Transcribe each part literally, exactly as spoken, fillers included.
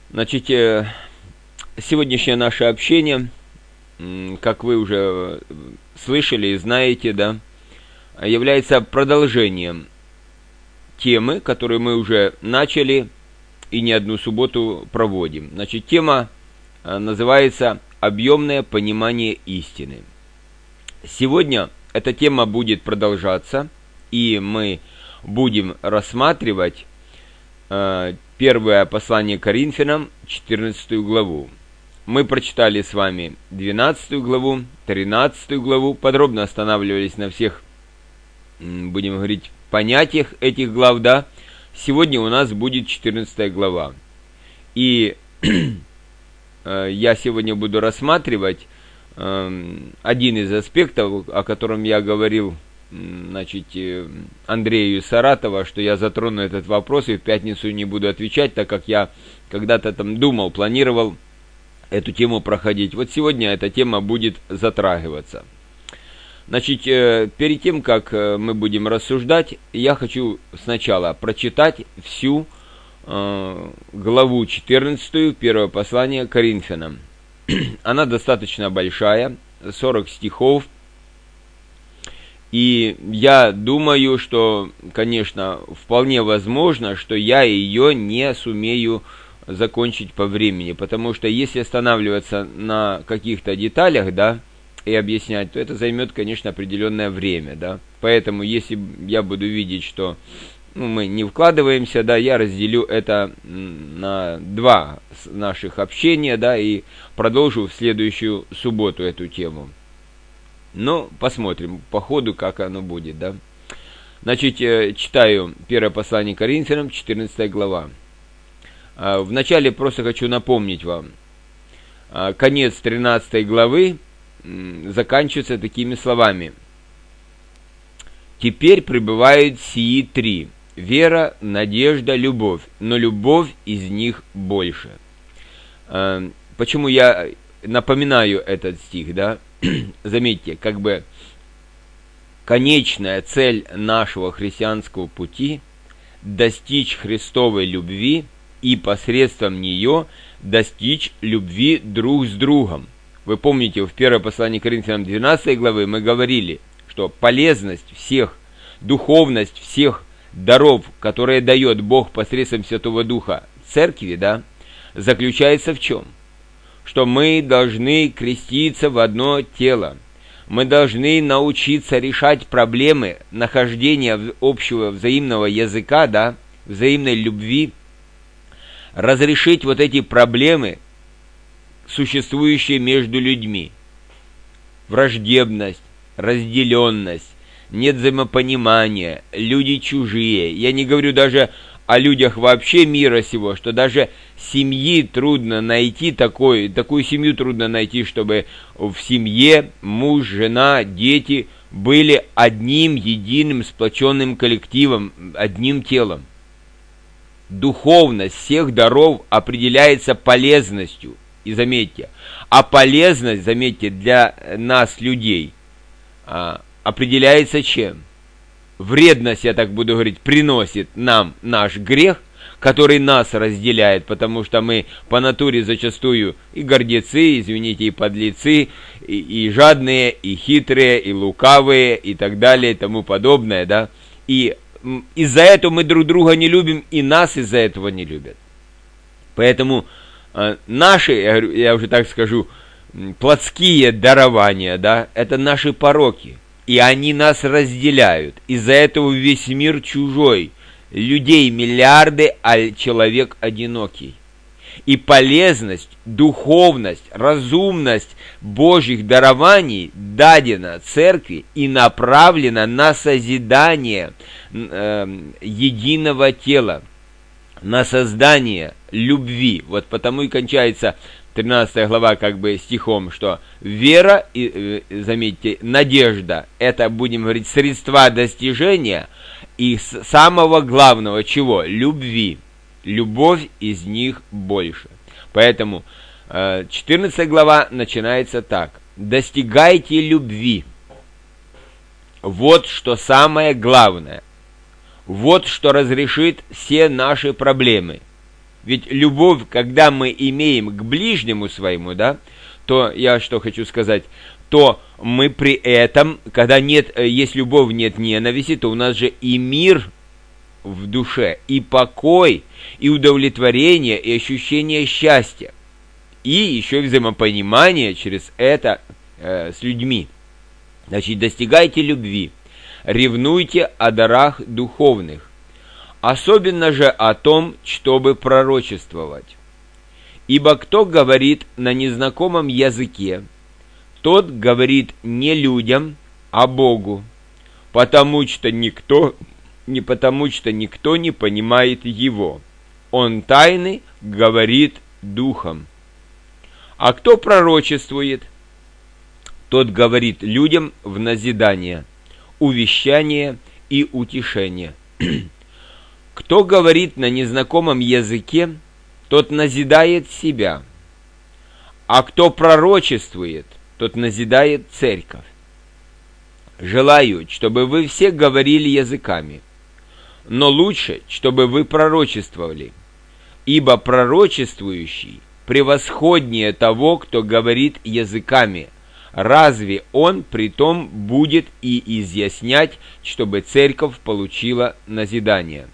Значит, сегодняшнее наше общение, как вы уже слышали и знаете, да, является продолжением темы, которую мы уже начали и не одну субботу проводим. Значит, тема называется «Объемное понимание истины». Сегодня эта тема будет продолжаться, и мы будем рассматривать э, первое послание Коринфянам, четырнадцатую главу. Мы прочитали с вами двенадцатую главу, тринадцатую главу, подробно останавливались на всех, будем говорить, понятиях этих глав, да. Сегодня у нас будет четырнадцатая глава. И э, я сегодня буду рассматривать э, один из аспектов, о котором я говорил, значит, Андрею из Саратова, что я затрону этот вопрос и в пятницу не буду отвечать, так как я когда-то там думал, планировал эту тему проходить. Вот сегодня эта тема будет затрагиваться. Значит, перед тем, как мы будем рассуждать, я хочу сначала прочитать всю э, главу четырнадцатую, первое послание Коринфянам. Она достаточно большая, сорок стихов. И я думаю, что, конечно, вполне возможно, что я ее не сумею закончить по времени, потому что если останавливаться на каких-то деталях, да, и объяснять, то это займет, конечно, определенное время, да. Поэтому, если я буду видеть, что ну, мы не вкладываемся, да, я разделю это на два наших общения, да, и продолжу в следующую субботу эту тему. Но посмотрим по ходу, как оно будет, да. Значит, читаю первое послание Коринфянам, четырнадцатая глава. Вначале просто хочу напомнить вам, конец тринадцатой главы заканчивается такими словами. «Теперь пребывают сии три: вера, надежда, любовь, но любовь из них больше». Почему я напоминаю этот стих, да? Заметьте, как бы конечная цель нашего христианского пути – достичь Христовой любви и посредством нее достичь любви друг с другом. Вы помните, в первом послании Коринфянам двенадцатой главы мы говорили, что полезность всех, духовность всех даров, которые дает Бог посредством Святого Духа Церкви, да, заключается в чем? Что мы должны креститься в одно тело. Мы должны научиться решать проблемы нахождения общего взаимного языка, да, взаимной любви, разрешить вот эти проблемы, существующие между людьми. Враждебность, разделенность, нет взаимопонимания, люди чужие. Я не говорю даже о людях вообще мира сего, что даже семьи трудно найти, такой, такую семью трудно найти, чтобы в семье муж, жена, дети были одним единым сплоченным коллективом, одним телом. Духовность всех даров определяется полезностью. И заметьте, а полезность, заметьте, для нас, людей, определяется чем? Вредность, я так буду говорить, приносит нам наш грех, который нас разделяет, потому что мы по натуре зачастую и гордецы, извините, и подлецы, и, и жадные, и хитрые, и лукавые, и так далее, и тому подобное, да. И из-за этого мы друг друга не любим, и нас из-за этого не любят. Поэтому э, наши, я, я уже так скажу, плотские дарования, да, это наши пороки. И они нас разделяют. Из-за этого весь мир чужой. Людей миллиарды, а человек одинокий. И полезность, духовность, разумность Божьих дарований дадена Церкви и направлена на созидание э, единого тела, на создание любви. Вот потому и кончается тринадцатая глава как бы стихом, что вера, и, заметьте, надежда, это, будем говорить, средства достижения и самого главного чего? Любви. Любовь из них больше. Поэтому четырнадцатая глава начинается так. Достигайте любви. Вот что самое главное. Вот что разрешит все наши проблемы. Ведь любовь, когда мы имеем к ближнему своему, да, то я что хочу сказать, то мы при этом, когда нет, есть любовь, нет ненависти, то у нас же и мир в душе, и покой, и удовлетворение, и ощущение счастья, и еще взаимопонимание через это э, с людьми. Значит, достигайте любви, ревнуйте о дарах духовных, особенно же о том, чтобы пророчествовать. Ибо кто говорит на незнакомом языке, тот говорит не людям, а Богу, потому что никто, не потому что никто не понимает его. Он тайны говорит духом. А кто пророчествует, тот говорит людям в назидание, увещание и утешение. Кто говорит на незнакомом языке, тот назидает себя, а кто пророчествует, тот назидает церковь. Желаю, чтобы вы все говорили языками, но лучше, чтобы вы пророчествовали, ибо пророчествующий превосходнее того, кто говорит языками. Разве он притом будет и изъяснять, чтобы церковь получила назидание?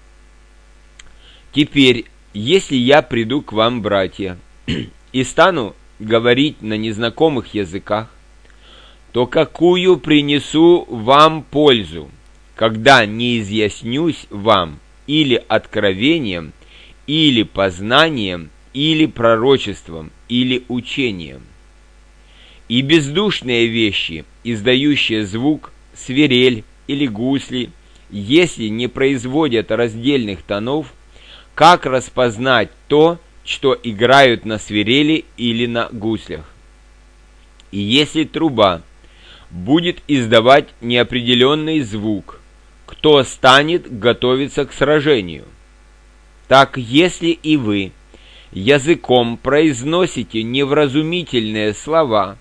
Теперь, если я приду к вам, братья, и стану говорить на незнакомых языках, то какую принесу вам пользу, когда не изъяснюсь вам или откровением, или познанием, или пророчеством, или учением? И бездушные вещи, издающие звук, свирель или гусли, если не производят раздельных тонов, как распознать то, что играют на свирели или на гуслях? И если труба будет издавать неопределенный звук, кто станет готовиться к сражению? Так если и вы языком произносите невразумительные слова,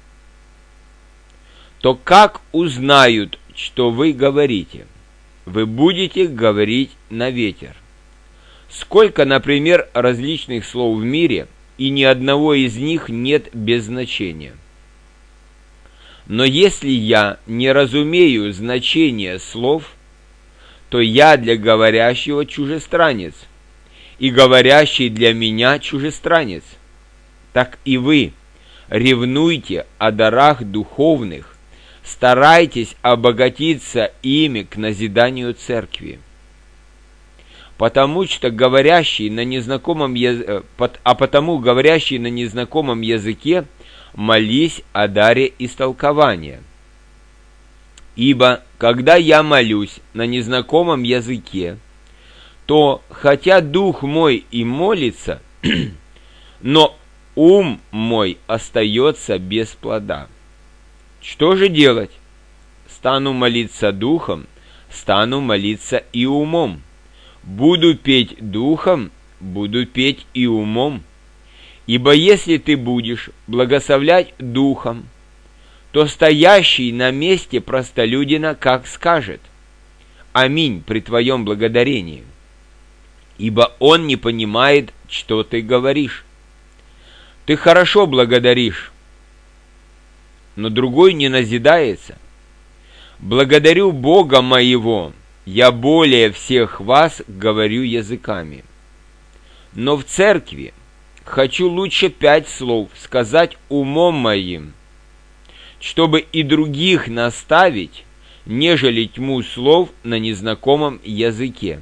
то как узнают, что вы говорите? Вы будете говорить на ветер. Сколько, например, различных слов в мире, и ни одного из них нет без значения. Но если я не разумею значения слов, то я для говорящего чужестранец, и говорящий для меня чужестранец. Так и вы ревнуйте о дарах духовных, старайтесь обогатиться ими к назиданию церкви. Потому что говорящий на незнакомом языке, а потому говорящий на незнакомом языке, молись о даре истолкования. Ибо когда я молюсь на незнакомом языке, то хотя дух мой и молится, но ум мой остается без плода. Что же делать? Стану молиться духом, стану молиться и умом. Буду петь духом, буду петь и умом. Ибо если ты будешь благословлять духом, то стоящий на месте простолюдина как скажет: «Аминь» при твоем благодарении, ибо он не понимает, что ты говоришь. Ты хорошо благодаришь, но другой не назидается. Благодарю Бога моего, я более всех вас говорю языками. Но в церкви хочу лучше пять слов сказать умом моим, чтобы и других наставить, нежели тьму слов на незнакомом языке.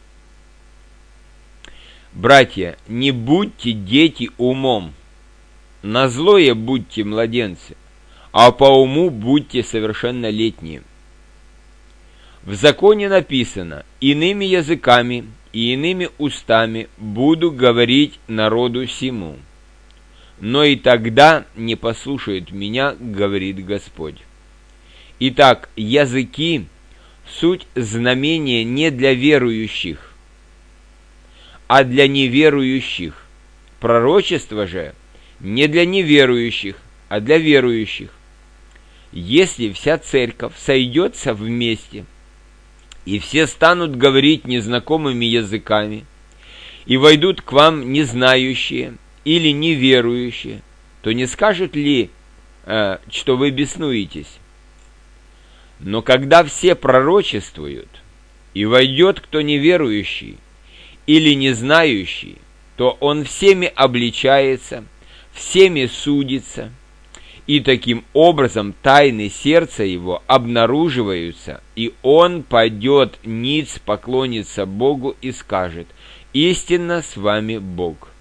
Братья, не будьте дети умом, на злое будьте младенцы, а по уму будьте совершеннолетние. В законе написано: иными языками и иными устами буду говорить народу сему, но и тогда не послушают меня, говорит Господь. Итак, языки — суть знамения не для верующих, а для неверующих. Пророчество же не для неверующих, а для верующих. Если вся церковь сойдется вместе, и все станут говорить незнакомыми языками, и войдут к вам незнающие или неверующие, то не скажут ли, э, что вы беснуетесь? Но когда все пророчествуют, и войдет кто неверующий или не знающий, то он всеми обличается, всеми судится, и таким образом тайны сердца его обнаруживаются, и он пойдет ниц, поклонится Богу и скажет: «Истинно с вами Бог».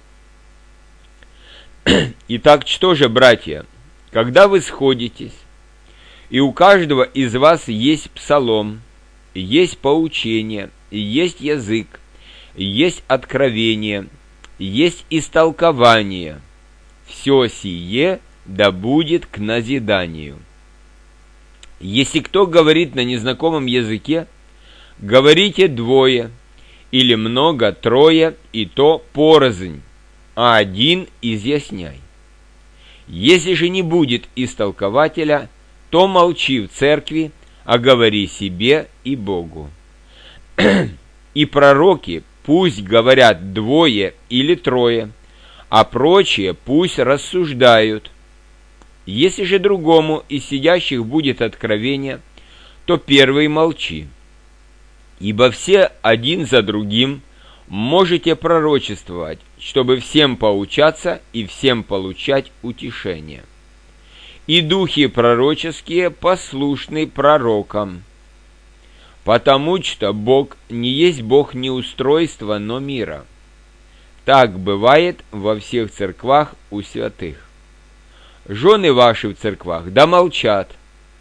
Итак, что же, братья, когда вы сходитесь, и у каждого из вас есть псалом, есть поучение, есть язык, есть откровение, есть истолкование, все сие да будет к назиданию. Если кто говорит на незнакомом языке, говорите двое, или много трое, и то порознь, а один изъясняй. Если же не будет истолкователя, то молчи в церкви, а говори себе и Богу. И пророки пусть говорят двое или трое, а прочие пусть рассуждают. Если же другому из сидящих будет откровение, то первый молчи. Ибо все один за другим можете пророчествовать, чтобы всем поучаться и всем получать утешение. И духи пророческие послушны пророкам, потому что Бог не есть Бог неустройства, но мира. Так бывает во всех церквах у святых. Жены ваши в церквах да молчат,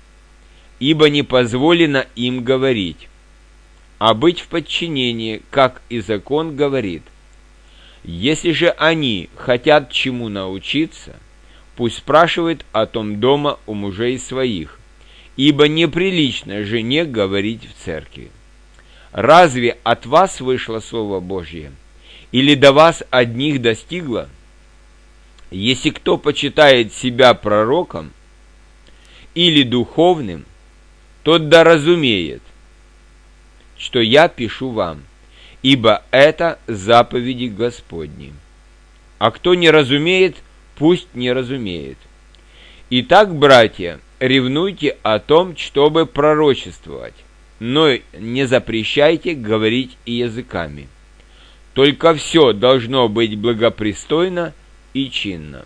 ибо не позволено им говорить, а быть в подчинении, как и закон говорит. Если же они хотят чему научиться, пусть спрашивают о том дома у мужей своих, ибо неприлично жене говорить в церкви. Разве от вас вышло Слово Божье, или до вас одних достигло? Если кто почитает себя пророком или духовным, тот да разумеет, что я пишу вам, ибо это заповеди Господни. А кто не разумеет, пусть не разумеет. Итак, братья, ревнуйте о том, чтобы пророчествовать, но не запрещайте говорить и языками. Только все должно быть благопристойно и чинно.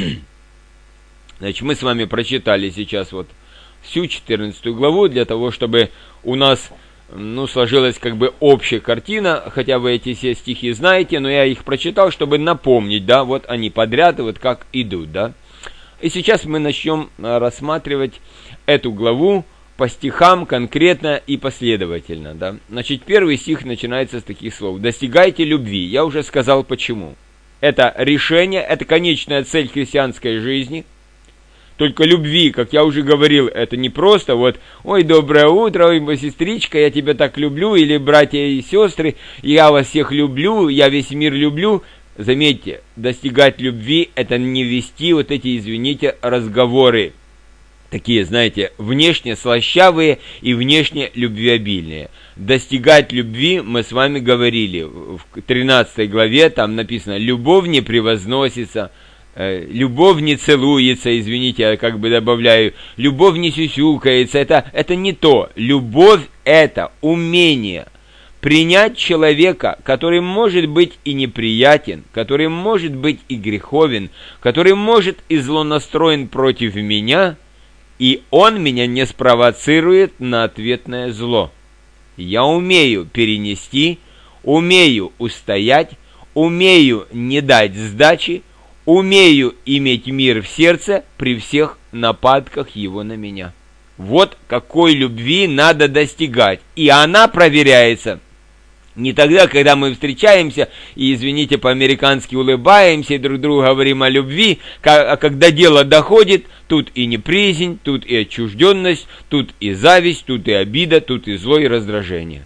Значит, мы с вами прочитали сейчас вот всю четырнадцатую главу для того, чтобы у нас ну, сложилась как бы общая картина, хотя вы эти все стихи знаете, но я их прочитал, чтобы напомнить, да, вот они подряд, вот как идут, да. И сейчас мы начнем рассматривать эту главу по стихам конкретно и последовательно, да. Значит, первый стих начинается с таких слов: «Достигайте любви». Я уже сказал почему. Это решение, это конечная цель христианской жизни. Только любви, как я уже говорил, это не просто вот: «Ой, доброе утро, ой, сестричка, я тебя так люблю», или «Братья и сестры, я вас всех люблю, я весь мир люблю». Заметьте, достигать любви – это не вести вот эти, извините, разговоры. Такие, знаете, внешне слащавые и внешне любвеобильные. Достигать любви, мы с вами говорили, в тринадцатой главе там написано: «Любовь не превозносится», «Любовь не целуется», извините, я как бы добавляю, «Любовь не сюсюкается». Это, это не то. Любовь – это умение принять человека, который может быть и неприятен, который может быть и греховен, который может и злонастроен против меня, и он меня не спровоцирует на ответное зло. Я умею перенести, умею устоять, умею не дать сдачи, умею иметь мир в сердце при всех нападках его на меня. Вот какой любви надо достигать. И она проверяется не тогда, когда мы встречаемся и, извините, по-американски улыбаемся и друг другу говорим о любви, а когда дело доходит, тут и неприязнь, тут и отчужденность, тут и зависть, тут и обида, тут и зло и раздражение.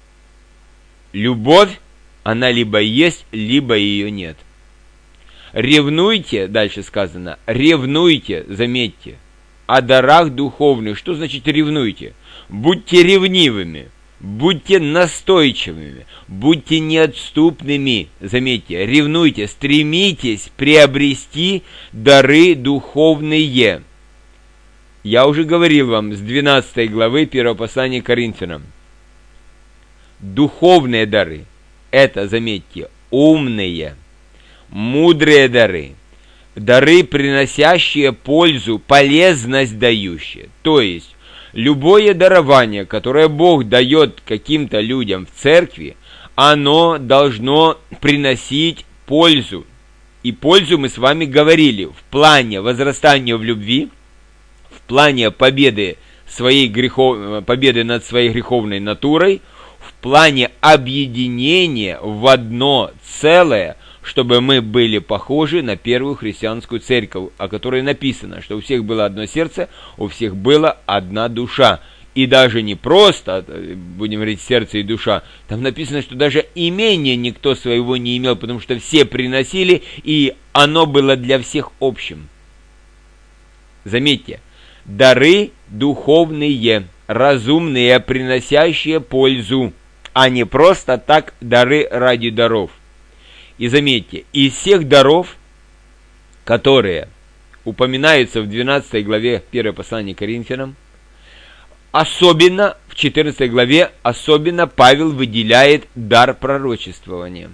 Любовь, она либо есть, либо ее нет. Ревнуйте, дальше сказано, ревнуйте, заметьте, о дарах духовных. Что значит ревнуйте? Будьте ревнивыми, Будьте настойчивыми, будьте неотступными, заметьте, ревнуйте, стремитесь приобрести дары духовные. Я уже говорил вам с двенадцатой главы первого послания к Коринфянам. Духовные дары – это, заметьте, умные, мудрые дары, дары, приносящие пользу, полезность дающие. То есть, любое дарование, которое Бог дает каким-то людям в церкви, оно должно приносить пользу. И пользу мы с вами говорили в плане возрастания в любви, в плане победы, своей грехов... победы над своей греховной натурой, в плане объединения в одно целое, чтобы мы были похожи на первую христианскую церковь, о которой написано, что у всех было одно сердце, у всех была одна душа. И даже не просто, будем говорить, сердце и душа, там написано, что даже имения никто своего не имел, потому что все приносили, и оно было для всех общим. Заметьте, дары духовные, разумные, приносящие пользу, а не просто так дары ради даров. И заметьте, из всех даров, которые упоминаются в двенадцатой главе первого послания к Коринфянам, особенно в четырнадцатой главе, особенно Павел выделяет дар пророчествования.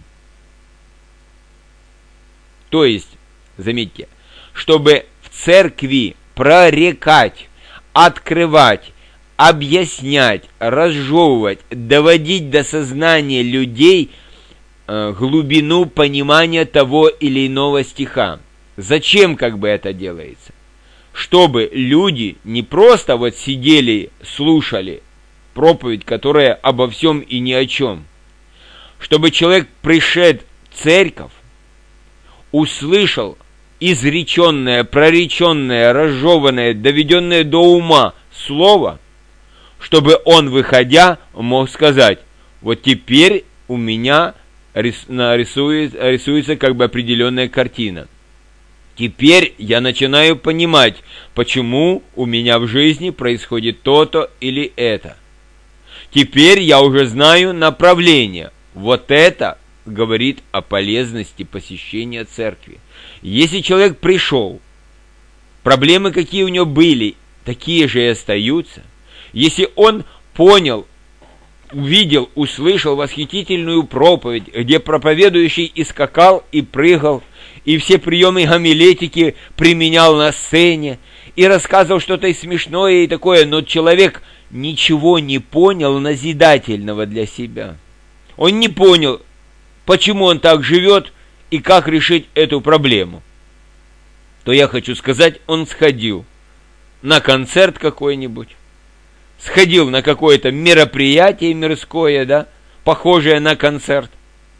То есть, заметьте, чтобы в церкви прорекать, открывать, объяснять, разжевывать, доводить до сознания людей глубину понимания того или иного стиха. Зачем как бы это делается? Чтобы люди не просто вот сидели, слушали проповедь, которая обо всем и ни о чем. Чтобы человек, пришед в церковь, услышал изреченное, прореченное, разжеванное, доведенное до ума слово, чтобы он, выходя, мог сказать: вот теперь у меня рисуется, рисуется как бы определенная картина. Теперь я начинаю понимать, почему у меня в жизни происходит то-то или это. Теперь я уже знаю направление. Вот это говорит о полезности посещения церкви. Если человек пришел, проблемы, какие у него были, такие же и остаются. Если он понял, увидел, услышал восхитительную проповедь, где проповедующий и скакал, и прыгал, и все приемы гомилетики применял на сцене, и рассказывал что-то и смешное, и такое, но человек ничего не понял назидательного для себя. Он не понял, почему он так живет и как решить эту проблему. То я хочу сказать, он сходил на концерт какой-нибудь, сходил на какое-то мероприятие мирское, да, похожее на концерт,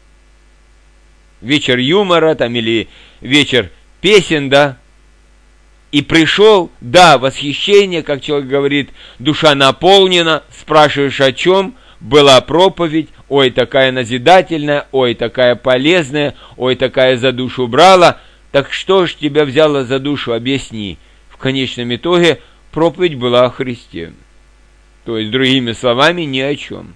вечер юмора там или вечер песен, да, и пришел, да, восхищение, как человек говорит, душа наполнена, спрашиваешь о чем, была проповедь, ой, такая назидательная, ой, такая полезная, ой, такая за душу брала, так что ж тебя взяло за душу, объясни. В конечном итоге проповедь была о Христе. То есть, другими словами, ни о чем.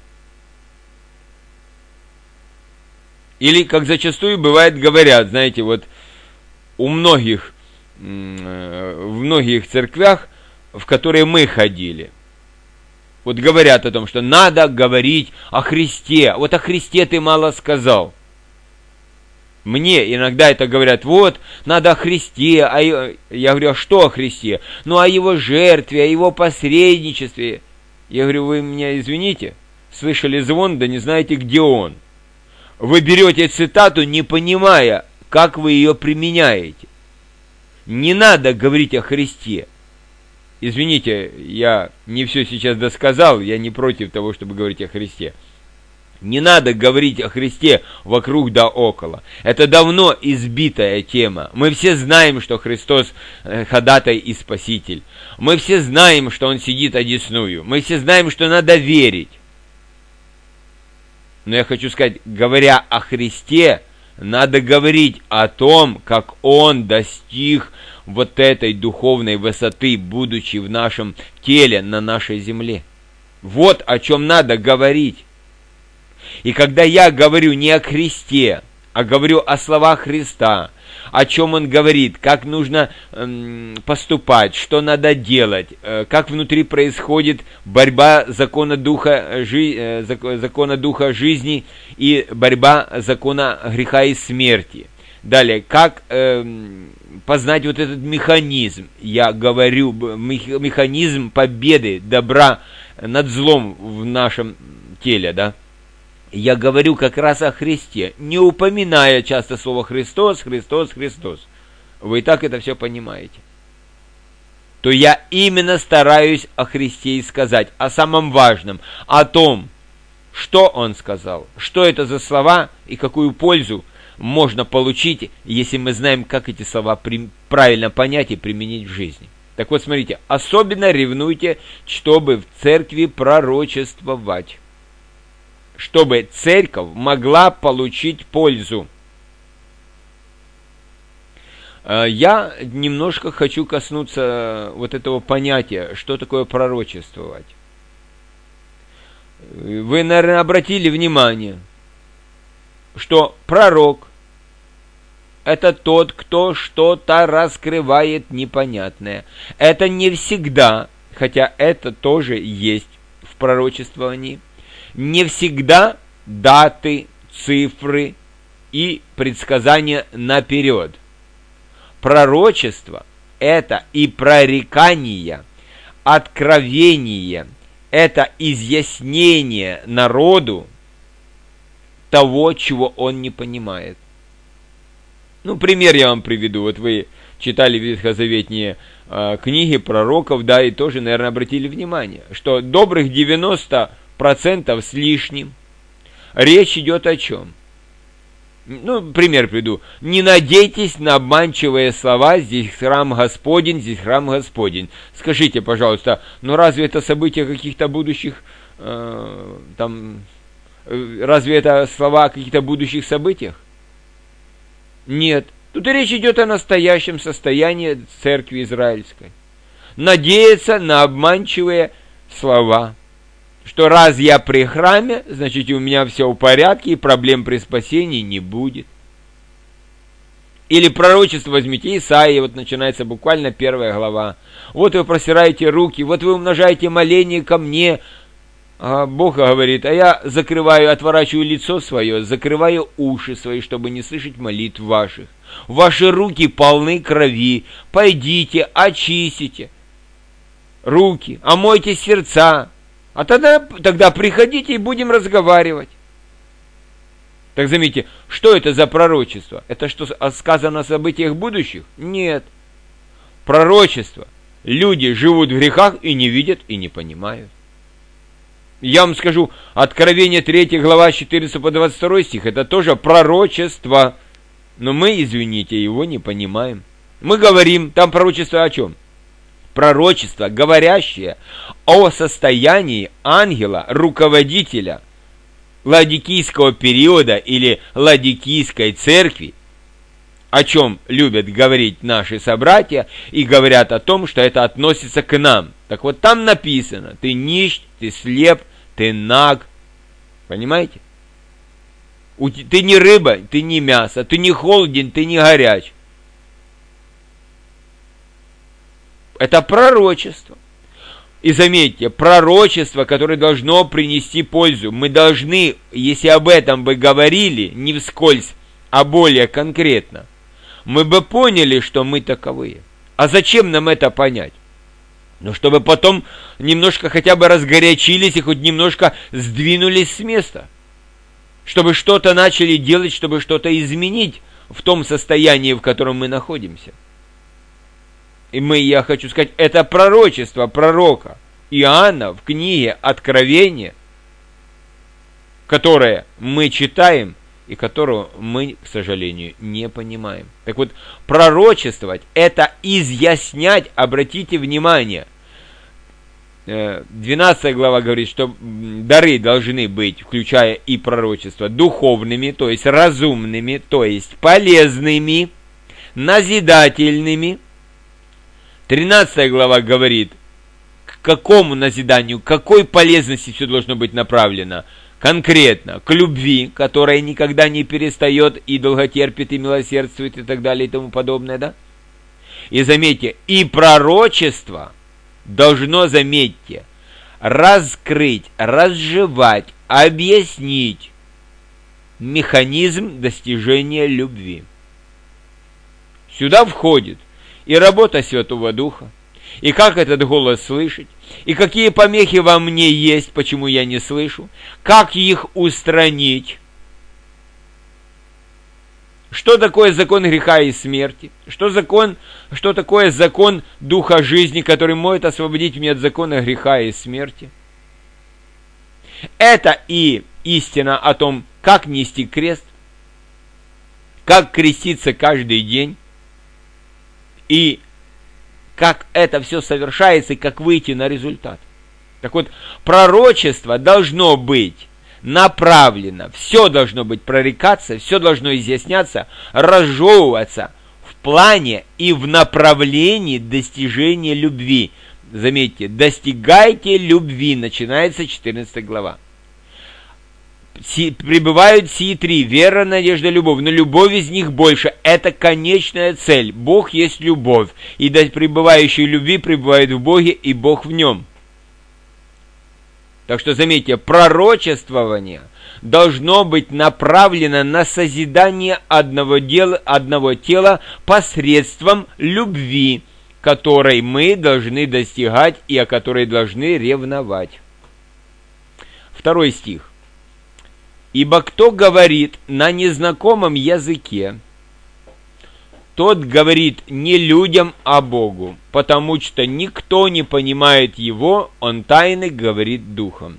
Или, как зачастую бывает, говорят, знаете, вот у многих, в многих церквях, в которые мы ходили, вот говорят о том, что надо говорить о Христе. Вот о Христе ты мало сказал. Мне иногда это говорят, вот, надо о Христе. А я говорю, а что о Христе? Ну, о Его жертве, о Его посредничестве. Я говорю, вы меня извините, слышали звон, да не знаете, где он. Вы берете цитату, не понимая, как вы ее применяете. Не надо говорить о Христе. Извините, я не все сейчас досказал, я не против того, чтобы говорить о Христе. Не надо говорить о Христе вокруг да около. Это давно избитая тема. Мы все знаем, что Христос ходатай и Спаситель. Мы все знаем, что Он сидит одесную. Мы все знаем, что надо верить. Но я хочу сказать, говоря о Христе, надо говорить о том, как Он достиг вот этой духовной высоты, будучи в нашем теле, на нашей земле. Вот о чем надо говорить. И когда я говорю не о Христе, а говорю о словах Христа, о чем Он говорит, как нужно эм, поступать, что надо делать, э, как внутри происходит борьба закона духа, жи, э, закона духа жизни и борьба закона греха и смерти. Далее, как э, познать вот этот механизм, я говорю, механизм победы, добра над злом в нашем теле, да. Я говорю как раз о Христе, не упоминая часто слово «Христос», «Христос», «Христос». Вы и так это все понимаете. То я именно стараюсь о Христе и сказать, о самом важном, о том, что Он сказал, что это за слова и какую пользу можно получить, если мы знаем, как эти слова правильно понять и применить в жизни. Так вот, смотрите, особенно ревнуйте, чтобы в церкви пророчествовать, чтобы церковь могла получить пользу. Я немножко хочу коснуться вот этого понятия, что такое пророчествовать. Вы, наверное, обратили внимание, что пророк – это тот, кто что-то раскрывает непонятное. Это не всегда, хотя это тоже есть в пророчествовании, не всегда даты, цифры и предсказания наперед. Пророчество – это и прорекание, откровение, это изъяснение народу того, чего он не понимает. Ну, пример я вам приведу. Вот вы читали ветхозаветные э, книги пророков, да, и тоже, наверное, обратили внимание, что добрых девяносто процентов с лишним речь идет о чем? Ну, пример приведу. Не надейтесь на обманчивые слова, здесь храм Господень, здесь храм Господень. Скажите, пожалуйста, ну разве это события каких-то будущих, э, там, э, разве это слова о каких-то будущих событиях? Нет. Тут речь идет о настоящем состоянии церкви израильской. Надеяться на обманчивые слова. Что раз я при храме, значит у меня все в порядке, и проблем при спасении не будет. Или пророчество возьмите, Исаия, вот начинается буквально первая глава. Вот вы простираете руки, вот вы умножаете моление ко мне. А Бог говорит, а я закрываю, отворачиваю лицо свое, закрываю уши свои, чтобы не слышать молитв ваших. Ваши руки полны крови, пойдите, очистите руки, омойте сердца. А тогда, тогда приходите и будем разговаривать. Так заметьте, что это за пророчество? Это что, сказано о событиях будущих? Нет. Пророчество. Люди живут в грехах и не видят, и не понимают. Я вам скажу, Откровение третья глава четырнадцатый по двадцать второй стих, это тоже пророчество. Но мы, извините, его не понимаем. Мы говорим, там пророчество о чем? Пророчество, говорящее о состоянии ангела, руководителя ладикийского периода или ладикийской церкви, о чем любят говорить наши собратья, и говорят о том, что это относится к нам. Так вот там написано, ты нищ, ты слеп, ты наг. Понимаете? Ты не рыба, ты не мясо, ты не холоден, ты не горяч. Это пророчество. И заметьте, пророчество, которое должно принести пользу. Мы должны, если об этом бы говорили, не вскользь, а более конкретно, мы бы поняли, что мы таковые. А зачем нам это понять? Ну, чтобы потом немножко хотя бы разгорячились и хоть немножко сдвинулись с места. Чтобы что-то начали делать, чтобы что-то изменить в том состоянии, в котором мы находимся. И мы, я хочу сказать, это пророчество пророка Иоанна в книге Откровения, которое мы читаем и которого мы, к сожалению, не понимаем. Так вот, пророчествовать – это изъяснять, обратите внимание, двенадцатая глава говорит, что дары должны быть, включая и пророчество, духовными, то есть разумными, то есть полезными, назидательными. тринадцатая глава говорит, какому назиданию, к какой полезности все должно быть направлено? Конкретно к любви, которая никогда не перестает и долготерпит, и милосердствует, и так далее, и тому подобное, да? И заметьте, и пророчество должно, заметьте, раскрыть, разжевать, объяснить механизм достижения любви. Сюда входит и работа Святого Духа, и как этот голос слышать, и какие помехи во мне есть, почему я не слышу, как их устранить, что такое закон греха и смерти, что, закон, что такое закон Духа жизни, который может освободить меня от закона греха и смерти. Это и истина о том, как нести крест, как креститься каждый день, и как это все совершается, и как выйти на результат. Так вот, пророчество должно быть направлено, все должно быть прорекаться, все должно изъясняться, разжевываться в плане и в направлении достижения любви. Заметьте, достигайте любви, начинается четырнадцатая глава. Си, пребывают сии три: вера, надежда, любовь. Но любовь из них больше. Это конечная цель. Бог есть любовь. И да пребывающий в любви пребывает в Боге, и Бог в нем. Так что заметьте, пророчествование должно быть направлено на созидание одного, дела, одного тела посредством любви, которой мы должны достигать и о которой должны ревновать. Второй стих. «Ибо кто говорит на незнакомом языке, тот говорит не людям, а Богу, потому что никто не понимает его, он тайны говорит духом».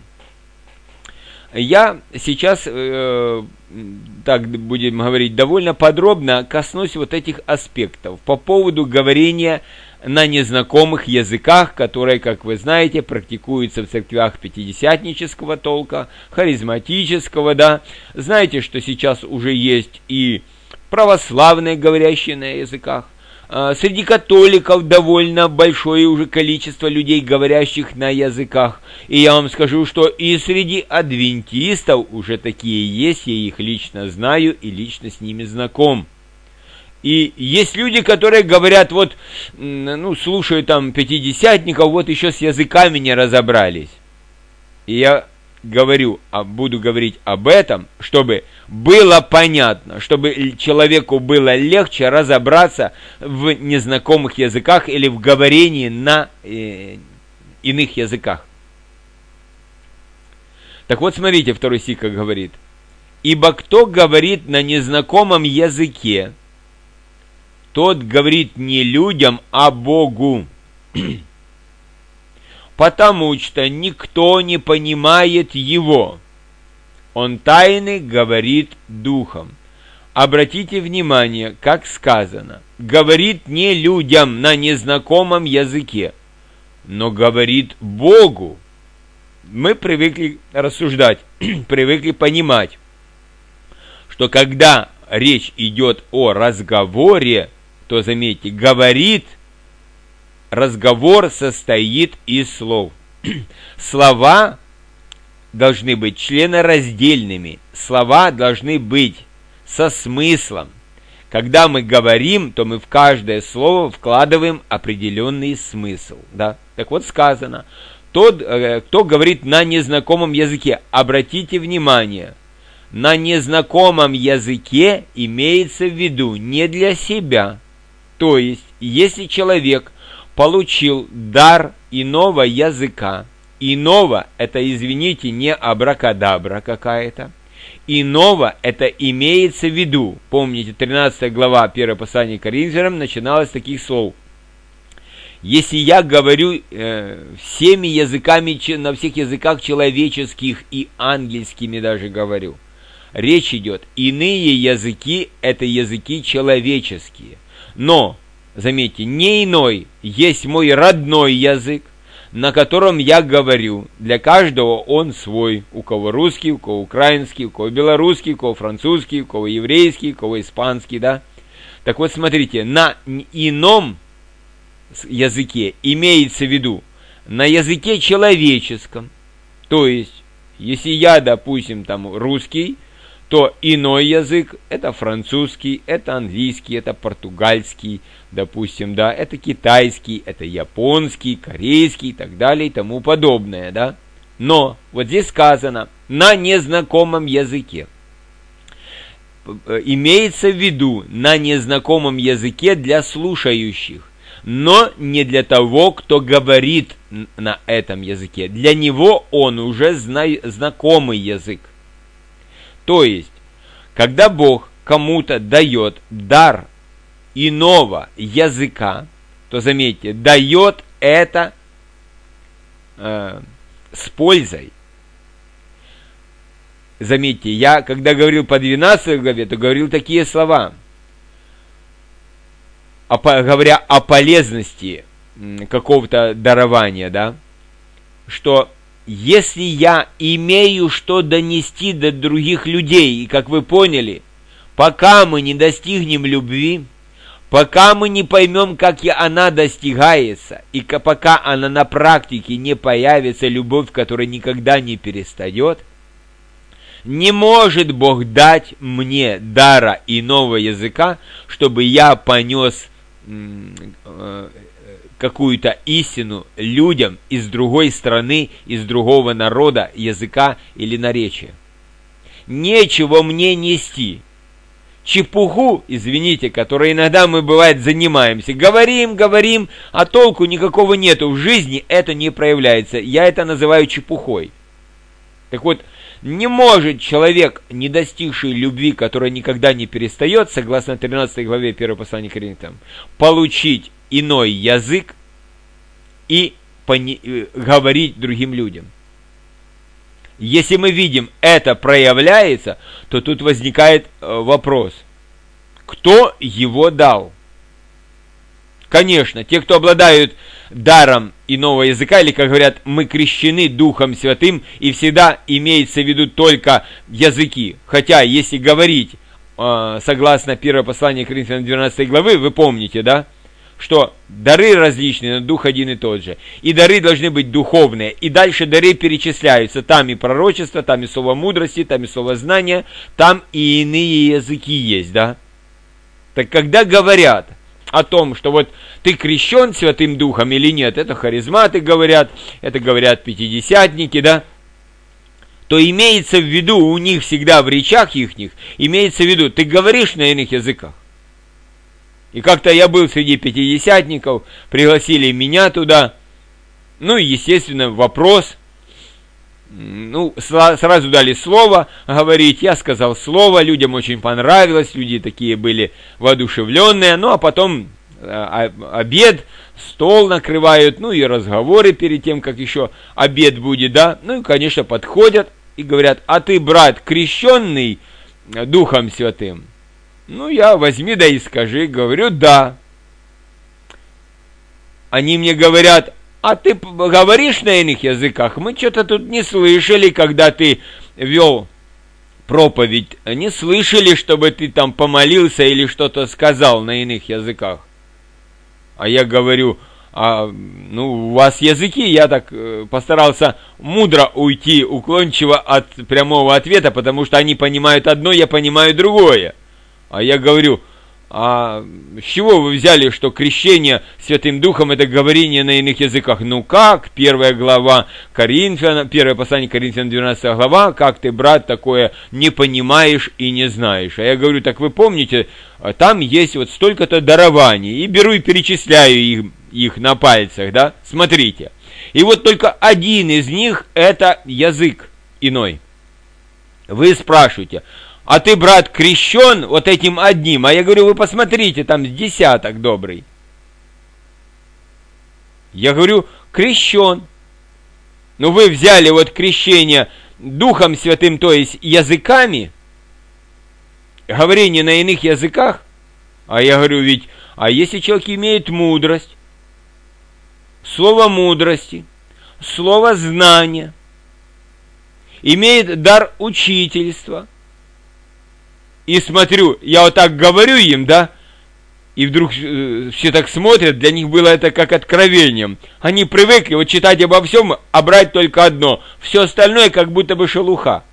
Я сейчас, э, так будем говорить, довольно подробно коснусь вот этих аспектов по поводу говорения на незнакомых языках, которые, как вы знаете, практикуются в церквях пятидесятнического толка, харизматического, да. Знаете, что сейчас уже есть и православные, говорящие на языках. Среди католиков довольно большое уже количество людей, говорящих на языках. И я вам скажу, что и среди адвентистов уже такие есть, я их лично знаю и лично с ними знаком. И есть люди, которые говорят, вот, ну, слушаю там пятидесятников, вот еще с языками не разобрались. И я говорю, а буду говорить об этом, чтобы было понятно, чтобы человеку было легче разобраться в незнакомых языках или в говорении на э, иных языках. Так вот, смотрите, второй стих как говорит. «Ибо кто говорит на незнакомом языке, тот говорит не людям, а Богу, потому что никто не понимает его. Он тайны говорит духом». Обратите внимание, как сказано, говорит не людям на незнакомом языке, но говорит Богу. Мы привыкли рассуждать, привыкли понимать, что когда речь идет о разговоре, то, заметьте, говорит, разговор состоит из слов. Слова должны быть членораздельными, слова должны быть со смыслом. Когда мы говорим, то мы в каждое слово вкладываем определенный смысл. Да? Так вот сказано, тот, кто говорит на незнакомом языке, обратите внимание, на незнакомом языке имеется в виду не для себя. То есть, если человек получил дар иного языка, иного, это, извините, не абракадабра какая-то, иного, это имеется в виду, помните, тринадцатая глава первого послания к Коринфянам начиналась с таких слов. Если я говорю э, всеми языками, на всех языках человеческих и ангельскими даже говорю, речь идет, иные языки, это языки человеческие. Но, заметьте, не иной, есть мой родной язык, на котором я говорю. Для каждого он свой. У кого русский, у кого украинский, у кого белорусский, у кого французский, у кого еврейский, у кого испанский, да. Так вот, смотрите, на ином языке имеется в виду на языке человеческом. То есть, если я, допустим, там русский, то иной язык – это французский, это английский, это португальский, допустим, да, это китайский, это японский, корейский и так далее и тому подобное, да. Но вот здесь сказано «на незнакомом языке». Имеется в виду на незнакомом языке для слушающих, но не для того, кто говорит на этом языке. Для него он уже зна- знакомый язык. То есть, когда Бог кому-то дает дар иного языка, то заметьте, дает это э, с пользой. Заметьте, я когда говорил по двенадцатой главе, то говорил такие слова, о, говоря о полезности какого-то дарования, да, что если я имею что донести до других людей, и как вы поняли, пока мы не достигнем любви, пока мы не поймем, как она достигается, и пока она на практике не появится, любовь, которая никогда не перестает, не может Бог дать мне дара иного языка, чтобы я понес какую-то истину людям из другой страны, из другого народа, языка или наречия. Нечего мне нести. Чепуху, извините, которой иногда мы, бывает, занимаемся. Говорим, говорим, а толку никакого нету. В жизни это не проявляется. Я это называю чепухой. Так вот, не может человек, не достигший любви, которая никогда не перестает, согласно тринадцатой главе первого послания к Коринфянам, получить иной язык и пони- говорить другим людям. Если мы видим, это проявляется, то тут возникает вопрос, кто его дал? Конечно, те, кто обладают даром иного языка, или, как говорят, мы крещены Духом Святым, и всегда имеется в виду только языки. Хотя, если говорить, э, согласно первое послание Коринфянам двенадцатой главы, вы помните, да, что дары различные, но Дух один и тот же. И дары должны быть духовные. И дальше дары перечисляются. Там и пророчество, там и слово мудрости, там и слово знания, там и иные языки есть, да. Так когда говорят о том, что вот ты крещен Святым Духом или нет, это харизматы говорят, это говорят пятидесятники, да, то имеется в виду у них всегда в речах ихних, имеется в виду, ты говоришь на иных языках. И как-то я был среди пятидесятников, пригласили меня туда, ну и, естественно, вопрос, ну, сразу дали слово говорить, я сказал слово, людям очень понравилось, люди такие были воодушевленные, ну а потом обед, стол накрывают, ну и разговоры перед тем, как еще обед будет, да, ну и, конечно, подходят и говорят, а ты, брат, крещенный Духом Святым? Ну, я возьми да и скажи, говорю, да. Они мне говорят, а ты говоришь на иных языках? Мы что-то тут не слышали, когда ты вел проповедь. Не слышали, чтобы ты там помолился или что-то сказал на иных языках. А я говорю, а, ну, у вас языки, я так э, постарался мудро уйти, уклончиво от прямого ответа, потому что они понимают одно, я понимаю другое. А я говорю, а с чего вы взяли, что крещение Святым Духом это говорение на иных языках? Ну как? Первая глава Коринфянам, первое послание Коринфянам, двенадцатая глава, как ты, брат, такое не понимаешь и не знаешь? А я говорю, так вы помните, там есть вот столько-то дарований, и беру и перечисляю их, их на пальцах, да? Смотрите. И вот только один из них это язык иной. Вы спрашиваете, а ты, брат, крещен вот этим одним? А я говорю, вы посмотрите, там десяток добрый. Я говорю, крещен. Ну вы взяли вот крещение Духом Святым, то есть языками, говорение на иных языках. А я говорю, ведь, а если человек имеет мудрость, слово мудрости, слово знания, имеет дар учительства, и смотрю, я вот так говорю им, да, И вдруг э, все так смотрят, для них было это как откровением. Они привыкли вот читать обо всем, а брать только одно. Все остальное как будто бы шелуха.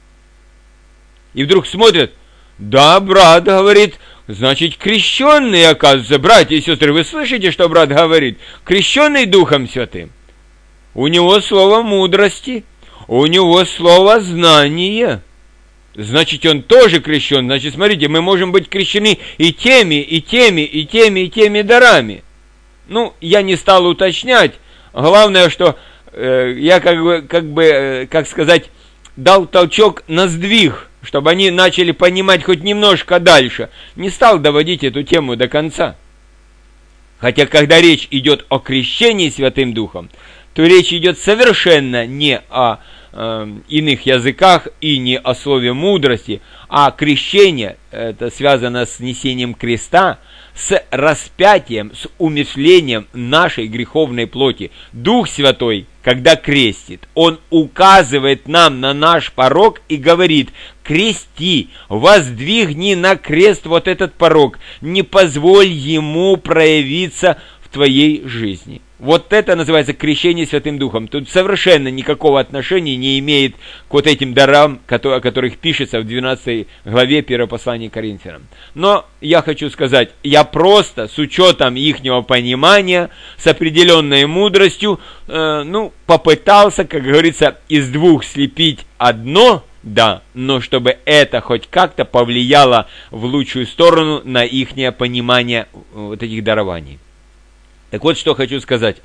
И вдруг смотрят, да, брат говорит, значит, крещенный, оказывается, братья и сестры, вы слышите, что брат говорит? Крещенный Духом Святым. У него слово мудрости, у него слово знания. Значит, он тоже крещен. Значит, смотрите, мы можем быть крещены и теми, и теми, и теми, и теми дарами. Ну, я не стал уточнять. Главное, что э, я как бы, как бы, э, как сказать, дал толчок на сдвиг, чтобы они начали понимать хоть немножко дальше. Не стал доводить эту тему до конца. Хотя, когда речь идет о крещении Святым Духом, то речь идет совершенно не о э, иных языках и не о слове мудрости, а крещение, это связано с несением креста, с распятием, с умерщвлением нашей греховной плоти. Дух Святой, когда крестит, Он указывает нам на наш порок и говорит: крести, воздвигни на крест вот этот порок, не позволь ему проявиться в твоей жизни. Вот это называется крещение Святым Духом. Тут совершенно никакого отношения не имеет к вот этим дарам, о которых пишется в двенадцатой главе первого послания к Коринфянам. Но я хочу сказать, я просто с учетом ихнего понимания, с определенной мудростью, э, ну, попытался, как говорится, из двух слепить одно, да, но чтобы это хоть как-то повлияло в лучшую сторону на ихнее понимание вот этих дарований. Так вот, что хочу сказать.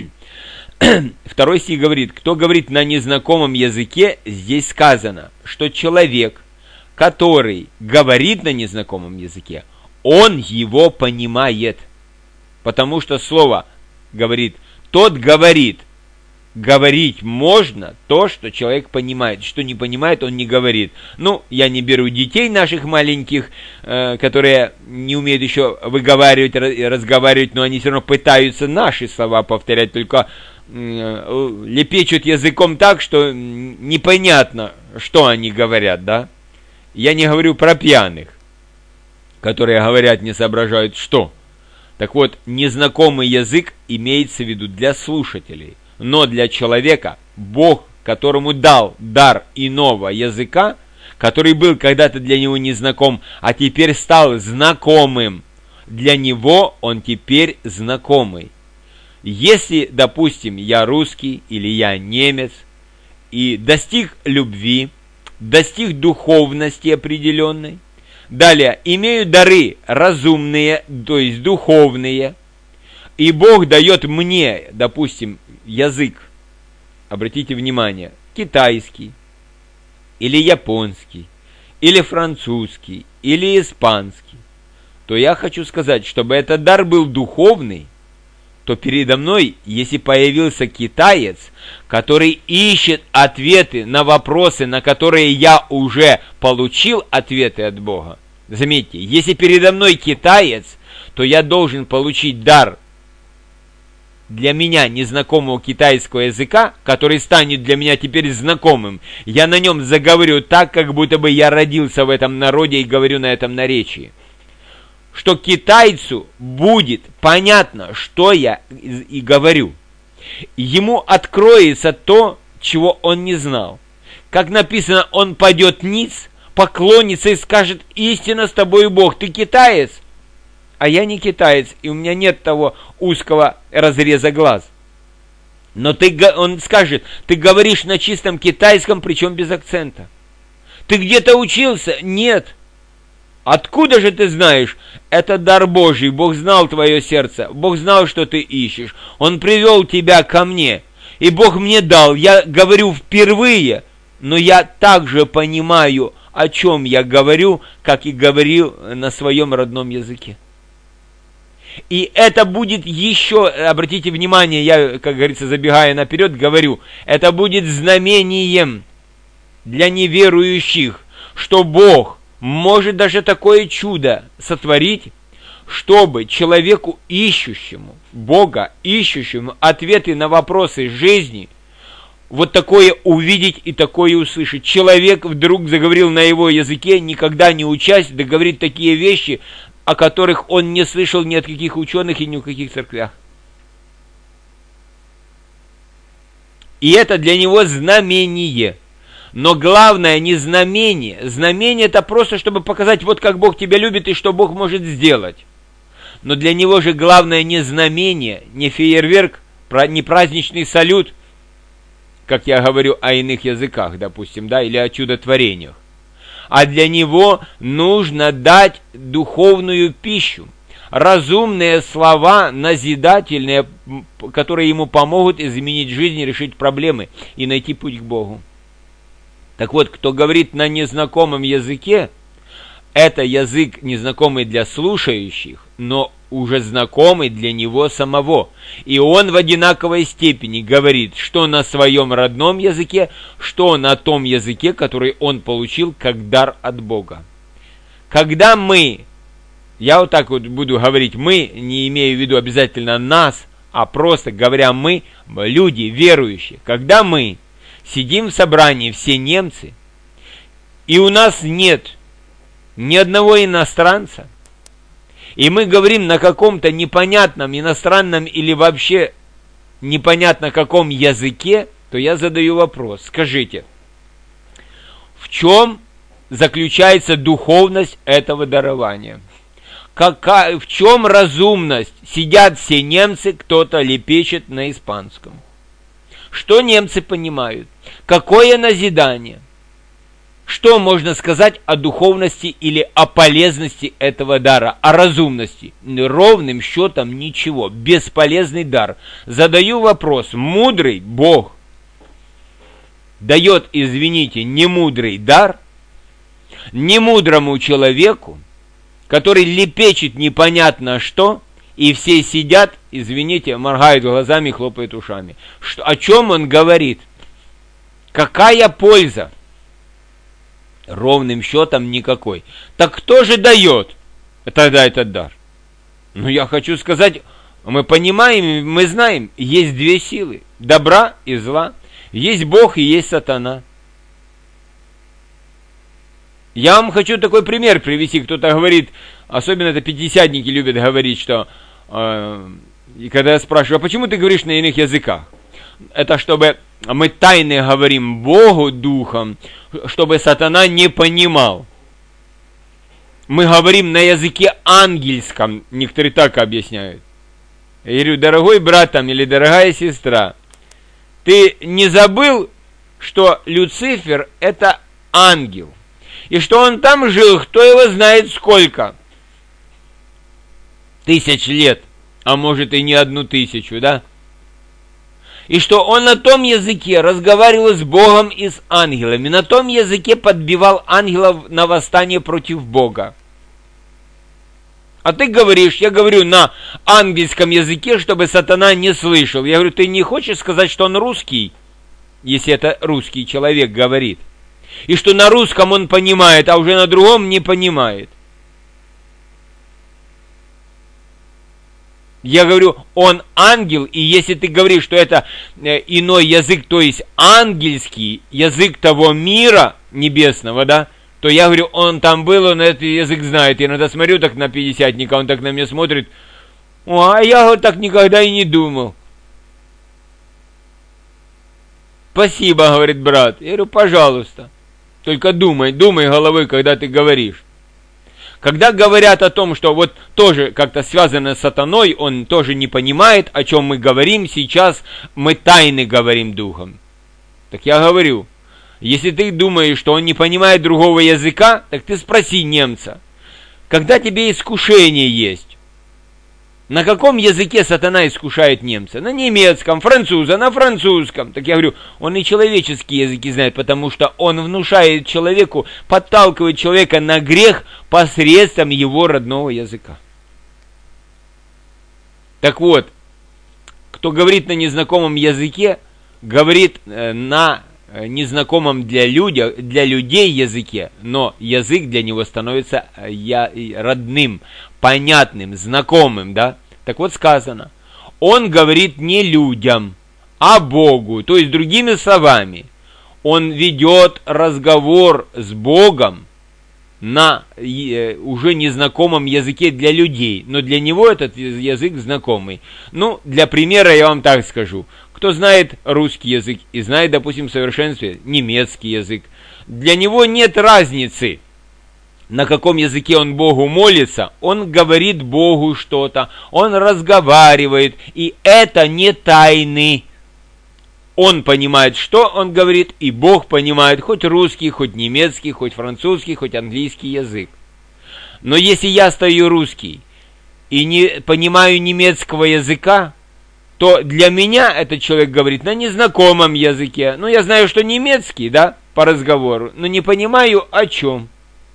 Второй стих говорит: кто говорит на незнакомом языке, здесь сказано, что человек, который говорит на незнакомом языке, он его понимает. Потому что слово говорит, тот говорит. Говорить можно то, что человек понимает. Что не понимает, он не говорит. Ну, я не беру детей наших маленьких, э, которые не умеют еще выговаривать, разговаривать, но они все равно пытаются наши слова повторять, только э, лепечут языком так, что непонятно, что они говорят, да? Я не говорю про пьяных, которые говорят, не соображают, что. Так вот, незнакомый язык имеется в виду для слушателей. Но для человека Бог, которому дал дар иного языка, который был когда-то для него незнаком, а теперь стал знакомым, для него он теперь знакомый. Если, допустим, я русский или я немец, и достиг любви, достиг духовности определенной, далее имею дары разумные, то есть духовные, и Бог дает мне, допустим, язык, обратите внимание, китайский, или японский, или французский, или испанский, то я хочу сказать, чтобы этот дар был духовный, то передо мной, если появился китаец, который ищет ответы на вопросы, на которые я уже получил ответы от Бога, заметьте, если передо мной китаец, то я должен получить дар для меня незнакомого китайского языка, который станет для меня теперь знакомым. Я на нем заговорю так, как будто бы я родился в этом народе и говорю на этом наречии. Что китайцу будет понятно, что я и говорю. Ему откроется то, чего он не знал. Как написано, он падет ниц, поклонится и скажет: истинно с тобой Бог, ты китаец. А я не китаец, и у меня нет того узкого разреза глаз. Но ты, он скажет: ты говоришь на чистом китайском, причем без акцента. Ты где-то учился? Нет. Откуда же ты знаешь? Это дар Божий. Бог знал твое сердце. Бог знал, что ты ищешь. Он привел тебя ко мне. И Бог мне дал. Я говорю впервые, но я также понимаю, о чем я говорю, как и говорил на своем родном языке. И это будет еще, обратите внимание, я, как говорится, забегая наперед, говорю, это будет знамением для неверующих, что Бог может даже такое чудо сотворить, чтобы человеку ищущему Бога, ищущему ответы на вопросы жизни, вот такое увидеть и такое услышать. Человек вдруг заговорил на его языке, никогда не учась, да говорит такие вещи, о которых он не слышал ни от каких ученых и ни в каких церквях. И это для него знамение. Но главное не знамение. Знамение это просто, чтобы показать, вот как Бог тебя любит и что Бог может сделать. Но для него же главное не знамение, не фейерверк, не праздничный салют, как я говорю о иных языках, допустим, да, или о чудотворениях. А для него нужно дать духовную пищу, разумные слова, назидательные, которые ему помогут изменить жизнь, решить проблемы и найти путь к Богу. Так вот, кто говорит на незнакомом языке, это язык незнакомый для слушающих, но уже знакомый для него самого. И он в одинаковой степени говорит, что на своем родном языке, что на том языке, который он получил как дар от Бога. Когда мы, я вот так вот буду говорить мы, не имею в виду обязательно нас, а просто говоря мы, люди верующие, когда мы сидим в собрании, все немцы, и у нас нет ни одного иностранца, и мы говорим на каком-то непонятном иностранном или вообще непонятно каком языке, то я задаю вопрос. Скажите, в чем заключается духовность этого дарования? Какая, в чем разумность? Сидят все немцы, кто-то лепечет на испанском. Что немцы понимают? Какое назидание? Что можно сказать о духовности или о полезности этого дара, о разумности? Ровным счетом ничего, бесполезный дар. Задаю вопрос, мудрый Бог дает, извините, немудрый дар немудрому человеку, который лепечет непонятно что, и все сидят, извините, моргают глазами, хлопают ушами. Что, о чем он говорит? Какая польза? Ровным счетом никакой. Так кто же дает тогда этот дар? Ну, я хочу сказать, мы понимаем, мы знаем, есть две силы. Добра и зла. Есть Бог и есть сатана. Я вам хочу такой пример привести. Кто-то говорит, особенно это пятидесятники любят говорить, что э, и когда я спрашиваю, а почему ты говоришь на иных языках? Это чтобы мы тайны говорим Богу духом, чтобы сатана не понимал. Мы говорим на языке ангельском, некоторые так объясняют. Я говорю, дорогой брат там, или дорогая сестра, ты не забыл, что Люцифер это ангел, и что он там жил, кто его знает сколько? Тысяч лет, а может и не одну тысячу, да? И что он на том языке разговаривал с Богом и с ангелами, на том языке подбивал ангелов на восстание против Бога. А ты говоришь, я говорю на ангельском языке, чтобы сатана не слышал. Я говорю, ты не хочешь сказать, что он русский, если это русский человек говорит? И что на русском он понимает, а уже на другом не понимает. Я говорю, он ангел, и если ты говоришь, что это иной язык, то есть ангельский, язык того мира небесного, да, то я говорю, он там был, он этот язык знает. Я иногда смотрю так на пятидесятника, он так на меня смотрит, о, а я вот так никогда и не думал. Спасибо, говорит брат. Я говорю, пожалуйста, только думай, думай головой, когда ты говоришь. Когда говорят о том, что вот тоже как-то связано с сатаной, он тоже не понимает, о чем мы говорим, сейчас мы тайны говорим духом. Так я говорю, если ты думаешь, что он не понимает другого языка, так ты спроси немца, когда тебе искушение есть, на каком языке сатана искушает немца? На немецком, француза, на французском. Так я говорю, он и человеческие языки знает, потому что он внушает человеку, подталкивает человека на грех посредством его родного языка. Так вот, кто говорит на незнакомом языке, говорит на незнакомом для, людя, для людей языке, но язык для него становится я, родным, понятным, знакомым, да? Так вот сказано, он говорит не людям, а Богу, то есть другими словами, он ведет разговор с Богом на уже незнакомом языке для людей, но для него этот язык знакомый. Ну, для примера я вам так скажу. Кто знает русский язык и знает, допустим, в совершенстве немецкий язык, для него нет разницы, на каком языке он Богу молится, он говорит Богу что-то, он разговаривает, и это не тайны. Он понимает, что он говорит, и Бог понимает хоть русский, хоть немецкий, хоть французский, хоть английский язык. Но если я стою русский и не понимаю немецкого языка, то для меня этот человек говорит на незнакомом языке. Ну, я знаю, что немецкий, да, по разговору, но не понимаю, о чем.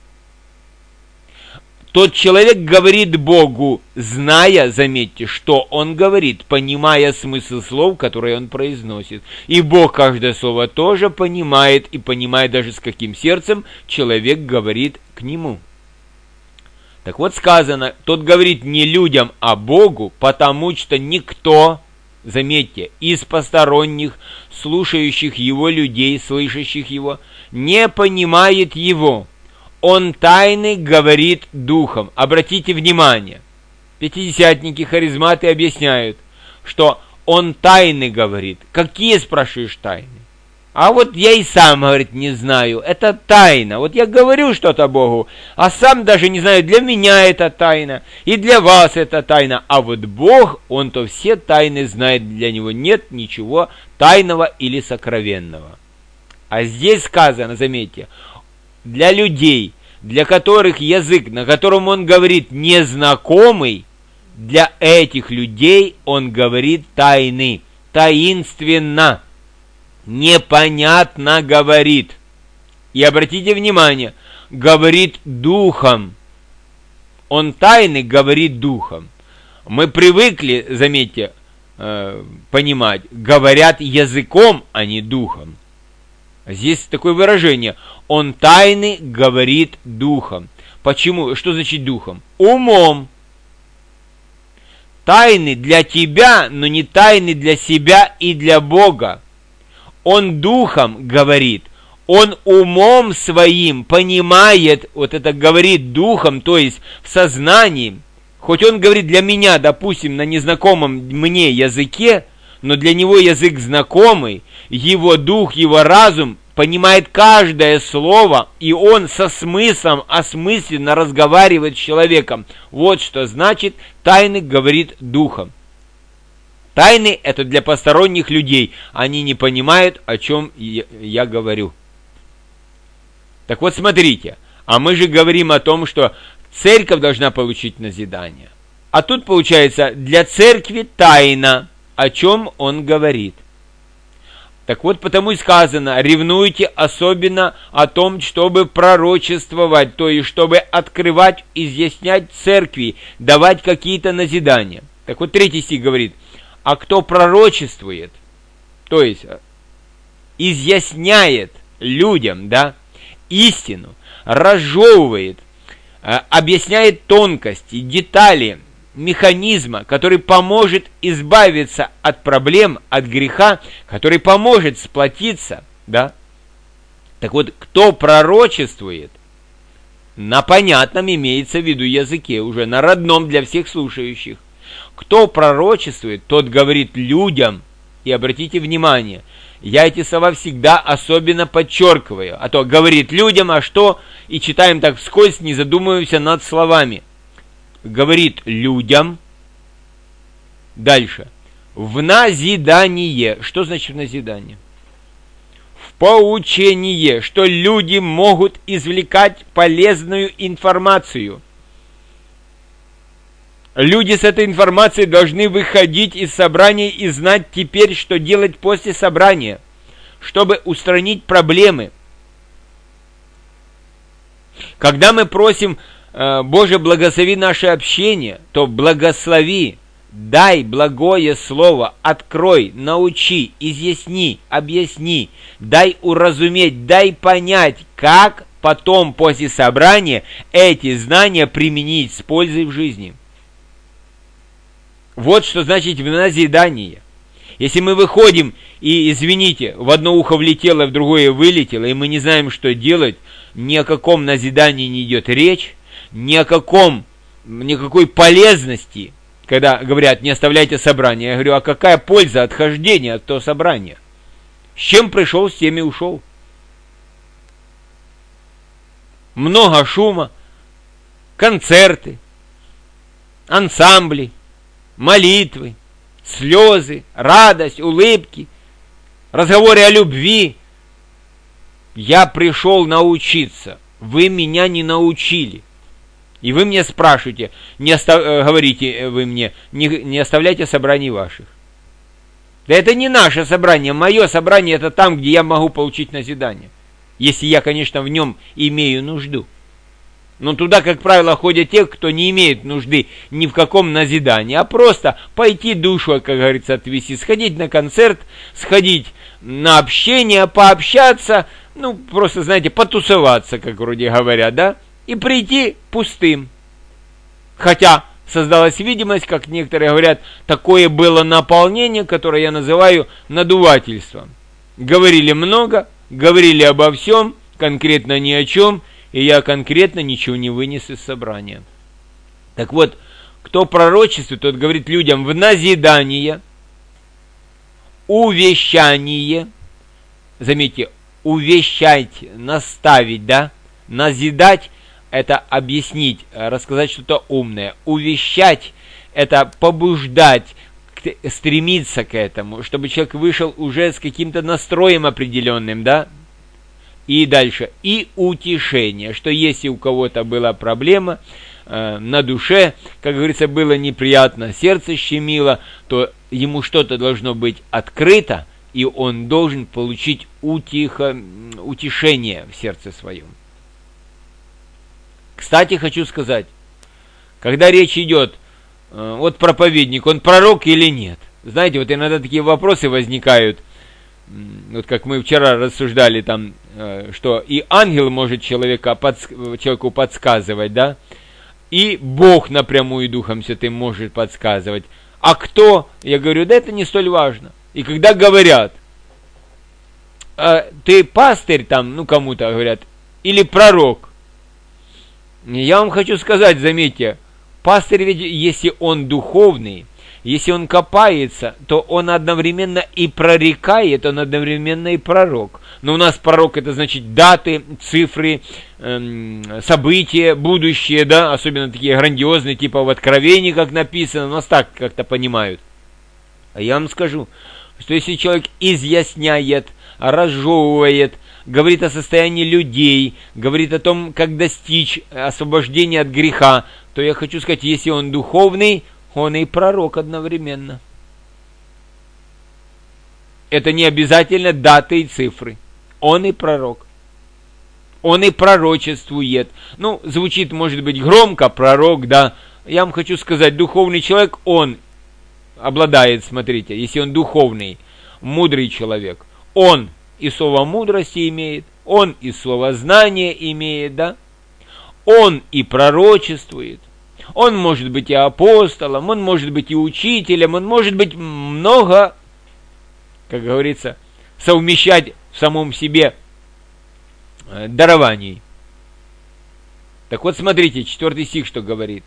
Тот человек говорит Богу, зная, заметьте, что он говорит, понимая смысл слов, которые он произносит. И Бог каждое слово тоже понимает, и понимает даже с каким сердцем человек говорит к нему. Так вот сказано, тот говорит не людям, а Богу, потому что никто, заметьте, из посторонних, слушающих его людей, слышащих его, не понимает его. Он тайны говорит духом. Обратите внимание, пятидесятники, харизматы объясняют, что он тайны говорит. Какие, спрашиваешь, тайны? А вот я и сам, говорит, не знаю. Это тайна. Вот я говорю что-то Богу, а сам даже не знаю, для меня это тайна, и для вас это тайна. А вот Бог, он-то все тайны знает, для него нет ничего тайного или сокровенного. А здесь сказано, заметьте, для людей, для которых язык, на котором он говорит, незнакомый, для этих людей он говорит тайны, таинственно, непонятно говорит. И обратите внимание, говорит духом. Он тайны говорит духом. Мы привыкли, заметьте, э, понимать, говорят языком, а не духом. Здесь такое выражение. Он тайны говорит духом. Почему? Что значит духом? Умом. Тайны для тебя, но не тайны для себя и для Бога. Он духом говорит. Он умом своим понимает, вот это говорит духом, то есть в сознании. Хоть он говорит для меня, допустим, на незнакомом мне языке, но для него язык знакомый, его дух, его разум понимает каждое слово, и он со смыслом осмысленно разговаривает с человеком. Вот что значит тайны говорит духом. Тайны — это для посторонних людей. Они не понимают, о чем я, я говорю. Так вот, смотрите. А мы же говорим о том, что церковь должна получить назидание. А тут, получается, для церкви тайна, о чем он говорит. Так вот, потому и сказано, ревнуйте особенно о том, чтобы пророчествовать, то есть, чтобы открывать, изъяснять церкви, давать какие-то назидания. Так вот, третий стих говорит, а кто пророчествует, то есть, изъясняет людям, да, истину, разжевывает, объясняет тонкости, детали механизма, который поможет избавиться от проблем, от греха, который поможет сплотиться, да. Так вот, кто пророчествует, на понятном имеется в виду языке, уже на родном для всех слушающих. Кто пророчествует, тот говорит людям, и обратите внимание, я эти слова всегда особенно подчеркиваю, а то говорит людям, а что, и читаем так вскользь, не задумываемся над словами. Говорит людям, дальше, в назидание. Что значит назидание? В поучение, что люди могут извлекать полезную информацию. Люди с этой информацией должны выходить из собрания и знать теперь, что делать после собрания, чтобы устранить проблемы. Когда мы просим Боже, благослови наше общение, то благослови, дай благое слово, открой, научи, изъясни, объясни, дай уразуметь, дай понять, как потом после собрания эти знания применить с пользой в жизни. Вот что значит в назидание. Если мы выходим и, извините, в одно ухо влетело, в другое вылетело, и мы не знаем, что делать, ни о каком назидании не идет речь, ни о каком, никакой полезности, когда говорят, не оставляйте собрание. Я говорю, а какая польза от хождения от того собрания? С чем пришел, с тем и ушел. Много шума, концерты, ансамбли, молитвы, слезы, радость, улыбки, разговоры о любви. Я пришел научиться, вы меня не научили. И вы мне спрашиваете, не остав... говорите вы мне, не, не оставляйте собраний ваших. Да это не наше собрание, мое собрание это там, где я могу получить назидание. Если я, конечно, в нем имею нужду. Но туда, как правило, ходят те, кто не имеет нужды ни в каком назидании, а просто пойти душу, как говорится, отвести, сходить на концерт, сходить на общение, пообщаться, ну, просто, знаете, потусоваться, как вроде говорят, да, и прийти пустым. Хотя создалась видимость, как некоторые говорят, такое было наполнение, которое я называю надувательством. Говорили много, говорили обо всем, конкретно ни о чем, и я конкретно ничего не вынес из собрания. Так вот, кто пророчествует, тот говорит людям в назидание, увещание, заметьте, увещать, наставить, да, назидать – это объяснить, рассказать что-то умное, увещать – это побуждать, стремиться к этому, чтобы человек вышел уже с каким-то настроем определенным, да, и дальше, и утешение, что если у кого-то была проблема э, на душе, как говорится, было неприятно, сердце щемило, то ему что-то должно быть открыто, и он должен получить утихо, утешение в сердце своем. Кстати, хочу сказать, когда речь идет, э, вот проповедник, он пророк или нет? Знаете, вот иногда такие вопросы возникают, вот как мы вчера рассуждали там, что и ангел может человека, подск... человеку подсказывать, да, и Бог напрямую Духом Святым может подсказывать. А кто? Я говорю, да это не столь важно. И когда говорят, ты пастырь там, ну кому-то говорят, или пророк, я вам хочу сказать, заметьте, пастырь ведь, если он духовный, если он копается, то он одновременно и прорекает, он одновременно и пророк. Но у нас пророк это значит даты, цифры, эм, события, будущее, да, особенно такие грандиозные, типа в Откровении, как написано, у нас так как-то понимают. А я вам скажу, что если человек изъясняет, разжевывает, говорит о состоянии людей, говорит о том, как достичь освобождения от греха, то я хочу сказать, если он духовный, он и пророк одновременно. Это не обязательно даты и цифры. Он и пророк. Он и пророчествует. Ну, звучит, может быть, громко, пророк, да. Я вам хочу сказать, духовный человек, он обладает, смотрите, если он духовный, мудрый человек, он и слово мудрости имеет, он и слово знания имеет, да. Он и пророчествует. Он может быть и апостолом, он может быть и учителем, он может быть много, как говорится, совмещать в самом себе дарований. Так вот, смотрите, четвертый стих, что говорит.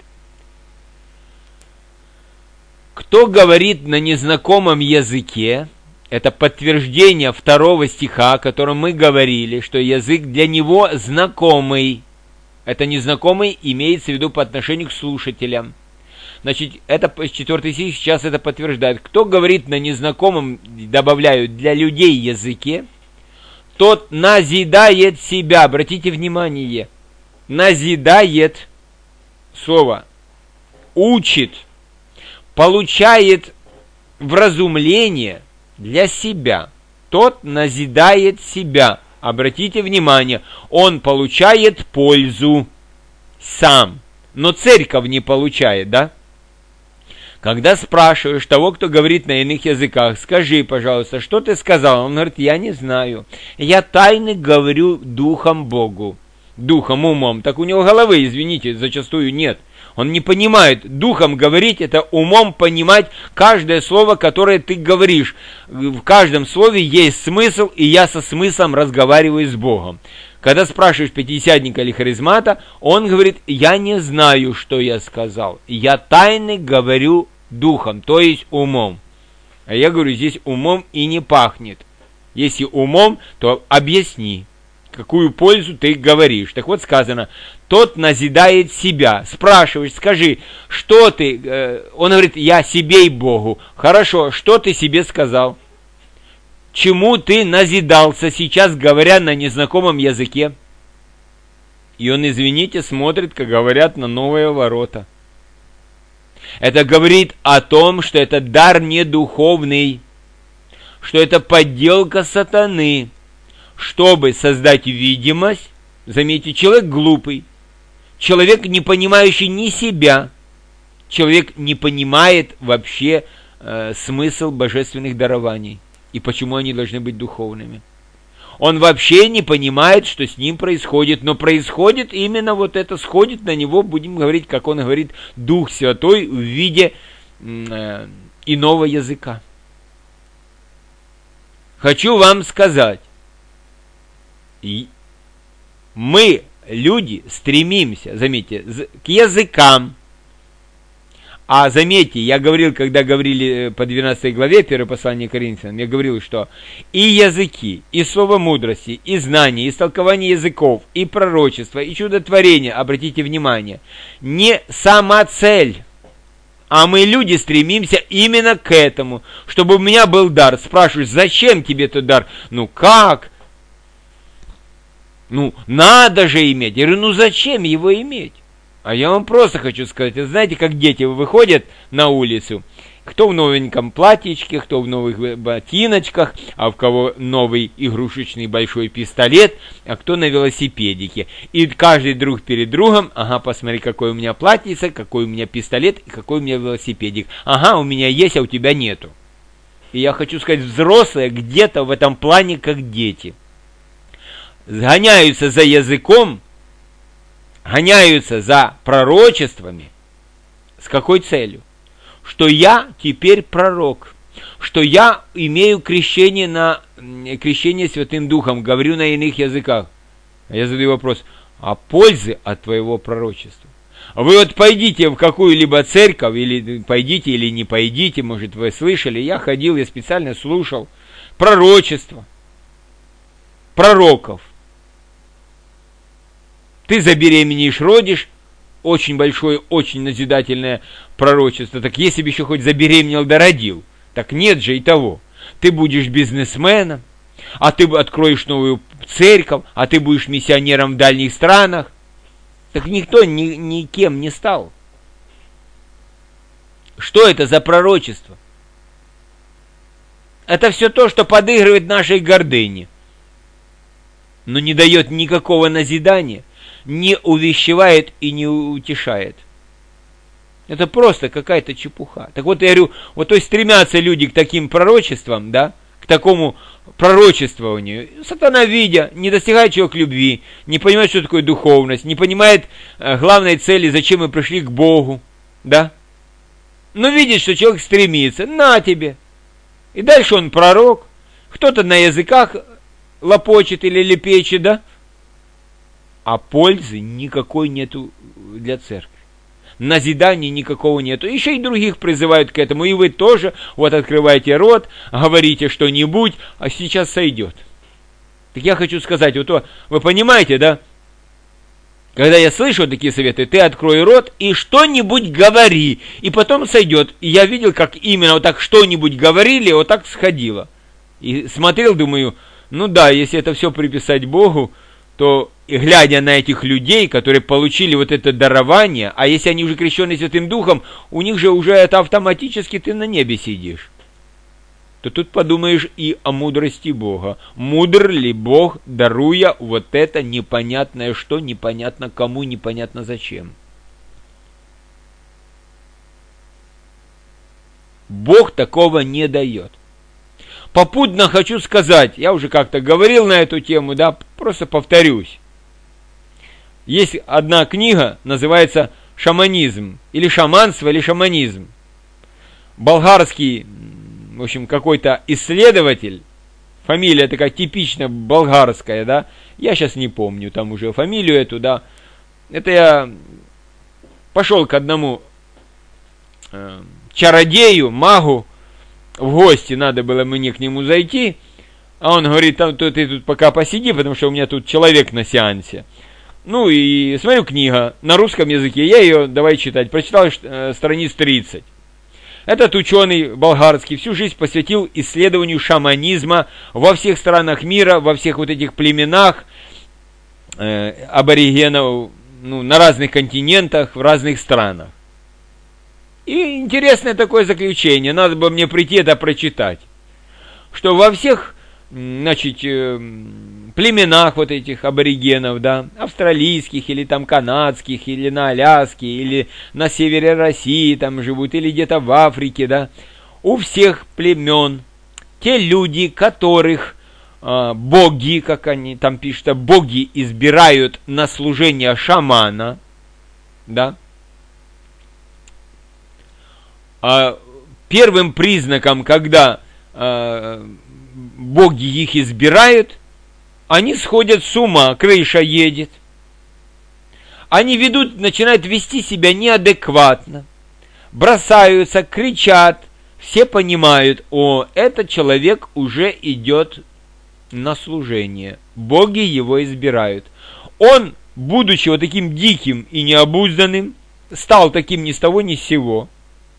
Кто говорит на незнакомом языке, это подтверждение второго стиха, о котором мы говорили, что язык для него знакомый. Это незнакомый имеется в виду по отношению к слушателям. Значит, это четвертый стих сейчас это подтверждает. Кто говорит на незнакомом, добавляют, для людей языке, тот назидает себя. Обратите внимание. Назидает, слово, учит, получает вразумление для себя. Тот назидает себя. Обратите внимание, он получает пользу сам, но церковь не получает, да? Когда спрашиваешь того, кто говорит на иных языках, скажи, пожалуйста, что ты сказал? Он говорит, я не знаю. Я тайны говорю духом Богу, духом, умом. Так у него головы, извините, зачастую нет. Он не понимает. Духом говорить — это умом понимать каждое слово, которое ты говоришь. В каждом слове есть смысл, и я со смыслом разговариваю с Богом. Когда спрашиваешь пятидесятника или харизмата, он говорит: я не знаю, что я сказал. Я тайны говорю духом, то есть умом. А я говорю, здесь умом и не пахнет. Если умом, то объясни, какую пользу ты говоришь. Так вот сказано, тот назидает себя. Спрашиваешь, скажи, что ты... Он говорит, я себе и Богу. Хорошо, что ты себе сказал? Чему ты назидался сейчас, говоря на незнакомом языке? И он, извините, смотрит, как говорят, на новые ворота. Это говорит о том, что это дар не духовный, что это подделка сатаны, чтобы создать видимость. Заметьте, человек глупый, человек, не понимающий ни себя, человек не понимает вообще э, смысл божественных дарований и почему они должны быть духовными. Он вообще не понимает, что с ним происходит, но происходит именно вот это, сходит на него, будем говорить, как он говорит, Дух Святой в виде э, иного языка. Хочу вам сказать, мы, люди, стремимся, заметьте, к языкам. А заметьте, я говорил, когда говорили по двенадцатой главе первого послания Коринфянам, я говорил, что и языки, и слово мудрости, и знания, и истолкование языков, и пророчество, и чудотворение, обратите внимание, не сама цель. А мы, люди, стремимся именно к этому, чтобы у меня был дар. Спрашиваешь, зачем тебе этот дар? Ну как? Ну, надо же иметь. Я говорю, ну зачем его иметь? А я вам просто хочу сказать, знаете, как дети выходят на улицу, кто в новеньком платьичке, кто в новых ботиночках, а у кого новый игрушечный большой пистолет, а кто на велосипедике. И каждый друг перед другом, ага, посмотри, какой у меня платьице, какой у меня пистолет и какой у меня велосипедик. Ага, у меня есть, а у тебя нету. И я хочу сказать, взрослые где-то в этом плане как дети. Сгоняются за языком, гоняются за пророчествами. С какой целью? Что я теперь пророк, что я имею крещение, на, крещение Святым Духом, говорю на иных языках. Я задаю вопрос, а пользы от твоего пророчества? Вы вот пойдите в какую-либо церковь, или пойдите, или не пойдите, может, вы слышали, я ходил, я специально слушал пророчество, пророков. Ты забеременеешь, родишь, очень большое, очень назидательное пророчество. Так если бы еще хоть забеременел да родил, так нет же и того. Ты будешь бизнесменом, а ты откроешь новую церковь, а ты будешь миссионером в дальних странах. Так никто ни, никем не стал. Что это за пророчество? Это все то, что подыгрывает нашей гордыне, но не дает никакого назидания, не увещевает и не утешает. Это просто какая-то чепуха. Так вот, я говорю, вот то есть стремятся люди к таким пророчествам, да, к такому пророчествованию. Сатана, видя, не достигает человек любви, не понимает, что такое духовность, не понимает э, главной цели, зачем мы пришли к Богу, да. Но видит, что человек стремится, на тебе. И дальше он пророк, кто-то на языках лопочет или лепечет, да. А пользы никакой нету для церкви. Назидания никакого нету. Еще и других призывают к этому. И вы тоже вот открываете рот, говорите что-нибудь, а сейчас сойдет. Так я хочу сказать, вот вы понимаете, да? Когда я слышу такие советы, ты открой рот и что-нибудь говори, и потом сойдет. И я видел, как именно вот так что-нибудь говорили, вот так сходило. И смотрел, думаю, ну да, если это все приписать Богу, то, и глядя на этих людей, которые получили вот это дарование, а если они уже крещены Святым Духом, у них же уже это автоматически ты на небе сидишь, то тут подумаешь и о мудрости Бога. Мудр ли Бог, даруя вот это непонятное что, непонятно кому, непонятно зачем. Бог такого не дает. Попутно хочу сказать, я уже как-то говорил на эту тему, да, просто повторюсь. Есть одна книга, называется шаманизм, или шаманство, или шаманизм. Болгарский, в общем, какой-то исследователь, фамилия такая типично болгарская, да, я сейчас не помню там уже фамилию эту, да, это я пошел к одному э, чародею, магу, в гости, надо было мне к нему зайти, а он говорит, там, ты, ты тут пока посиди, потому что у меня тут человек на сеансе. Ну и смотрю, книга на русском языке, я ее, давай читать, прочитал э, страниц тридцать. Этот ученый болгарский всю жизнь посвятил исследованию шаманизма во всех странах мира, во всех вот этих племенах э, аборигенов, ну, на разных континентах, в разных странах. И интересное такое заключение, надо бы мне прийти это прочитать, что во всех, значит, э, племенах вот этих аборигенов, да, австралийских или там канадских, или на Аляске, или на севере России там живут, или где-то в Африке, да, у всех племен те люди, которых э, боги, как они там пишут, боги избирают на служение шамана, да, а первым признаком, когда э, боги их избирают, они сходят с ума, крыша едет. Они ведут, начинают вести себя неадекватно, бросаются, кричат. Все понимают, о, этот человек уже идет на служение. Боги его избирают. Он, будучи вот таким диким и необузданным, стал таким ни с того ни с сего.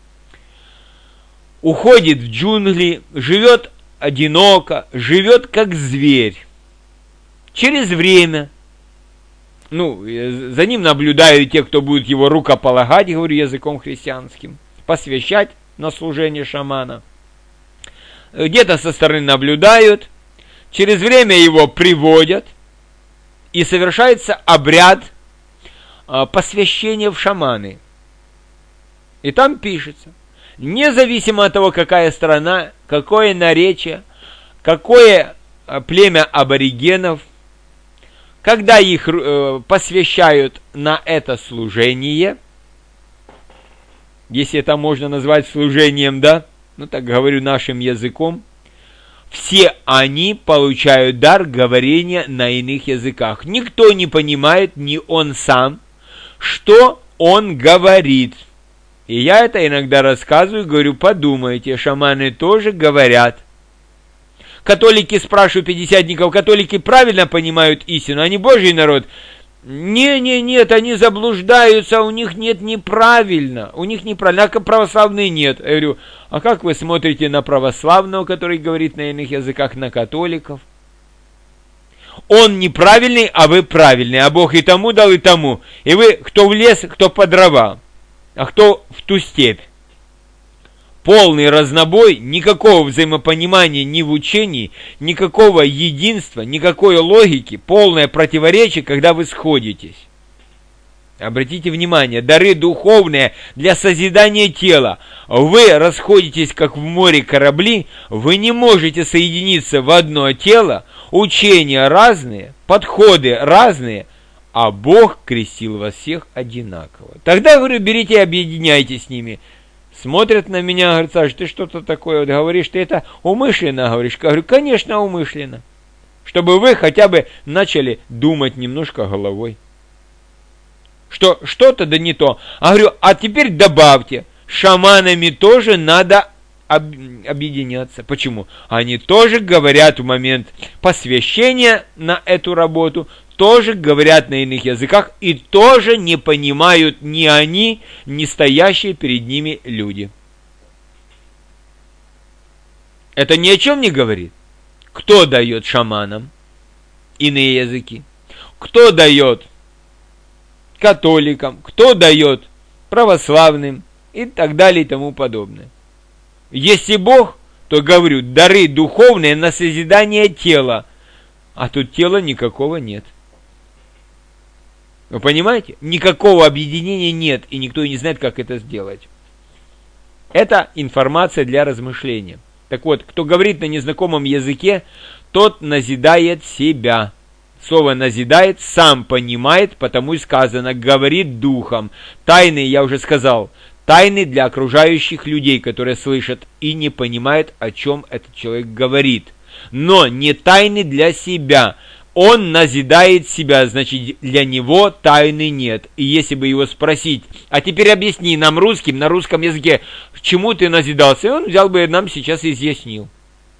Уходит в джунгли, живет одиноко, живет как зверь. Через время, ну, за ним наблюдают те, кто будет его рукополагать, говорю языком христианским, посвящать на служение шамана. Где-то со стороны наблюдают, через время его приводят, и совершается обряд посвящения в шаманы. И там пишется, независимо от того, какая страна, какое наречие, какое племя аборигенов, когда их э, посвящают на это служение, если это можно назвать служением, да, ну так говорю нашим языком, все они получают дар говорения на иных языках. Никто не понимает, ни он сам, что он говорит. И я это иногда рассказываю, говорю, подумайте, шаманы тоже говорят. Католики, спрашиваю пятидесятников, католики правильно понимают истину, они Божий народ? Не, не, нет, они заблуждаются, у них нет неправильно, у них неправильно, а православные нет. Я говорю, а как вы смотрите на православного, который говорит на иных языках, на католиков? Он неправильный, а вы правильный, а Бог и тому дал, и тому. И вы, кто в лес, кто по дрова, а кто в ту степь. Полный разнобой, никакого взаимопонимания ни в учении, никакого единства, никакой логики, полное противоречие, когда вы сходитесь. Обратите внимание, дары духовные для созидания тела. Вы расходитесь, как в море корабли, вы не можете соединиться в одно тело, учения разные, подходы разные, а Бог крестил вас всех одинаково. Тогда, говорю, берите и объединяйте с ними. Смотрят на меня, говорят, Саша, ты что-то такое вот говоришь, ты это умышленно говоришь? Я говорю, конечно, умышленно. Чтобы вы хотя бы начали думать немножко головой. Что что-то да не то. А говорю, а теперь добавьте, шаманами тоже надо об, объединяться. Почему? Они тоже говорят в момент посвящения на эту работу, тоже говорят на иных языках и тоже не понимают ни они, ни стоящие перед ними люди. Это ни о чем не говорит. Кто дает шаманам иные языки? Кто дает католикам? Кто дает православным? И так далее и тому подобное. Если Бог, то, говорю, дары духовные на созидание тела, а тут тела никакого нет. Вы понимаете? Никакого объединения нет, и никто и не знает, как это сделать. Это информация для размышления. Так вот, кто говорит на незнакомом языке, тот назидает себя. Слово назидает, сам понимает, потому и сказано, говорит духом. Тайны, я уже сказал, тайны для окружающих людей, которые слышат и не понимают, о чем этот человек говорит. Но не тайны для себя. Он назидает себя, значит, для него тайны нет. И если бы его спросить, а теперь объясни нам русским, на русском языке, чему ты назидался, и он взял бы и нам сейчас изъяснил.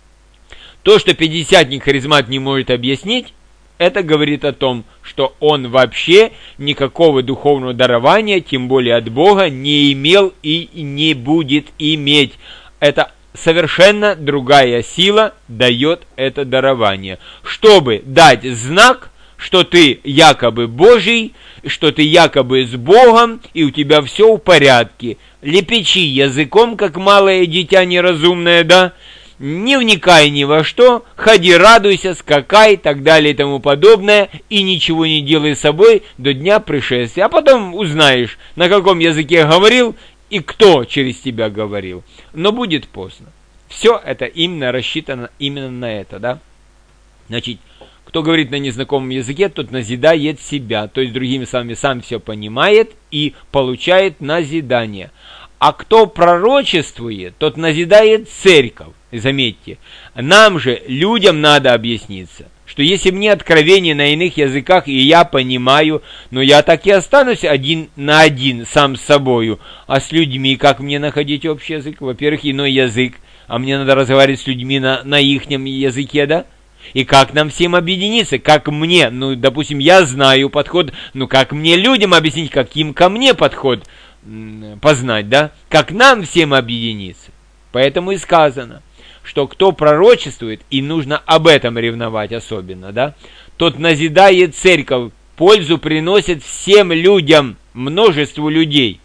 То, что пятидесятник харизмат не может объяснить, это говорит о том, что он вообще никакого духовного дарования, тем более от Бога, не имел и не будет иметь. Это совершенно другая сила дает это дарование, чтобы дать знак, что ты якобы Божий, что ты якобы с Богом, и у тебя все в порядке. Лепечи языком, как малое дитя неразумное, да? Не вникай ни во что, ходи, радуйся, скакай, так далее и тому подобное, и ничего не делай с собой до дня пришествия. А потом узнаешь, на каком языке говорил и кто через тебя говорил. Но будет поздно. Все это именно рассчитано именно на это, да? Значит, кто говорит на незнакомом языке, тот назидает себя, то есть, другими словами, сам все понимает и получает назидание. А кто пророчествует, тот назидает церковь. Заметьте, нам же, людям, надо объясниться, что если мне откровение на иных языках, и я понимаю, но я так и останусь один на один сам с собою, а с людьми как мне находить общий язык? Во-первых, иной язык, а мне надо разговаривать с людьми на, на ихнем языке, да? И как нам всем объединиться? Как мне, ну, допустим, я знаю подход, ну, как мне людям объяснить, каким ко мне подход познать, да? Как нам всем объединиться? Поэтому и сказано, что кто пророчествует, и нужно об этом ревновать особенно, да, тот назидает церковь, пользу приносит всем людям, множеству людей.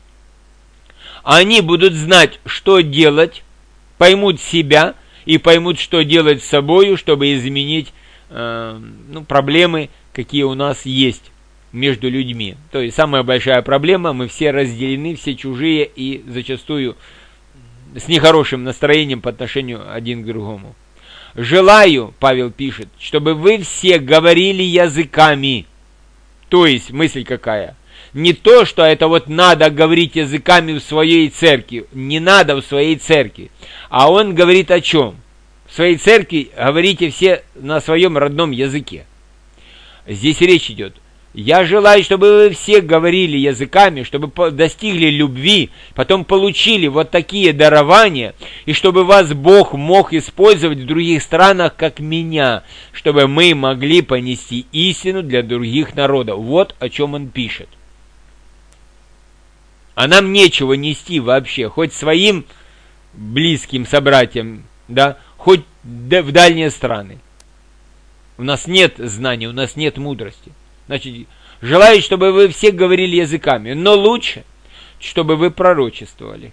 Они будут знать, что делать, поймут себя и поймут, что делать с собою, чтобы изменить э, ну, проблемы, какие у нас есть между людьми. То есть самая большая проблема, мы все разделены, все чужие и зачастую с нехорошим настроением по отношению один к другому. Желаю, Павел пишет, чтобы вы все говорили языками. То есть, мысль какая? Не то, что это вот надо говорить языками в своей церкви. Не надо в своей церкви. А он говорит о чем? В своей церкви говорите все на своем родном языке. Здесь речь идет. Я желаю, чтобы вы все говорили языками, чтобы достигли любви, потом получили вот такие дарования, и чтобы вас Бог мог использовать в других странах, как меня, чтобы мы могли понести истину для других народов. Вот о чем он пишет. А нам нечего нести вообще, хоть своим близким собратьям, да, хоть в дальние страны. У нас нет знаний, у нас нет мудрости. Значит, желаю, чтобы вы все говорили языками, но лучше, чтобы вы пророчествовали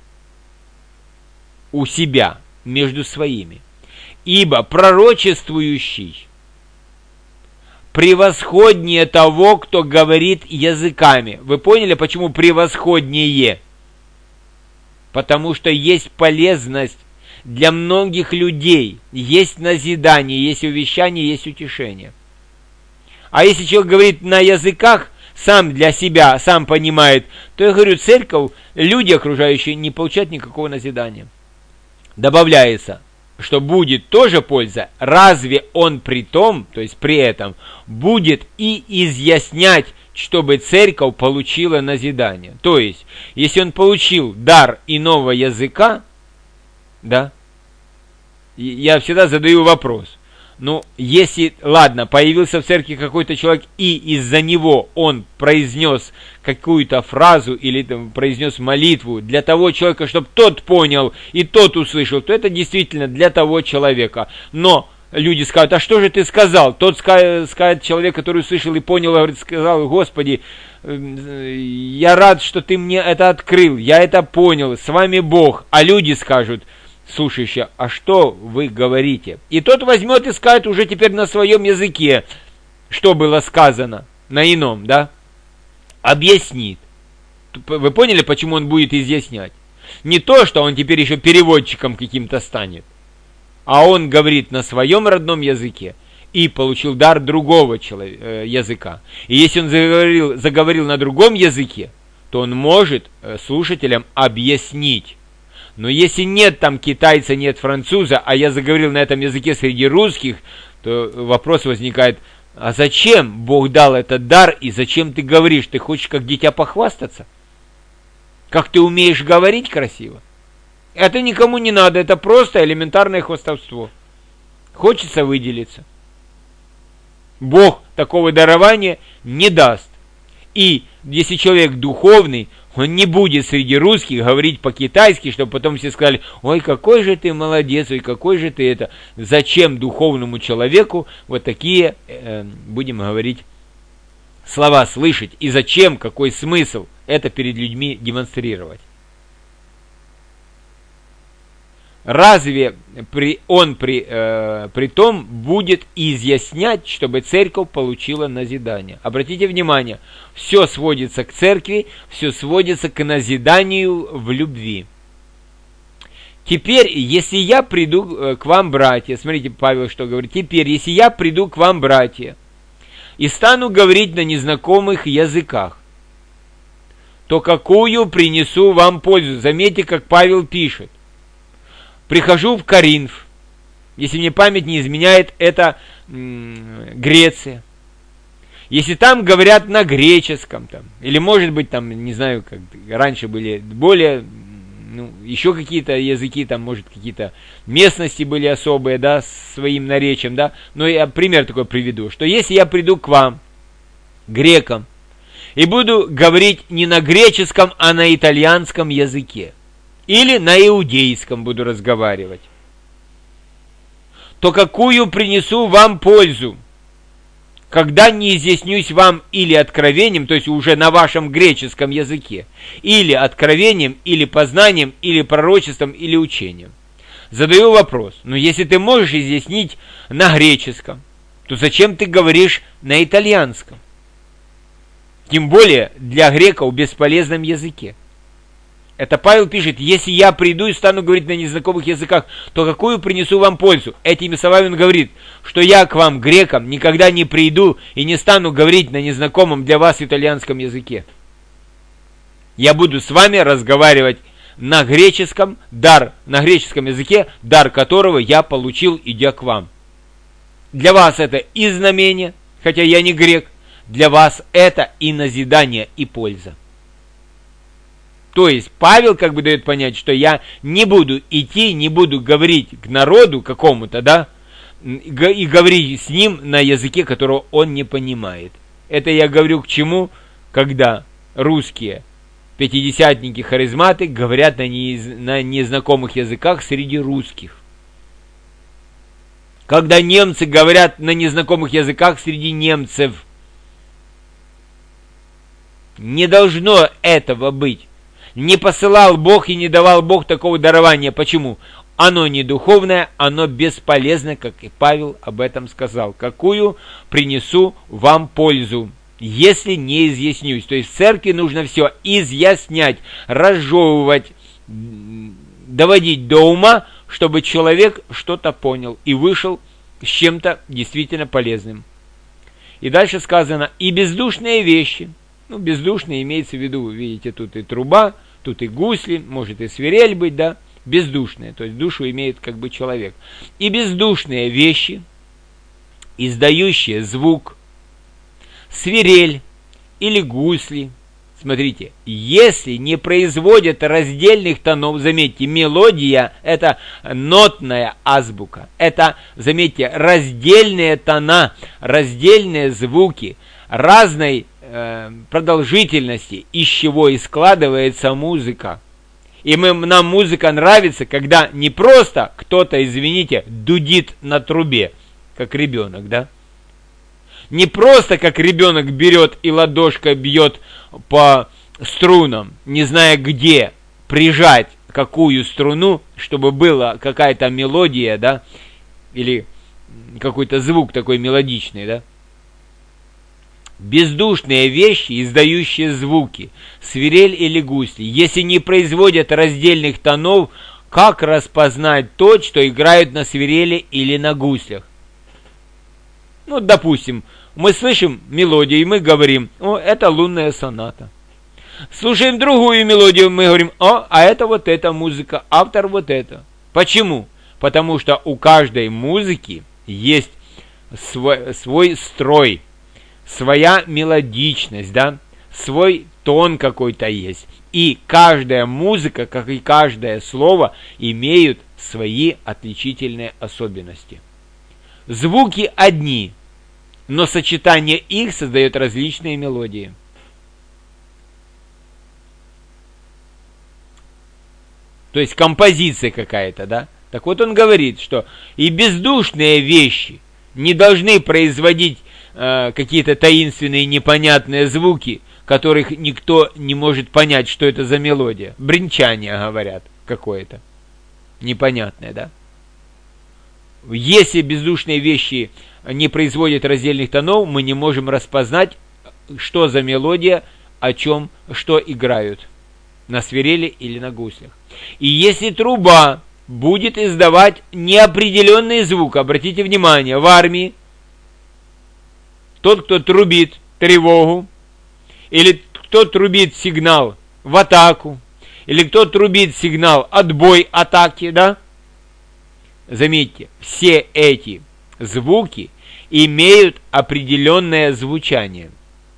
у себя, между своими. Ибо пророчествующий превосходнее того, кто говорит языками. Вы поняли, почему превосходнее? Потому что есть полезность для многих людей, есть назидание, есть увещание, есть утешение. А если человек говорит на языках, сам для себя, сам понимает, то я говорю, церковь, люди окружающие не получают никакого назидания. Добавляется, что будет тоже польза, разве он при том, то есть при этом, будет и изъяснять, чтобы церковь получила назидание. То есть, если он получил дар иного языка, да, я всегда задаю вопрос. Ну, если, ладно, появился в церкви какой-то человек, и из-за него он произнес какую-то фразу или там, произнес молитву для того человека, чтобы тот понял и тот услышал, то это действительно для того человека. Но люди скажут, а что же ты сказал? Тот скажет, скажет человек, который услышал и понял, говорит, сказал, Господи, я рад, что ты мне это открыл, я это понял, с вами Бог. А люди скажут, слушающий, а что вы говорите? И тот возьмет и скажет уже теперь на своем языке, что было сказано, на ином, да? Объяснит. Вы поняли, почему он будет изъяснять? Не то, что он теперь еще переводчиком каким-то станет, а он говорит на своем родном языке, и получил дар другого человека, языка. И если он заговорил, заговорил на другом языке, то он может слушателям объяснить. Но если нет там китайца, нет француза, а я заговорил на этом языке среди русских, то вопрос возникает: а зачем Бог дал этот дар, и зачем ты говоришь? Ты хочешь как дитя похвастаться? Как ты умеешь говорить красиво? Это никому не надо, это просто элементарное хвастовство. Хочется выделиться. Бог такого дарования не даст. И если человек духовный, он не будет среди русских говорить по-китайски, чтобы потом все сказали: ой, какой же ты молодец, ой, какой же ты это. Зачем духовному человеку вот такие, э, будем говорить, слова слышать? И зачем, какой смысл это перед людьми демонстрировать? Разве при, он при, э, при том будет изъяснять, чтобы церковь получила назидание? Обратите внимание, все сводится к церкви, все сводится к назиданию в любви. Теперь, если я приду к вам, братья, смотрите, Павел что говорит, теперь, если я приду к вам, братья, и стану говорить на незнакомых языках, то какую принесу вам пользу? Заметьте, как Павел пишет. Прихожу в Коринф, если мне память не изменяет, это м- Греция. Если там говорят на греческом, там, или может быть там, не знаю, как раньше были более, ну, еще какие-то языки, там, может, какие-то местности были особые, да, с своим наречием, да, но я пример такой приведу, что если я приду к вам, грекам, и буду говорить не на греческом, а на итальянском языке, или на иудейском буду разговаривать, то какую принесу вам пользу, когда не изъяснюсь вам или откровением, то есть уже на вашем греческом языке, или откровением, или познанием, или пророчеством, или учением? Задаю вопрос, но если ты можешь изъяснить на греческом, то зачем ты говоришь на итальянском? Тем более для греков бесполезном языке. Это Павел пишет: если я приду и стану говорить на незнакомых языках, то какую принесу вам пользу? Этими словами он говорит, что я к вам, грекам, никогда не приду и не стану говорить на незнакомом для вас итальянском языке. Я буду с вами разговаривать на греческом, дар, на греческом языке, дар которого я получил, идя к вам. Для вас это и знамение, хотя я не грек, для вас это и назидание, и польза. То есть Павел как бы дает понять, что я не буду идти, не буду говорить к народу какому-то, да, и говорить с ним на языке, которого он не понимает. Это я говорю к чему? Когда русские пятидесятники, харизматы говорят на, неиз... на незнакомых языках среди русских. Когда немцы говорят на незнакомых языках среди немцев. Не должно этого быть. Не посылал Бог и не давал Бог такого дарования. Почему? Оно не духовное, оно бесполезно, как и Павел об этом сказал. Какую принесу вам пользу, если не изъяснюсь? То есть в церкви нужно все изъяснять, разжевывать, доводить до ума, чтобы человек что-то понял и вышел с чем-то действительно полезным. И дальше сказано: и бездушные вещи. Ну, бездушные имеется в виду, видите, тут и труба, тут и гусли, может и свирель быть, да, бездушные, то есть душу имеет как бы человек. И бездушные вещи, издающие звук, свирель или гусли, смотрите, если не производят раздельных тонов, заметьте, мелодия – это нотная азбука, это, заметьте, раздельные тона, раздельные звуки разной продолжительности, из чего и складывается музыка. И мы, нам музыка нравится, когда не просто кто-то, извините, дудит на трубе, как ребенок, да? Не просто как ребенок берет и ладошкой бьет по струнам, не зная где прижать какую струну, чтобы была какая-то мелодия, да, или какой-то звук такой мелодичный, да? Бездушные вещи, издающие звуки, свирель или гусли, если не производят раздельных тонов, как распознать то, что играют на свирели или на гуслях? Ну, допустим, мы слышим мелодию, и мы говорим: о, это лунная соната. Слушаем другую мелодию, мы говорим: о, а это вот эта музыка, автор вот это. Почему? Потому что у каждой музыки есть свой, свой строй, своя мелодичность, да, свой тон какой-то есть. И каждая музыка, как и каждое слово, имеют свои отличительные особенности. Звуки одни, но сочетание их создает различные мелодии. То есть композиция какая-то, да? Так вот он говорит, что и бездушные вещи не должны производить э, какие-то таинственные непонятные звуки, которых никто не может понять, что это за мелодия. Бренчание, говорят, какое-то. Непонятное, да? Если бездушные вещи не производят раздельных тонов, мы не можем распознать, что за мелодия, о чем, что играют. На свирели или на гуслях. И если труба будет издавать неопределенный звук, обратите внимание, в армии тот, кто трубит тревогу, или кто трубит сигнал в атаку, или кто трубит сигнал отбой атаки, да? Заметьте, все эти звуки имеют определенное звучание.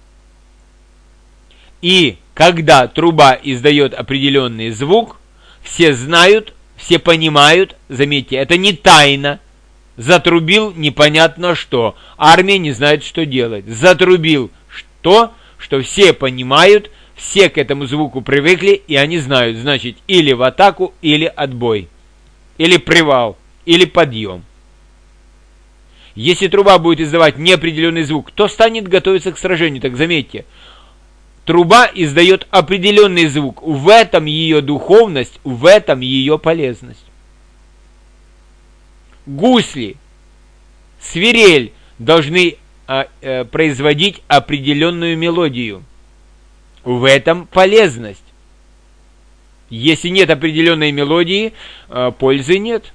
И когда труба издает определенный звук, все знают, все понимают, заметьте, это не тайна. Затрубил непонятно что, армия не знает, что делать. Затрубил что, что все понимают, все к этому звуку привыкли, и они знают, значит, или в атаку, или отбой, или привал, или подъем. Если труба будет издавать неопределенный звук, кто станет готовиться к сражению? Так заметьте, труба издает определенный звук. В этом ее духовность, в этом ее полезность. Гусли, свирель должны а, а, производить определенную мелодию. В этом полезность. Если нет определенной мелодии, а, пользы нет.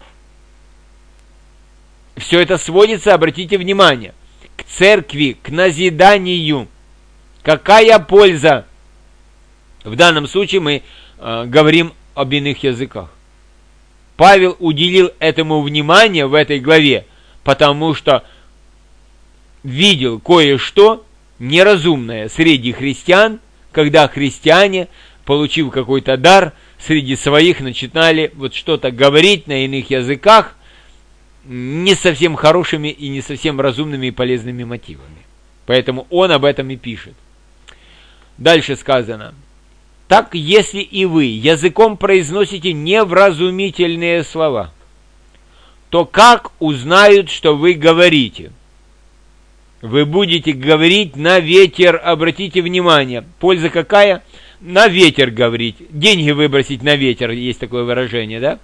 Все это сводится, обратите внимание, к церкви, к назиданию. Какая польза? В данном случае мы э, говорим об иных языках. Павел уделил этому внимание в этой главе, потому что видел кое-что неразумное среди христиан, когда христиане, получив какой-то дар, среди своих начинали вот что-то говорить на иных языках не совсем хорошими и не совсем разумными и полезными мотивами. Поэтому он об этом и пишет. Дальше сказано: так если и вы языком произносите невразумительные слова, то как узнают, что вы говорите? Вы будете говорить на ветер, обратите внимание. Польза какая? На ветер говорить. Деньги выбросить на ветер, есть такое выражение, да?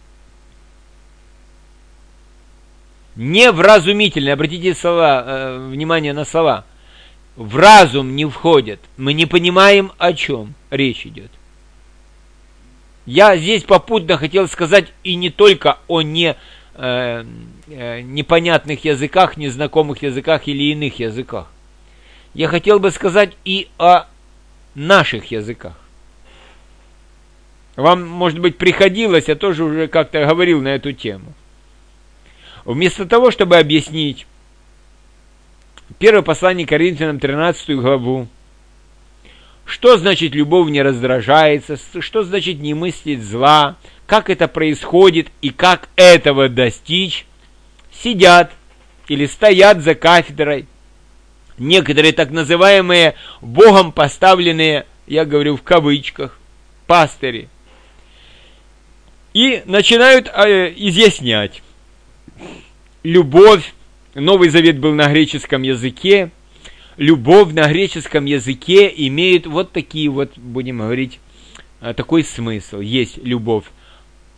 Невразумительные, обратите слова, э, внимание на слова. В разум не входят. Мы не понимаем, о чем речь идет. Я здесь попутно хотел сказать и не только о не, э, э, непонятных языках, незнакомых языках или иных языках. Я хотел бы сказать и о наших языках. Вам, может быть, приходилось, я тоже уже как-то говорил на эту тему. Вместо того, чтобы объяснить первое послание Коринфянам, тринадцатую главу, что значит любовь не раздражается, что значит не мыслить зла, как это происходит и как этого достичь, сидят или стоят за кафедрой некоторые так называемые Богом поставленные, я говорю в кавычках, пастыри, и начинают э, изъяснять. Любовь, Новый Завет был на греческом языке, любовь на греческом языке имеет вот такие вот, будем говорить, такой смысл. Есть любовь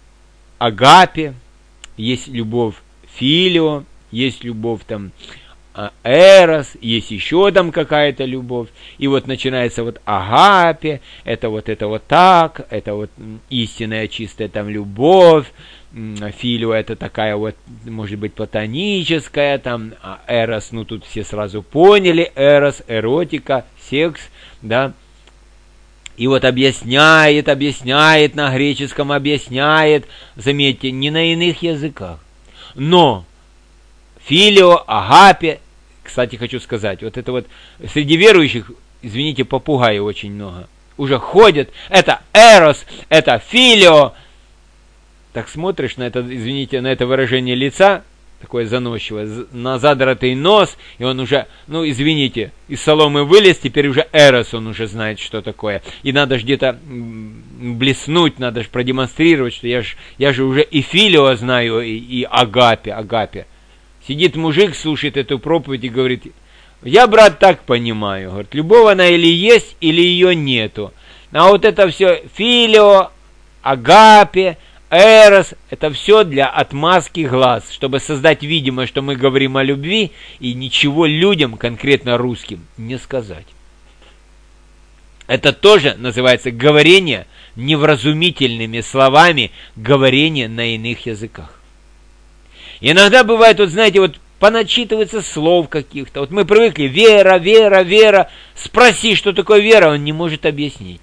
агапе, есть любовь филио, есть любовь там эрос, есть еще там какая-то любовь, и вот начинается вот агапе, это вот это вот так, это вот истинная чистая там любовь, филио это такая вот, может быть, платоническая, там, а эрос, ну тут все сразу поняли, эрос, эротика, секс, да, и вот объясняет, объясняет на греческом, объясняет, заметьте, не на иных языках, но филио, агапе, кстати, хочу сказать, вот это вот среди верующих, извините, попугаи очень много, уже ходят, это эрос, это филио. Так смотришь на это, извините, на это выражение лица, такое заносчивое, на задротый нос, и он уже, ну, извините, из соломы вылез, теперь уже эрос, он уже знает, что такое. И надо же где-то блеснуть, надо же продемонстрировать, что я же я же уже и филио знаю, и, и агапе, агапе. Сидит мужик, слушает эту проповедь и говорит, я, брат, так понимаю, говорит, любовь она или есть, или ее нету. А вот это все филио, агапе, эрос, это все для отмазки глаз, чтобы создать видимость, что мы говорим о любви, и ничего людям, конкретно русским, не сказать. Это тоже называется говорение невразумительными словами, говорение на иных языках. Иногда бывает, вот знаете, вот поначитывается слов каких-то. Вот мы привыкли, вера, вера, вера. Спроси, что такое вера, он не может объяснить.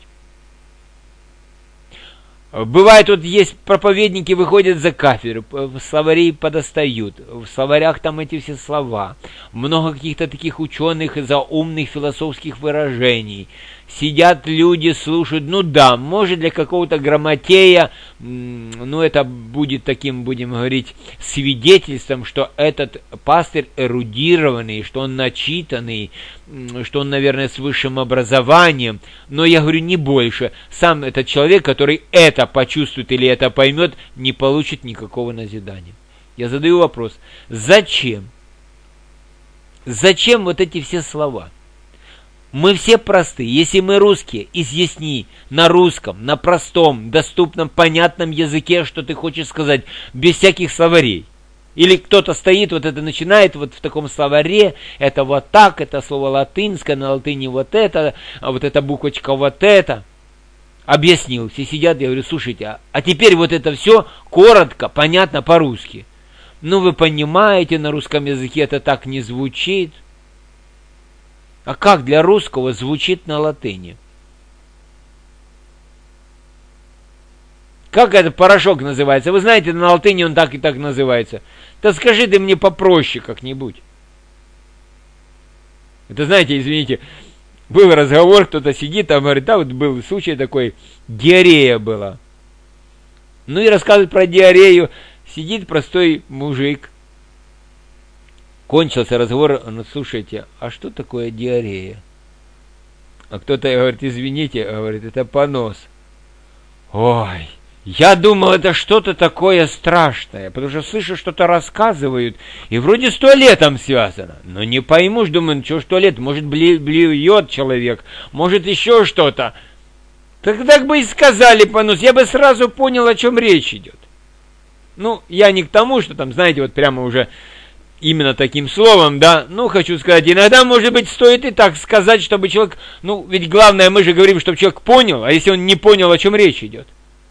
Бывает, вот есть проповедники, выходят за кафедру, словарей подостают, в словарях там эти все слова, много каких-то таких ученых, заумных философских выражений. Сидят люди, слушают, ну да, может для какого-то грамотея, ну это будет таким, будем говорить, свидетельством, что этот пастырь эрудированный, что он начитанный, что он, наверное, с высшим образованием, но я говорю, не больше. Сам этот человек, который это почувствует или это поймет, не получит никакого назидания. Я задаю вопрос, зачем? Зачем вот эти все слова? Мы все просты. Если мы русские, изъясни на русском, на простом, доступном, понятном языке, что ты хочешь сказать, без всяких словарей. Или кто-то стоит, вот это начинает вот в таком словаре, это вот так, это слово латынское, на латыни вот это, а вот эта буквочка вот это. Объяснил, все сидят, я говорю, слушайте, а, а теперь вот это все коротко, понятно по-русски. Ну вы понимаете, на русском языке это так не звучит. А как для русского звучит на латыни? Как этот порошок называется? Вы знаете, на латыни он так и так называется. Да скажи ты мне попроще как-нибудь. Это, знаете, извините, был разговор, кто-то сидит, там говорит, да, вот был случай такой, диарея была. Ну и рассказывает про диарею. Сидит простой мужик. Кончился разговор, ну, слушайте, а что такое диарея? А кто-то говорит, извините, говорит, это понос. Ой, я думал, это что-то такое страшное, потому что слышу, что-то рассказывают, и вроде с туалетом связано. Но не пойму, думаю, ну что ж туалет, может блюет человек, может еще что-то. Так так бы и сказали понос, я бы сразу понял, о чем речь идет. Ну, я не к тому, что там, знаете, вот прямо уже... Именно таким словом, да, ну, хочу сказать, иногда, может быть, стоит и так сказать, чтобы человек, ну, ведь главное, мы же говорим, чтобы человек понял, а если он не понял, о чем речь идет?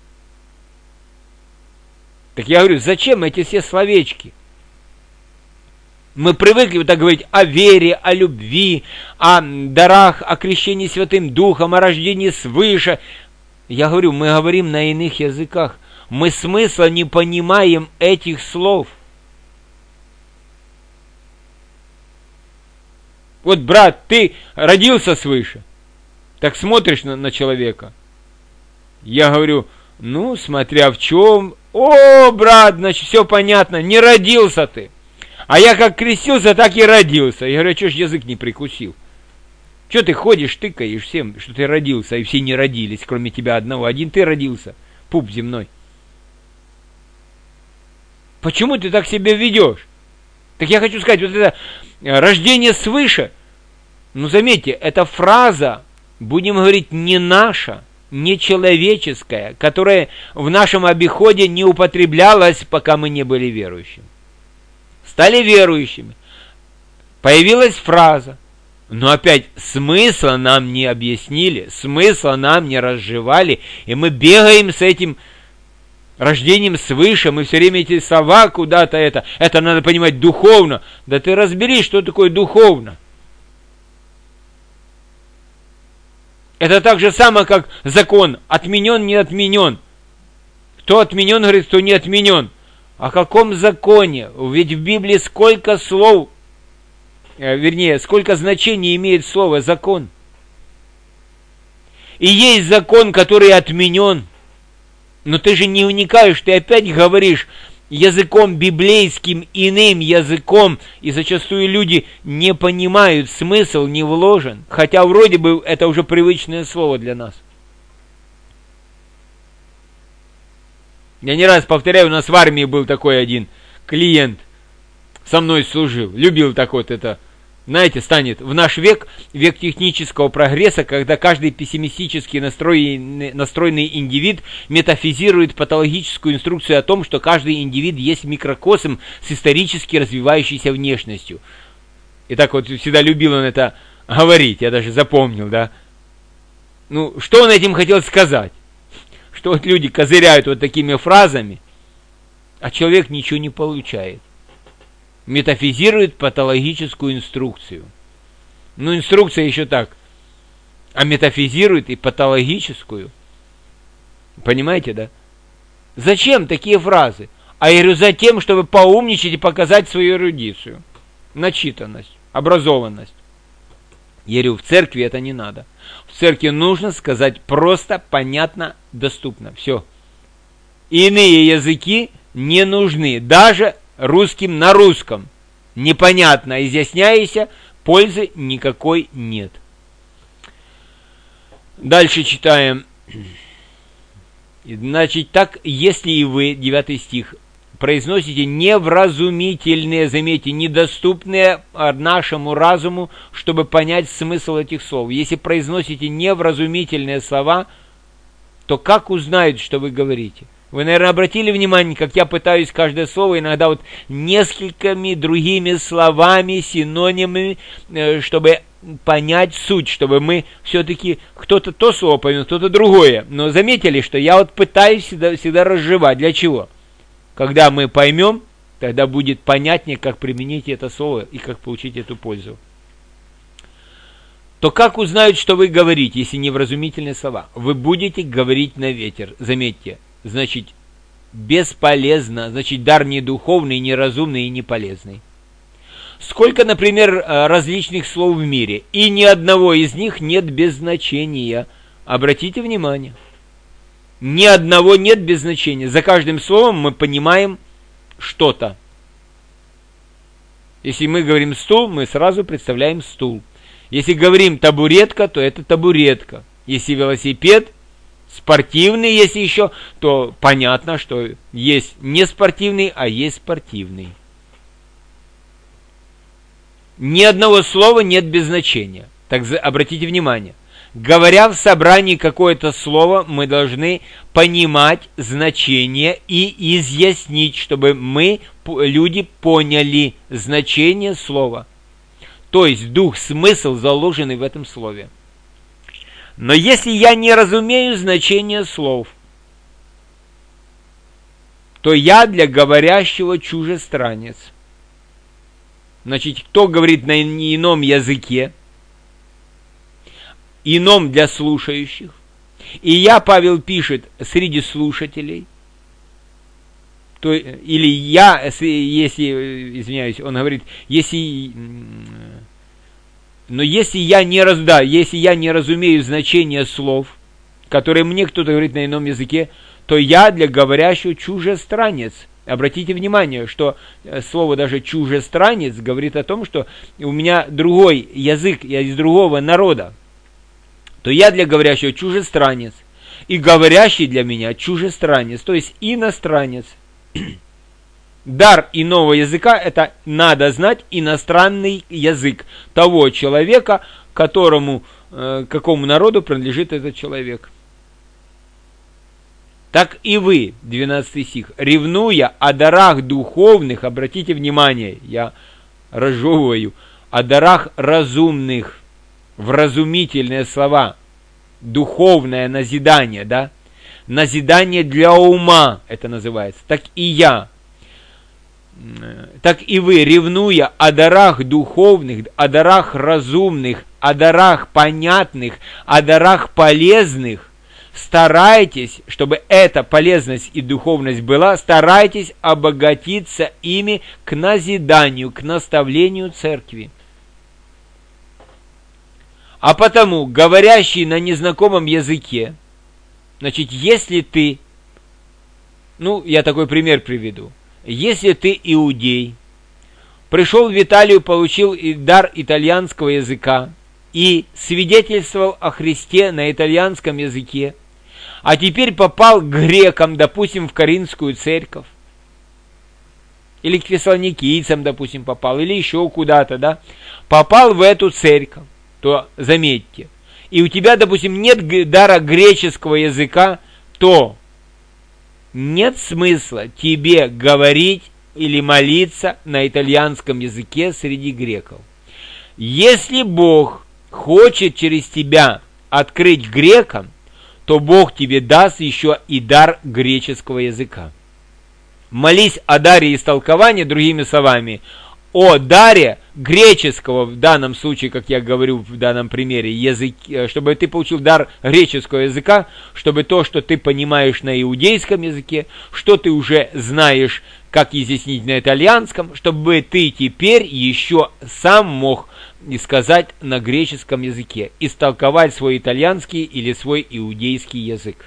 Так я говорю, зачем эти все словечки? Мы привыкли вот так говорить о вере, о любви, о дарах, о крещении Святым Духом, о рождении свыше. Я говорю, мы говорим на иных языках, мы смысла не понимаем этих слов. Вот, брат, ты родился свыше, так смотришь на, на человека. Я говорю, ну, смотря в чем. О, брат, значит, все понятно, не родился ты. А я как крестился, так и родился. Я говорю, что ж язык не прикусил? Что ты ходишь, тыкаешь всем, что ты родился, и все не родились, кроме тебя одного. Один ты родился, пуп земной. Почему ты так себя ведешь? Так я хочу сказать, вот это рождение свыше, ну заметьте, эта фраза, будем говорить, не наша, не человеческая, которая в нашем обиходе не употреблялась, пока мы не были верующими. Стали верующими. Появилась фраза, но опять смысла нам не объяснили, смысла нам не разжевали, и мы бегаем с этим рождением свыше, мы все время эти слова куда-то это, это надо понимать духовно. Да ты разберись, что такое духовно. Это так же самое, как закон, отменен, не отменен. Кто отменен, говорит, кто не отменен. О каком законе? Ведь в Библии сколько слов, вернее, сколько значений имеет слово закон. И есть закон, который отменен. Но ты же не уникаешь, ты опять говоришь языком библейским, иным языком, и зачастую люди не понимают, смысл не вложен, хотя вроде бы это уже привычное слово для нас. Я не раз повторяю, у нас в армии был такой один клиент, со мной служил, любил так вот это. Знаете, станет в наш век, век технического прогресса, когда каждый пессимистически настроенный, настроенный индивид метафизирует патологическую инструкцию о том, что каждый индивид есть микрокосм с исторически развивающейся внешностью. И так вот всегда любил он это говорить, я даже запомнил, да. Ну, что он этим хотел сказать? Что вот люди козыряют вот такими фразами, а человек ничего не получает. Метафизирует патологическую инструкцию. Ну, инструкция еще так. А метафизирует и патологическую. Понимаете, да? Зачем такие фразы? А я говорю, за тем, чтобы поумничать и показать свою эрудицию. Начитанность, образованность. Я говорю, в церкви это не надо. В церкви нужно сказать просто, понятно, доступно. Все. Иные языки не нужны. Даже русским на русском. Непонятно, изъясняйся, пользы никакой нет. Дальше читаем. Значит, так, если и вы, девятый стих, произносите невразумительные, заметьте, недоступные нашему разуму, чтобы понять смысл этих слов. Если произносите невразумительные слова, то как узнают, что вы говорите? Вы, наверное, обратили внимание, как я пытаюсь каждое слово иногда вот несколькими другими словами, синонимами, чтобы понять суть, чтобы мы все-таки кто-то то слово поймет, кто-то другое. Но заметили, что я вот пытаюсь всегда, всегда разжевать. Для чего? Когда мы поймем, тогда будет понятнее, как применить это слово и как получить эту пользу. То как узнают, что вы говорите, если невразумительные слова? Вы будете говорить на ветер. Заметьте. Значит, бесполезно, значит, дар не духовный, не разумный и не полезный. Сколько, например, различных слов в мире, и ни одного из них нет без значения. Обратите внимание. Ни одного нет без значения. За каждым словом мы понимаем что-то. Если мы говорим стул, мы сразу представляем стул. Если говорим табуретка, то это табуретка. Если велосипед, спортивный, если еще, то понятно, что есть не спортивный, а есть спортивный. Ни одного слова нет без значения. Так обратите внимание. Говоря в собрании какое-то слово, мы должны понимать значение и изъяснить, чтобы мы, люди, поняли значение слова. То есть дух, смысл, заложенный в этом слове. Но если я не разумею значение слов, то я для говорящего чужестранец. Значит, кто говорит на ином языке, ином для слушающих, и я, Павел пишет, среди слушателей, то, или я, если, извиняюсь, он говорит, если... Но если я не раз, да, если я не разумею значение слов, которые мне кто-то говорит на ином языке, то я для говорящего чужестранец. Обратите внимание, что слово даже чужестранец говорит о том, что у меня другой язык, я из другого народа. То я для говорящего чужестранец, и говорящий для меня чужестранец, то есть иностранец. Дар иного языка – это надо знать иностранный язык того человека, которому, э, какому народу принадлежит этот человек. Так и вы, двенадцатый стих, ревнуя о дарах духовных, обратите внимание, я разжевываю, о дарах разумных, вразумительные слова, духовное назидание, да, назидание для ума, это называется, так и я, так и вы, ревнуя о дарах духовных, о дарах разумных, о дарах понятных, о дарах полезных, старайтесь, чтобы эта полезность и духовность была, старайтесь обогатиться ими к назиданию, к наставлению церкви. А потому, говорящий на незнакомом языке, значит, если ты, ну, я такой пример приведу, если ты иудей, пришел в Италию, получил дар итальянского языка и свидетельствовал о Христе на итальянском языке, а теперь попал к грекам, допустим, в Коринфскую церковь, или к фессалоникийцам, допустим, попал, или еще куда-то, да, попал в эту церковь, то заметьте, и у тебя, допустим, нет дара греческого языка, то нет смысла тебе говорить или молиться на итальянском языке среди греков. Если Бог хочет через тебя открыть грекам, то Бог тебе даст еще и дар греческого языка. Молись о даре истолкования, другими словами, о даре греческого, в данном случае, как я говорю в данном примере, язык, чтобы ты получил дар греческого языка, чтобы то, что ты понимаешь на иудейском языке, что ты уже знаешь, как изъяснить на итальянском, чтобы ты теперь еще сам мог сказать на греческом языке, истолковать свой итальянский или свой иудейский язык.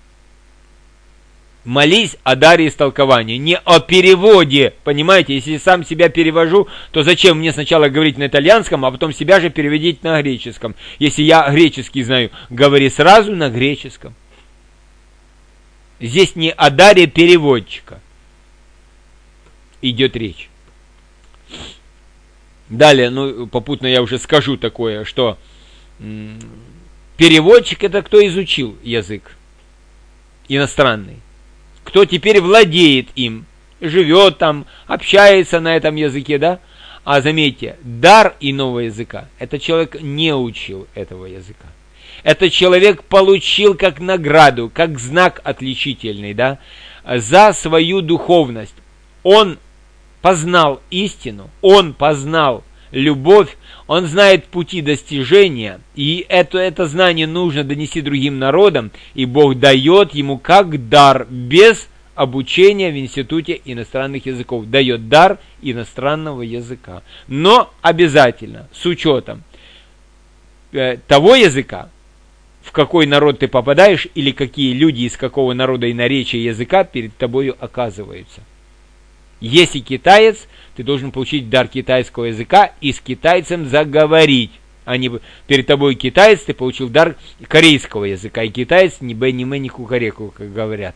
Молись о даре истолкования, не о переводе. Понимаете, если сам себя перевожу, то зачем мне сначала говорить на итальянском, а потом себя же переводить на греческом? Если я греческий знаю, говори сразу на греческом. Здесь не о даре переводчика идет речь. Далее, ну, попутно я уже скажу такое, что м- переводчик — это кто изучил язык иностранный, кто теперь владеет им, живет там, общается на этом языке, да? А заметьте, дар иного языка — это человек не учил этого языка. Это человек получил как награду, как знак отличительный, да, за свою духовность. Он познал истину, он познал любовь, он знает пути достижения, и это, это знание нужно донести другим народам, и Бог дает ему как дар, без обучения в институте иностранных языков, дает дар иностранного языка. Но обязательно, с учетом э, того языка, в какой народ ты попадаешь, или какие люди из какого народа и наречия языка перед тобою оказываются. Если китаец, ты должен получить дар китайского языка и с китайцем заговорить. А не перед тобой китаец, ты получил дар корейского языка. И китаец ни бэ, ни мэ, ни кукареку, как говорят.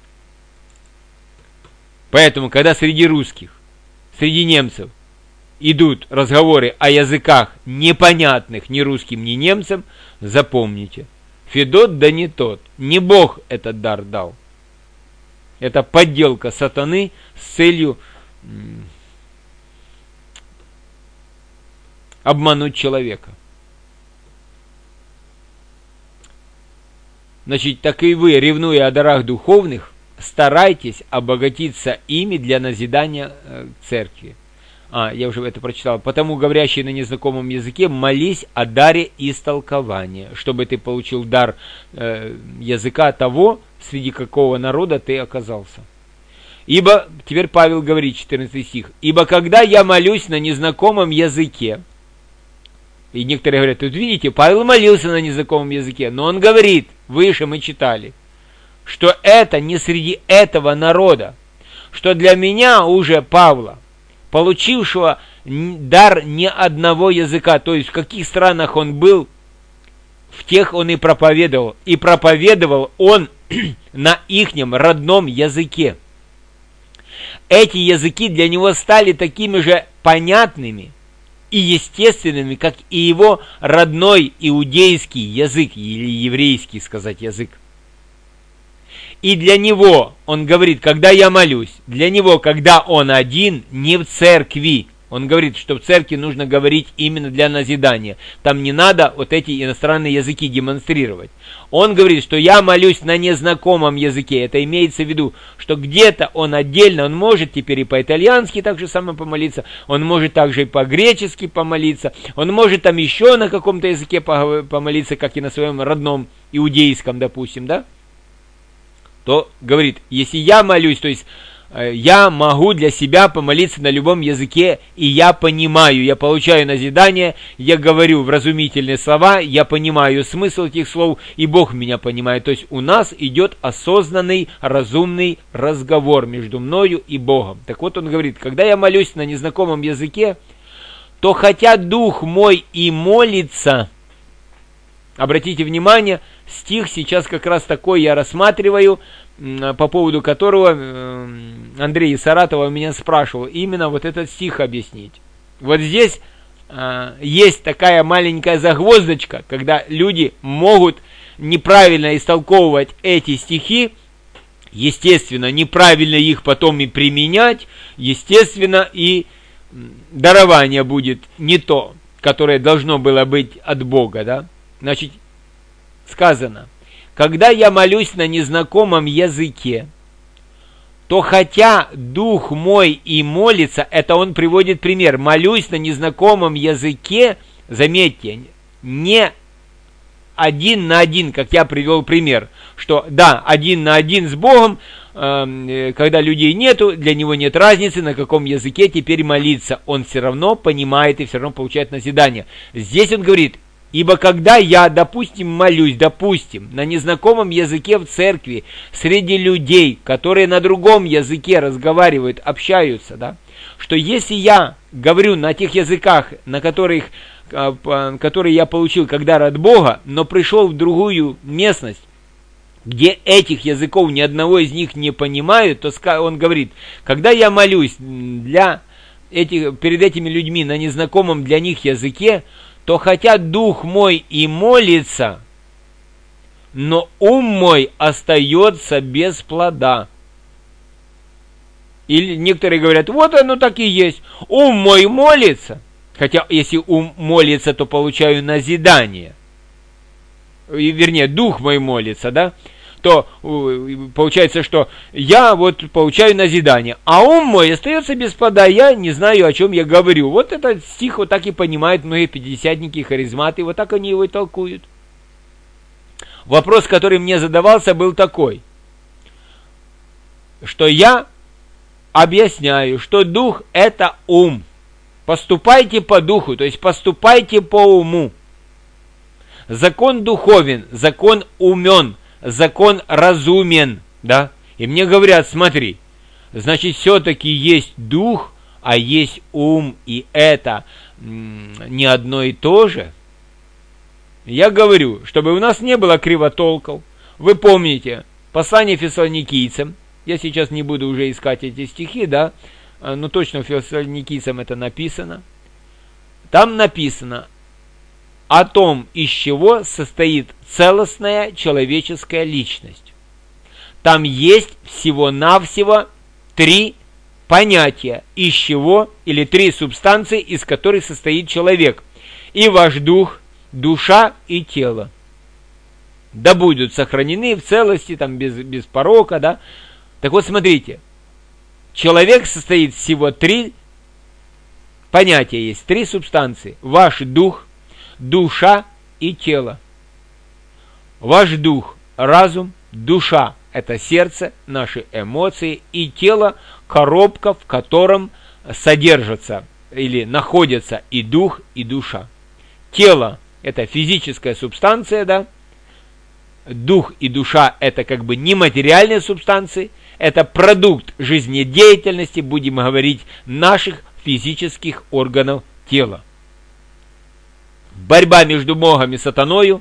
Поэтому, когда среди русских, среди немцев идут разговоры о языках непонятных ни русским, ни немцам, запомните, Федот да не тот, не Бог этот дар дал. Это подделка сатаны с целью м, обмануть человека. Значит, так и вы, ревнуя о дарах духовных, старайтесь обогатиться ими для назидания э, церкви. А, я уже это прочитал. Потому, говорящий на незнакомом языке, молись о даре истолкования, чтобы ты получил дар э, языка того, среди какого народа ты оказался. Ибо, теперь Павел говорит, четырнадцатый стих, «Ибо когда я молюсь на незнакомом языке», и некоторые говорят, тут видите, Павел молился на незнакомом языке, но он говорит, выше мы читали, что это не среди этого народа, что для меня уже Павла, получившего дар не одного языка, то есть в каких странах он был, в тех он и проповедовал. И проповедовал он на ихнем родном языке. Эти языки для него стали такими же понятными и естественными, как и его родной иудейский язык, или еврейский, сказать, язык. И для него, он говорит, когда я молюсь, для него, когда он один, не в церкви, Он говорит, что в церкви нужно говорить именно для назидания. Там не надо вот эти иностранные языки демонстрировать. Он говорит, что я молюсь на незнакомом языке. Это имеется в виду, что где-то он отдельно, он может теперь и по-итальянски так же самое помолиться, он может также и по-гречески помолиться, он может там еще на каком-то языке помолиться, как и на своем родном иудейском, допустим, да? То говорит, если я молюсь, то есть я могу для себя помолиться на любом языке, и я понимаю, я получаю назидание, я говорю вразумительные слова, я понимаю смысл этих слов, и Бог меня понимает. То есть у нас идет осознанный, разумный разговор между мною и Богом. Так вот он говорит, когда я молюсь на незнакомом языке, то хотя дух мой и молится, обратите внимание, стих сейчас как раз такой я рассматриваю, по поводу которого Андрей из Саратова меня спрашивал, именно вот этот стих объяснить. Вот здесь э, есть такая маленькая загвоздочка, когда люди могут неправильно истолковывать эти стихи, естественно, неправильно их потом и применять, естественно, и дарование будет не то, которое должно было быть от Бога, да? Значит, сказано, когда я молюсь на незнакомом языке, то хотя дух мой и молится, это он приводит пример, молюсь на незнакомом языке, заметьте, не один на один, как я привел пример, что да, один на один с Богом, э, когда людей нету, для него нет разницы, на каком языке теперь молиться, он все равно понимает и все равно получает назидание. Здесь он говорит, ибо когда я, допустим, молюсь, допустим, на незнакомом языке в церкви, среди людей, которые на другом языке разговаривают, общаются, да, что если я говорю на тех языках, на которых, которые я получил когда от Бога, но пришел в другую местность, где этих языков ни одного из них не понимают, то он говорит, когда я молюсь для этих, перед этими людьми на незнакомом для них языке, то хотя дух мой и молится, но ум мой остается без плода. Или некоторые говорят, вот оно так и есть, ум мой молится, хотя если ум молится, то получаю назидание, и, вернее, дух мой молится, да, то получается, что я вот получаю назидание, а ум мой остается без плода, я не знаю, о чем я говорю. Вот этот стих вот так и понимают многие пятидесятники, харизматы, вот так они его и толкуют. Вопрос, который мне задавался, был такой, что я объясняю, что дух – это ум. Поступайте по духу, то есть поступайте по уму. Закон духовен, закон умен, закон разумен, да? И мне говорят, смотри, значит, все-таки есть дух, а есть ум, и это м- не одно и то же. Я говорю, чтобы у нас не было кривотолков. Вы помните, послание фессалоникийцам, я сейчас не буду уже искать эти стихи, да, но точно фессалоникийцам это написано. Там написано о том, из чего состоит целостная человеческая личность. Там есть всего-навсего три понятия, из чего, или три субстанции, из которых состоит человек. И ваш дух, душа и тело. Да будут сохранены в целости, там, без, без порока, да. Так вот, смотрите, человек состоит всего три понятия, есть три субстанции. Ваш дух, душа и тело. Ваш дух – разум, душа – это сердце, наши эмоции, и тело – коробка, в котором содержатся или находятся и дух, и душа. Тело – это физическая субстанция, да? Дух и душа – это как бы нематериальные субстанции, это продукт жизнедеятельности, будем говорить, наших физических органов тела. Борьба между Богом и сатаною,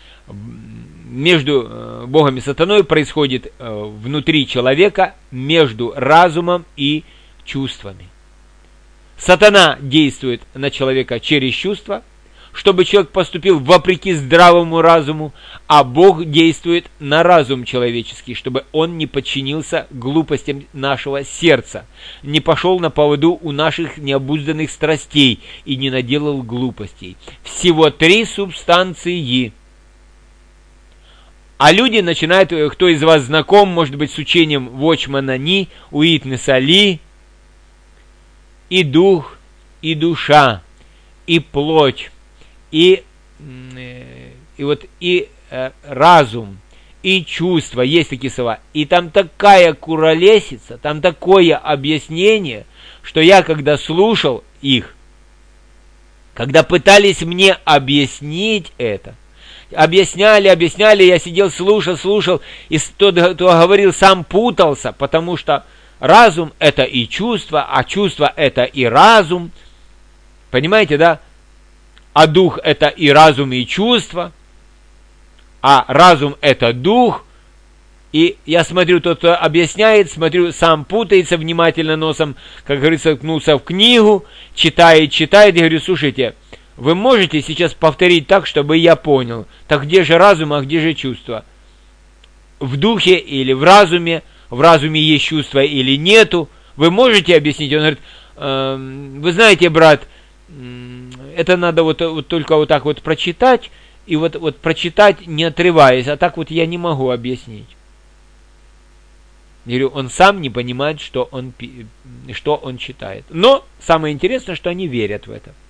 между Богом и сатаной происходит внутри человека, между разумом и чувствами. Сатана действует на человека через чувства, чтобы человек поступил вопреки здравому разуму, а Бог действует на разум человеческий, чтобы он не подчинился глупостям нашего сердца, не пошел на поводу у наших необузданных страстей и не наделал глупостей. Всего три субстанции. А люди начинают, кто из вас знаком, может быть, с учением Вочмана Ни, Уитнеса Ли, и дух, и душа, и плоть, и, и, вот, и э, разум, и чувство, есть такие слова. И там такая куролесица, там такое объяснение, что я, когда слушал их, когда пытались мне объяснить это, объясняли, объясняли, я сидел, слушал, слушал, и тот, кто говорил, сам путался, потому что разум – это и чувство, а чувство – это и разум. Понимаете, да? А дух – это и разум, и чувство. А разум – это дух. И я смотрю, тот, кто объясняет, смотрю, сам путается внимательно носом, как говорится, ткнулся в книгу, читает, читает, и говорю, слушайте, вы можете сейчас повторить так, чтобы я понял, так где же разум, а где же чувство? В духе или в разуме? В разуме есть чувство или нету? Вы можете объяснить? Он говорит, э, вы знаете, брат, это надо вот, вот только вот так вот прочитать, и вот, вот прочитать, не отрываясь, а так вот я не могу объяснить. Я говорю, он сам не понимает, что он, что он читает. Но самое интересное, что они верят в это.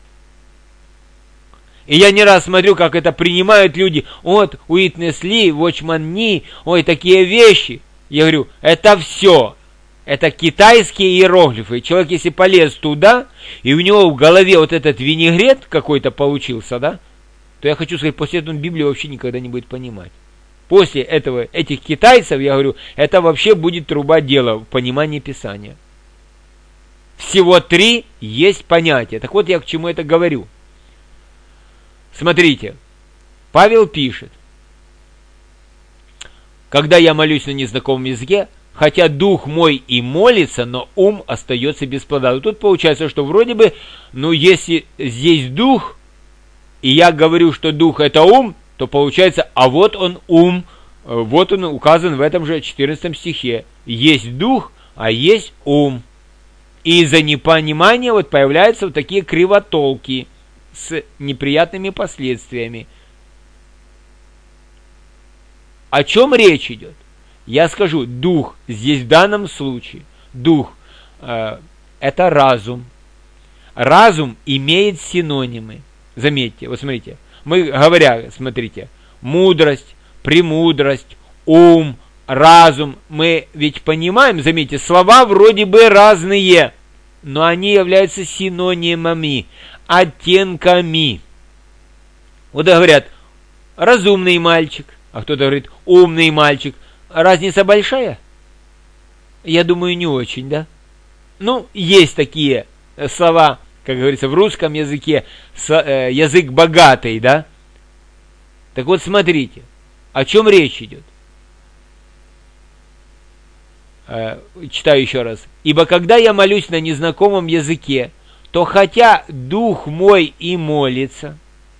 И я не раз смотрю, как это принимают люди. Вот, Уитнес Ли, Вочман Ни, ой, такие вещи. Я говорю, это все. Это китайские иероглифы. Человек, если полез туда, и у него в голове вот этот винегрет какой-то получился, да, то я хочу сказать, после этого он Библию вообще никогда не будет понимать. После этого, этих китайцев, я говорю, это вообще будет труба дела в понимании Писания. Всего три есть понятия. Так вот, я к чему это говорю. Смотрите, Павел пишет, когда я молюсь на незнакомом языке, хотя дух мой и молится, но ум остается без плода. И тут получается, что вроде бы, ну если здесь дух, и я говорю, что дух это ум, то получается, а вот он ум, вот он указан в этом же четырнадцатом стихе. Есть дух, а есть ум. И из-за непонимания вот появляются вот такие кривотолки с неприятными последствиями. О чем речь идет? Я скажу, дух здесь в данном случае, дух э, это разум. Разум имеет синонимы. Заметьте, вот смотрите, мы говоря, смотрите, мудрость, премудрость, ум, разум, мы ведь понимаем, заметьте, слова вроде бы разные, но они являются синонимами, оттенками. Вот говорят, разумный мальчик, а кто-то говорит, умный мальчик. Разница большая? Я думаю, не очень, да? Ну, есть такие слова, как говорится, в русском языке, язык богатый, да? Так вот, смотрите, о чем речь идет. Читаю еще раз. «Ибо когда я молюсь на незнакомом языке, то хотя дух мой и молится,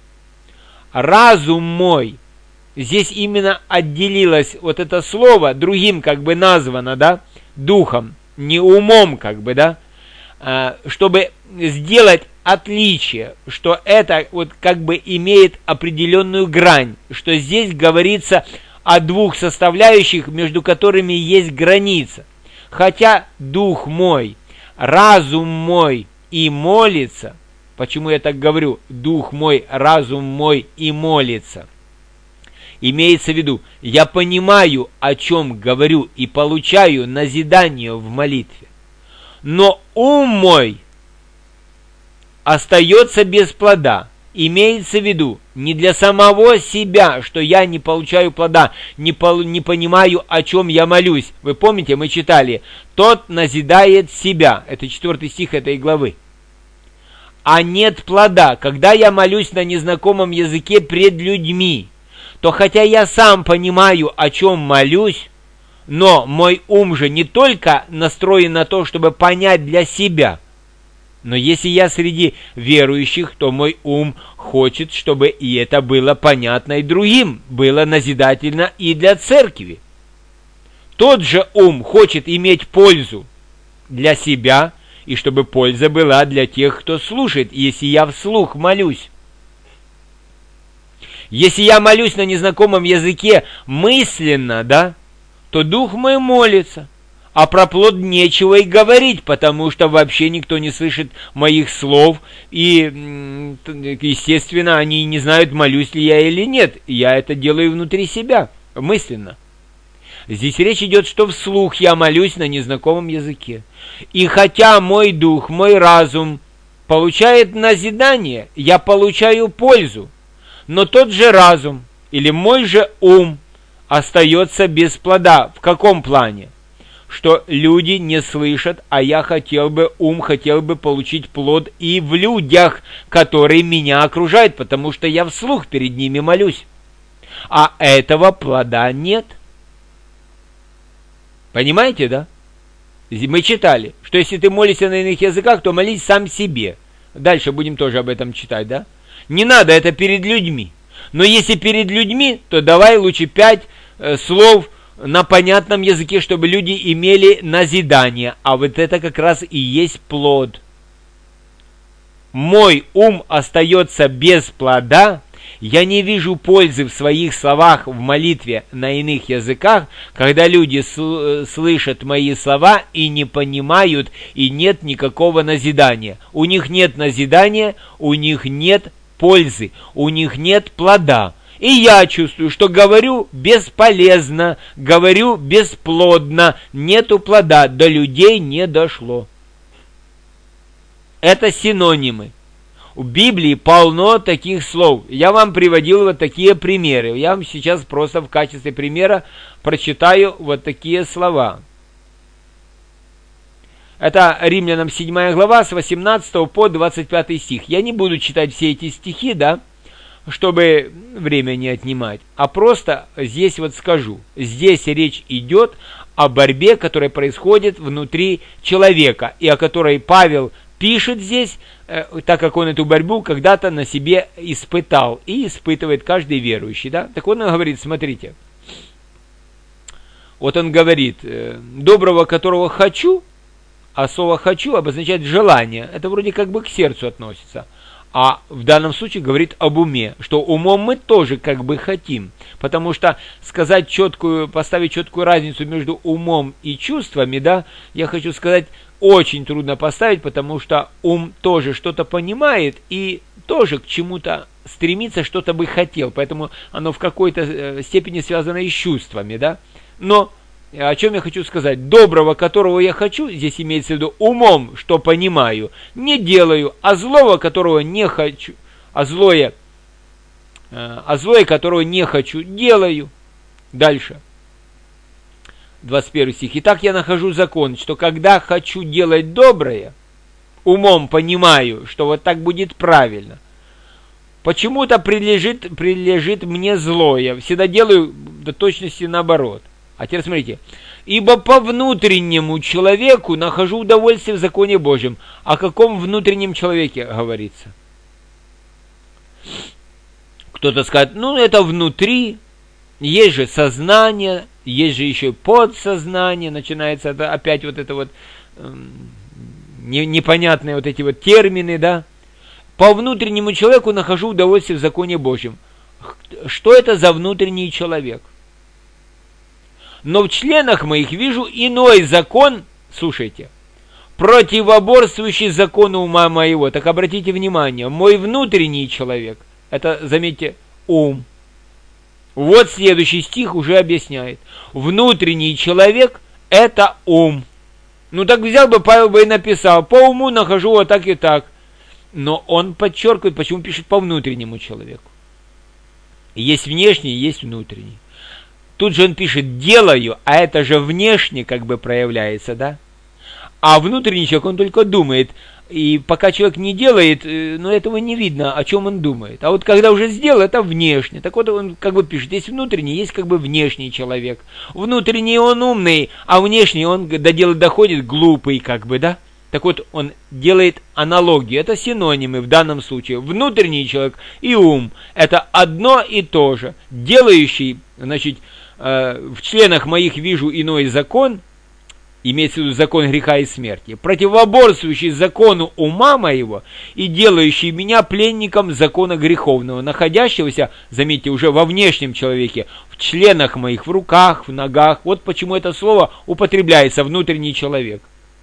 разум мой», здесь именно отделилось вот это слово, другим как бы названо, да, духом, не умом как бы, да, чтобы сделать отличие, что это вот как бы имеет определенную грань, что здесь говорится о двух составляющих, между которыми есть граница. Хотя дух мой, разум мой и молится, почему я так говорю, дух мой, разум мой и молится, имеется в виду, я понимаю, о чем говорю и получаю назидание в молитве, но ум мой остается без плода. Имеется в виду, не для самого себя, что я не получаю плода, не, пол, не понимаю, о чем я молюсь. Вы помните, мы читали, тот назидает себя. Это четвертый стих этой главы. А нет плода. Когда я молюсь на незнакомом языке пред людьми, то хотя я сам понимаю, о чем молюсь, но мой ум же не только настроен на то, чтобы понять для себя, Но если я среди верующих, то мой ум хочет, чтобы и это было понятно и другим, было назидательно и для церкви. Тот же ум хочет иметь пользу для себя, и чтобы польза была для тех, кто слушает, если я вслух молюсь. Если я молюсь на незнакомом языке мысленно, да, то дух мой молится, а про плод нечего и говорить, потому что вообще никто не слышит моих слов, и, естественно, они не знают, молюсь ли я или нет. Я это делаю внутри себя, мысленно. Здесь речь идет, что вслух я молюсь на незнакомом языке. И хотя мой дух, мой разум получает назидание, я получаю пользу, но тот же разум или мой же ум остается без плода. В каком плане? Что люди не слышат, а я хотел бы, ум хотел бы получить плод и в людях, которые меня окружают, потому что я вслух перед ними молюсь. А этого плода нет. Понимаете, да? Мы читали, что если ты молишься на иных языках, то молись сам себе. Дальше будем тоже об этом читать, да? Не надо это перед людьми. Но если перед людьми, то давай лучше пять э, слов на понятном языке, чтобы люди имели назидание. А вот это как раз и есть плод. Мой ум остается без плода. Я не вижу пользы в своих словах в молитве на иных языках, когда люди сл- слышат мои слова и не понимают, и нет никакого назидания. У них нет назидания, у них нет пользы, у них нет плода. И я чувствую, что говорю бесполезно, говорю бесплодно, нету плода, до людей не дошло. Это синонимы. В Библии полно таких слов. Я вам приводил вот такие примеры. Я вам сейчас просто в качестве примера прочитаю вот такие слова. Это Римлянам седьмая глава с восемнадцатого по двадцать пятый стих. Я не буду читать все эти стихи, да, чтобы время не отнимать, а просто здесь вот скажу. Здесь речь идет о борьбе, которая происходит внутри человека, и о которой Павел пишет здесь, э, так как он эту борьбу когда-то на себе испытал и испытывает каждый верующий, да. Так он говорит, смотрите, вот он говорит, э, доброго, которого хочу, а слово «хочу» обозначает желание, это вроде как бы к сердцу относится, а в данном случае говорит об уме, что умом мы тоже как бы хотим, потому что сказать четкую, поставить четкую разницу между умом и чувствами, да, я хочу сказать, очень трудно поставить, потому что ум тоже что-то понимает и тоже к чему-то стремится, что-то бы хотел, поэтому оно в какой-то степени связано и с чувствами, да. Но о чем я хочу сказать? Доброго, которого я хочу, здесь имеется в виду умом, что понимаю, не делаю, а злого, которого не хочу, а злое, а злое, которого не хочу, делаю. Дальше. двадцать первый стих. Итак, я нахожу закон, что когда хочу делать доброе, умом понимаю, что вот так будет правильно. Почему-то прилежит, прилежит мне злое. Всегда делаю до точности наоборот. А теперь смотрите. Ибо по внутреннему человеку нахожу удовольствие в законе Божьем. О каком внутреннем человеке говорится? Кто-то скажет, ну это внутри, есть же сознание, есть же еще подсознание, начинается это, опять вот это вот э, непонятные вот эти вот термины, да. По внутреннему человеку нахожу удовольствие в законе Божьем. Что это за внутренний человек? Но в членах моих вижу иной закон, слушайте, противоборствующий закону ума моего. Так обратите внимание, мой внутренний человек, это, заметьте, ум. Вот следующий стих уже объясняет. Внутренний человек – это ум. Ну так взял бы Павел бы и написал, по уму нахожу вот так и так. Но он подчеркивает, почему пишет по внутреннему человеку. Есть внешний, есть внутренний. Тут же он пишет «делаю», а это же внешне как бы проявляется, да? А внутренний человек, он только думает. И пока человек не делает, ну, этого не видно, о чем он думает. А вот когда уже сделал, это внешне. Так вот он как бы пишет, есть внутренний, есть как бы внешний человек. Внутренний он умный, а внешний он до дела доходит глупый, как бы, да? Так вот, он делает аналогию. Это синонимы в данном случае. Внутренний человек и ум – это одно и то же. Делающий, значит, э, в членах моих вижу иной закон, имеется в виду закон греха и смерти, противоборствующий закону ума моего и делающий меня пленником закона греховного, находящегося, заметьте, уже во внешнем человеке, в членах моих, в руках, в ногах. Вот почему это слово употребляется, внутренний человек.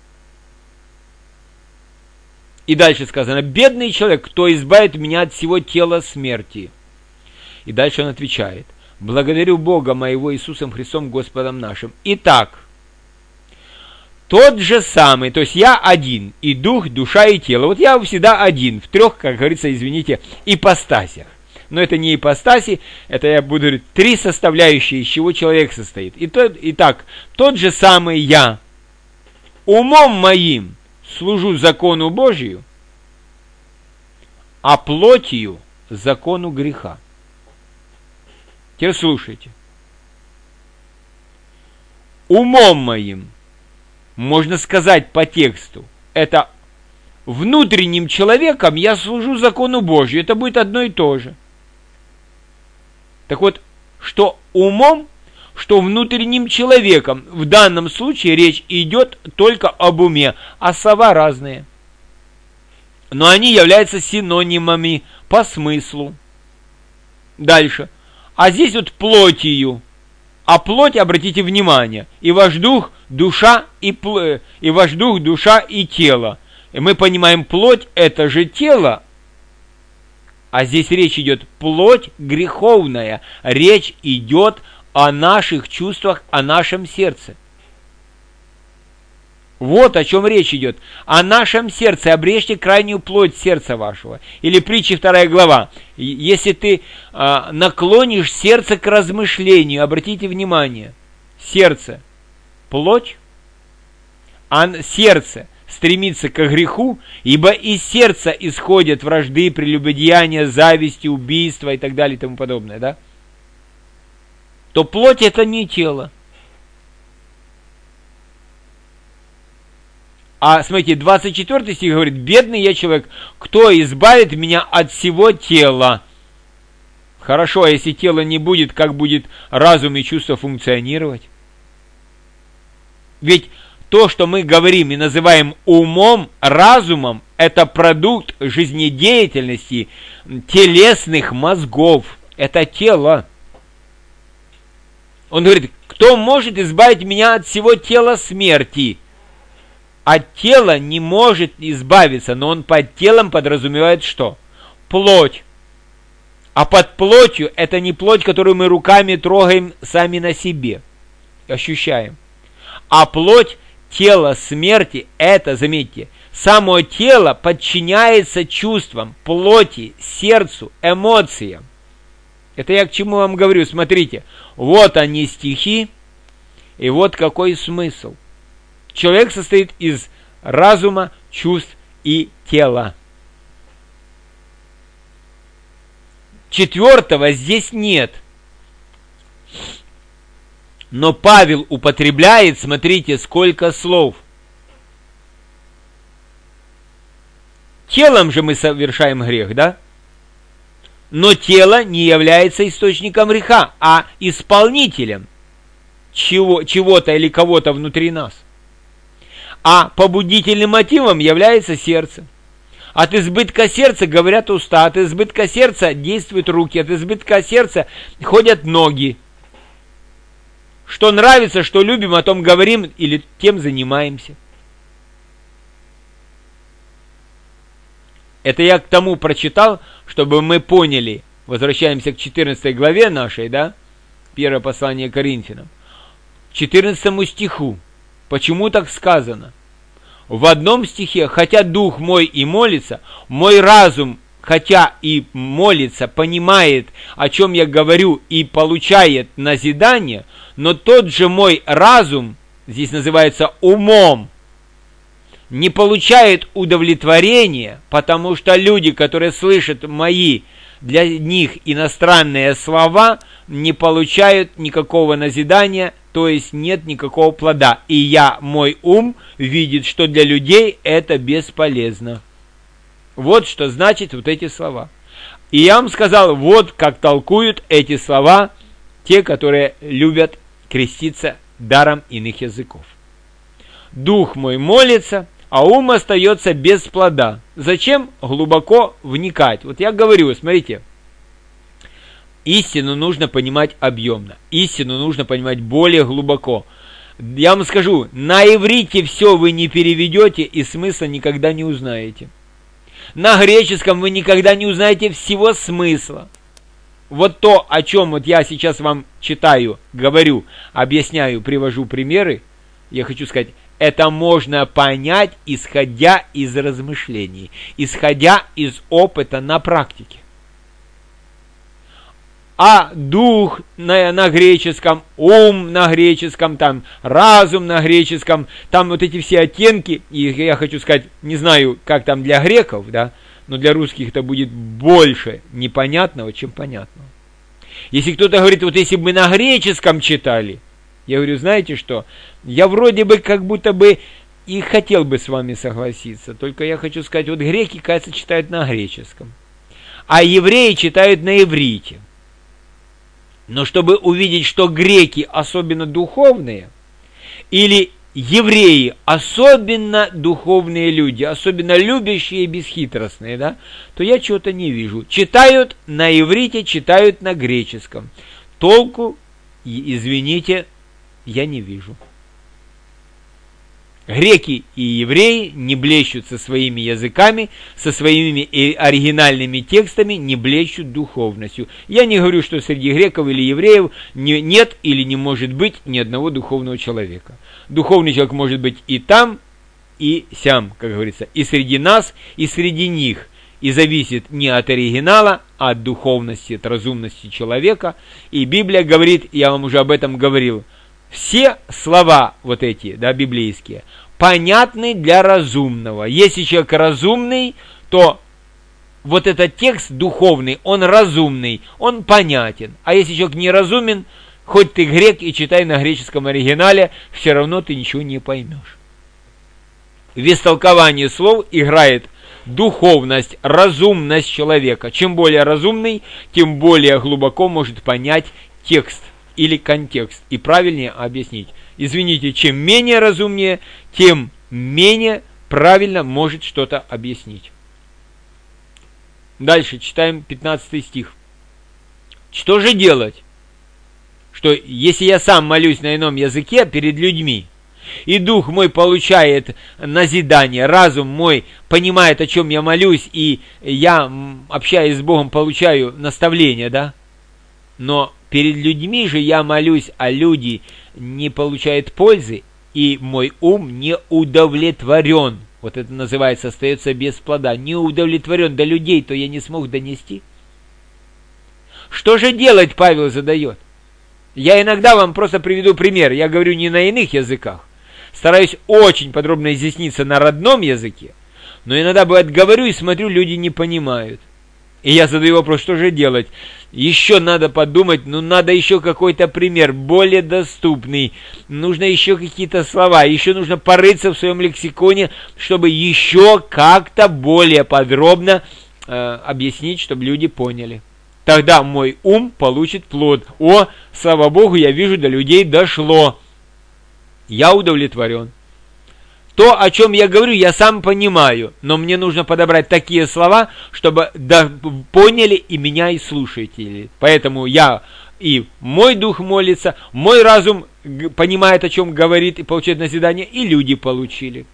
И дальше сказано: бедный человек, кто избавит меня от всего тела смерти. И дальше он отвечает: благодарю Бога моего Иисусом Христом Господом нашим. Итак, тот же самый, то есть я один, и дух, душа и тело. Вот я всегда один, в трех, как говорится, извините, ипостасях. Но это не ипостаси, это я буду говорить, три составляющие, из чего человек состоит. И тот, итак, тот же самый я, умом моим служу закону Божию, а плотью закону греха. Теперь слушайте. Умом моим, можно сказать по тексту, это внутренним человеком я служу закону Божию. Это будет одно и то же. Так вот, что умом, что внутренним человеком, в данном случае речь идет только об уме, а слова разные. Но они являются синонимами по смыслу. Дальше. А здесь вот плотью. А плоть, обратите внимание, и ваш дух, душа и, пл... и ваш дух, душа и тело. И мы понимаем, плоть это же тело. А здесь речь идет плоть греховная. Речь идет о наших чувствах, о нашем сердце. Вот о чем речь идет. О нашем сердце. Обрежьте крайнюю плоть сердца вашего. Или притча вторая глава. Если ты а, наклонишь сердце к размышлению, обратите внимание, сердце – плоть, а сердце стремится к греху, ибо из сердца исходят вражды, прелюбодеяния, зависти, убийства и так далее и тому подобное, да? То плоть – это не тело. А смотрите, двадцать четвёртый стих говорит: бедный я человек, кто избавит меня от всего тела? Хорошо, а если тело не будет, как будет разум и чувство функционировать? Ведь то, что мы говорим и называем умом, разумом, это продукт жизнедеятельности телесных мозгов. Это тело. Он говорит: кто может избавить меня от всего тела смерти? От тела не может избавиться, но он под телом подразумевает что? Плоть. А под плотью это не плоть, которую мы руками трогаем сами на себе, ощущаем. А плоть, тело смерти, это, заметьте, само тело подчиняется чувствам, плоти, сердцу, эмоциям. Это я к чему вам говорю? Смотрите, вот они стихи, и вот какой смысл. Человек состоит из разума, чувств и тела. Четвертого здесь нет. Но Павел употребляет, смотрите, сколько слов. Телом же мы совершаем грех, да? Но тело не является источником греха, а исполнителем чего, чего-то или кого-то внутри нас. А побудительным мотивом является сердце. От избытка сердца говорят уста, от избытка сердца действуют руки, от избытка сердца ходят ноги. Что нравится, что любим, о том говорим или тем занимаемся. Это я к тому прочитал, чтобы мы поняли. Возвращаемся к четырнадцатой главе нашей, да? Первое послание Коринфянам. К четырнадцатому стиху. Почему так сказано? В одном стихе: хотя дух мой и молится, мой разум, хотя и молится, понимает, о чем я говорю, и получает назидание, но тот же мой разум, здесь называется умом, не получает удовлетворения, потому что люди, которые слышат мои для них иностранные слова, не получают никакого назидания, то есть нет никакого плода. И я, мой ум, видит, что для людей это бесполезно. Вот что значит вот эти слова. И я вам сказал, вот как толкуют эти слова те, которые любят креститься даром иных языков. Дух мой молится, а ум остается без плода. Зачем глубоко вникать? Вот я говорю, смотрите, истину нужно понимать объемно, истину нужно понимать более глубоко. Я вам скажу, на иврите все вы не переведете и смысла никогда не узнаете. На греческом вы никогда не узнаете всего смысла. Вот то, о чем вот я сейчас вам читаю, говорю, объясняю, привожу примеры, я хочу сказать, это можно понять, исходя из размышлений, исходя из опыта на практике. А дух на, на греческом, ум на греческом, там разум на греческом, там вот эти все оттенки, и я хочу сказать, не знаю, как там для греков, да, но для русских это будет больше непонятного, чем понятного. Если кто-то говорит, вот если бы мы на греческом читали, я говорю, знаете что, я вроде бы как будто бы и хотел бы с вами согласиться, только я хочу сказать, вот греки, кажется, читают на греческом, а евреи читают на иврите. Но чтобы увидеть, что греки особенно духовные, или евреи особенно духовные люди, особенно любящие и бесхитростные, да, то я чего-то не вижу. Читают на иврите, читают на греческом. Толку, извините, я не вижу. Греки и евреи не блещут со своими языками, со своими оригинальными текстами, не блещут духовностью. Я не говорю, что среди греков или евреев не, нет или не может быть ни одного духовного человека. Духовный человек может быть и там, и сям, как говорится, и среди нас, и среди них. И зависит не от оригинала, а от духовности, от разумности человека. И Библия говорит, я вам уже об этом говорил, все слова вот эти, да, библейские, понятны для разумного. Если человек разумный, то вот этот текст духовный, он разумный, он понятен. А если человек неразумен, хоть ты грек и читай на греческом оригинале, все равно ты ничего не поймешь. В истолковании слов играет духовность, разумность человека. Чем более разумный, тем более глубоко может понять текст или контекст, и правильнее объяснить. Извините, чем менее разумнее, тем менее правильно может что-то объяснить. Дальше читаем пятнадцатый стих. Что же делать? Что если я сам молюсь на ином языке перед людьми, и дух мой получает назидание, разум мой понимает, о чем я молюсь, и я, общаясь с Богом, получаю наставление, да? Но перед людьми же я молюсь, а люди не получают пользы, и мой ум не удовлетворен. Вот это называется, остается без плода. Не удовлетворен до людей, то я не смог донести. Что же делать, Павел задает? Я иногда вам просто приведу пример. Я говорю не на иных языках. Стараюсь очень подробно изъясниться на родном языке. Но иногда, бывает, говорю и смотрю, люди не понимают. И я задаю вопрос, что же делать? Еще надо подумать, ну надо еще какой-то пример, более доступный. Нужно еще какие-то слова, еще нужно порыться в своем лексиконе, чтобы еще как-то более подробно э, объяснить, чтобы люди поняли. Тогда мой ум получит плод. О, слава Богу, я вижу, до людей дошло. Я удовлетворен. То, о чем я говорю, я сам понимаю, но мне нужно подобрать такие слова, чтобы да, поняли и меня, и слушатели. Поэтому я и мой дух молится, мой разум понимает, о чем говорит, и получает назидание, и люди получили.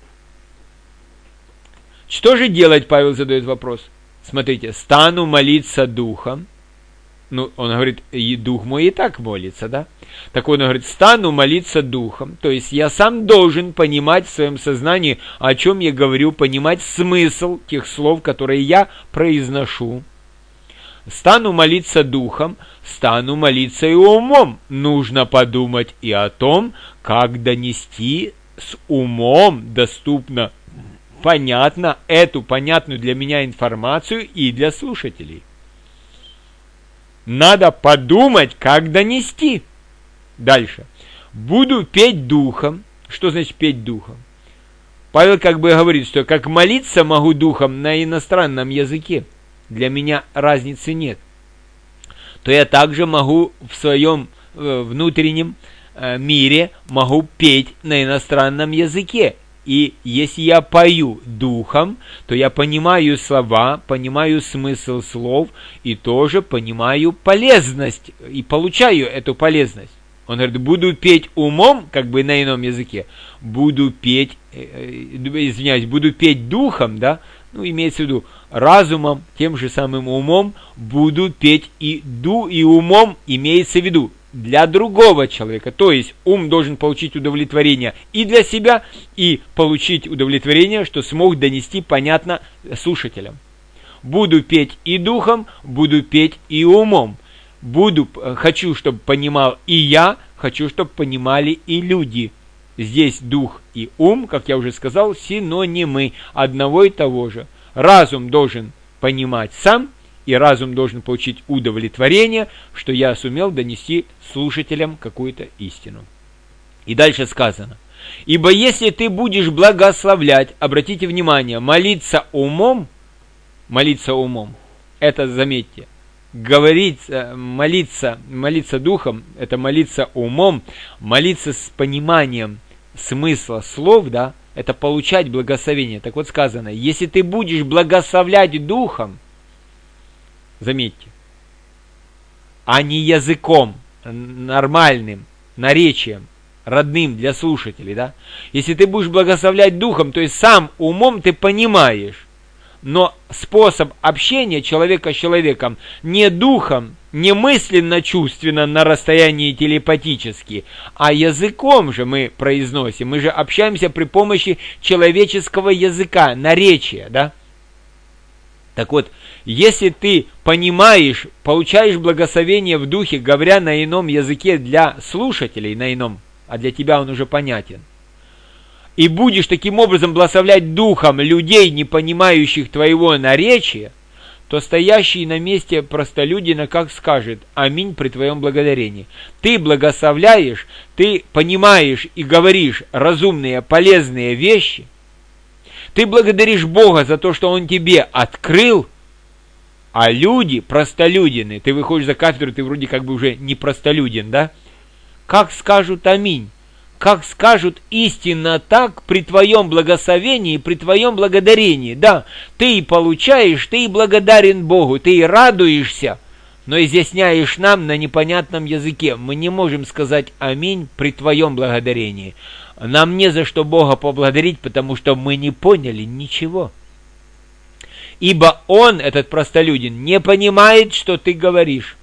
Что же делать, Павел задает вопрос. Смотрите, стану молиться духом. Ну, он говорит, и дух мой и так молится, да? Так он говорит, стану молиться духом. То есть я сам должен понимать в своем сознании, о чем я говорю, понимать смысл тех слов, которые я произношу. Стану молиться духом, стану молиться и умом. Нужно подумать и о том, как донести с умом доступно, понятно, эту понятную для меня информацию и для слушателей. Надо подумать, как донести. Дальше. Буду петь духом. Что значит петь духом? Павел как бы говорит, что как молиться могу духом на иностранном языке, для меня разницы нет, то я также могу в своем э, внутреннем э, мире могу петь на иностранном языке. И если я пою духом, то я понимаю слова, понимаю смысл слов и тоже понимаю полезность и получаю эту полезность. Он говорит, буду петь умом, как бы на ином языке, буду петь, э, извиняюсь, буду петь духом, да, ну, имеется в виду разумом, тем же самым умом, буду петь и ду, и умом имеется в виду для другого человека. То есть ум должен получить удовлетворение и для себя, и получить удовлетворение, что смог донести понятно слушателям. Буду петь и духом, буду петь и умом. Буду, хочу, чтобы понимал и я, хочу, чтобы понимали и люди. Здесь дух и ум, как я уже сказал, синонимы одного и того же. Разум должен понимать сам, и разум должен получить удовлетворение, что я сумел донести слушателям какую-то истину. И дальше сказано. Ибо если ты будешь благословлять, обратите внимание, молиться умом, молиться умом, это заметьте, говорить, молиться, молиться духом, это молиться умом, молиться с пониманием смысла слов, да, это получать благословение. Так вот сказано, если ты будешь благословлять духом, заметьте, а не языком, нормальным, наречием, родным для слушателей, да, если ты будешь благословлять духом, то есть сам умом ты понимаешь, но способ общения человека с человеком не духом, не мысленно-чувственно на расстоянии телепатически, а языком же мы произносим. Мы же общаемся при помощи человеческого языка, наречия, да? Так вот, если ты понимаешь, получаешь благословение в духе, говоря на ином языке для слушателей, на ином, а для тебя он уже понятен, и будешь таким образом благословлять духом людей, не понимающих твоего наречия, то стоящий на месте простолюдина как скажет «Аминь» при твоем благодарении. Ты благословляешь, ты понимаешь и говоришь разумные, полезные вещи, ты благодаришь Бога за то, что Он тебе открыл, а люди, простолюдины, ты выходишь за кафедру, ты вроде как бы уже не простолюдин, да? Как скажут «Аминь», как скажут истинно так при твоем благословении, при твоем благодарении. Да, ты и получаешь, ты и благодарен Богу, ты и радуешься, но изъясняешь нам на непонятном языке. Мы не можем сказать «Аминь» при твоем благодарении. Нам не за что Бога поблагодарить, потому что мы не поняли ничего. Ибо он, этот простолюдин, не понимает, что ты говоришь.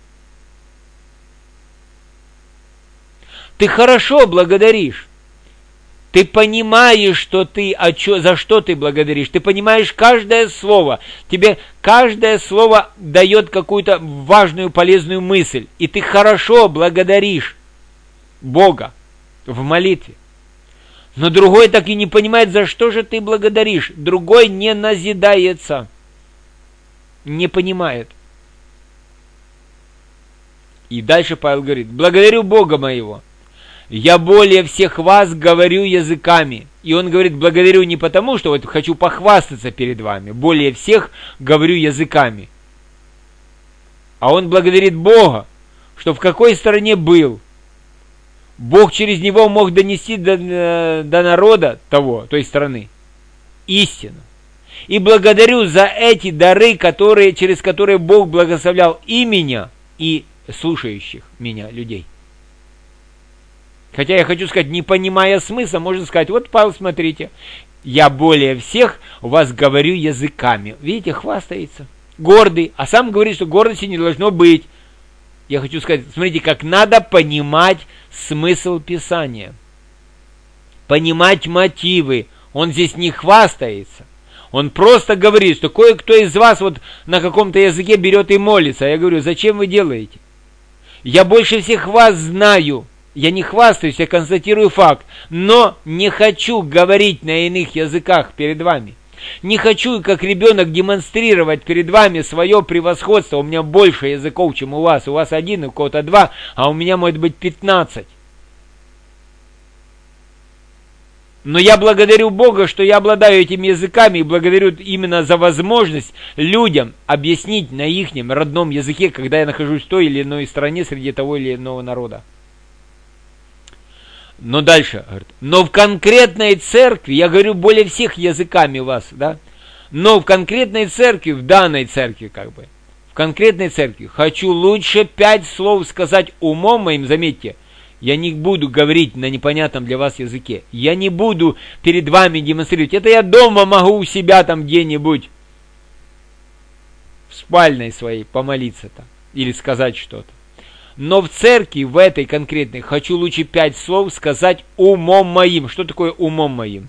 Ты хорошо благодаришь. Ты понимаешь, что ты, а чё, за что ты благодаришь. Ты понимаешь каждое слово. Тебе каждое слово дает какую-то важную, полезную мысль. И ты хорошо благодаришь Бога в молитве. Но другой так и не понимает, за что же ты благодаришь. Другой не назидается. Не понимает. И дальше Павел говорит, благодарю Бога моего. Я более всех вас говорю языками. И он говорит, благодарю не потому, что вот хочу похвастаться перед вами. Более всех говорю языками. А он благодарит Бога, что в какой стране был. Бог через него мог донести до, до народа того, той страны, истину. И благодарю за эти дары, которые, через которые Бог благословлял и меня, и слушающих меня людей. Хотя я хочу сказать, не понимая смысла, можно сказать, вот, Павел, смотрите, я более всех вас говорю языками. Видите, хвастается. Гордый. А сам говорит, что гордости не должно быть. Я хочу сказать, смотрите, как надо понимать смысл Писания. Понимать мотивы. Он здесь не хвастается. Он просто говорит, что кое-кто из вас вот на каком-то языке берет и молится. Я говорю, зачем вы делаете? Я больше всех вас знаю. Я не хвастаюсь, я констатирую факт. Но не хочу говорить на иных языках перед вами. Не хочу, как ребенок, демонстрировать перед вами свое превосходство. У меня больше языков, чем у вас. У вас один, у кого-то два, а у меня может быть пятнадцать. Но я благодарю Бога, что я обладаю этими языками, и благодарю именно за возможность людям объяснить на ихнем родном языке, когда я нахожусь в той или иной стране среди того или иного народа. Но дальше, но в конкретной церкви, я говорю более всех языками вас, да, но в конкретной церкви, в данной церкви как бы, в конкретной церкви хочу лучше пять слов сказать умом моим, заметьте, я не буду говорить на непонятном для вас языке. Я не буду перед вами демонстрировать. Это я дома могу у себя там где-нибудь в спальной своей помолиться там или сказать что-то. Но в церкви, в этой конкретной, хочу лучше пять слов сказать умом моим. Что такое умом моим?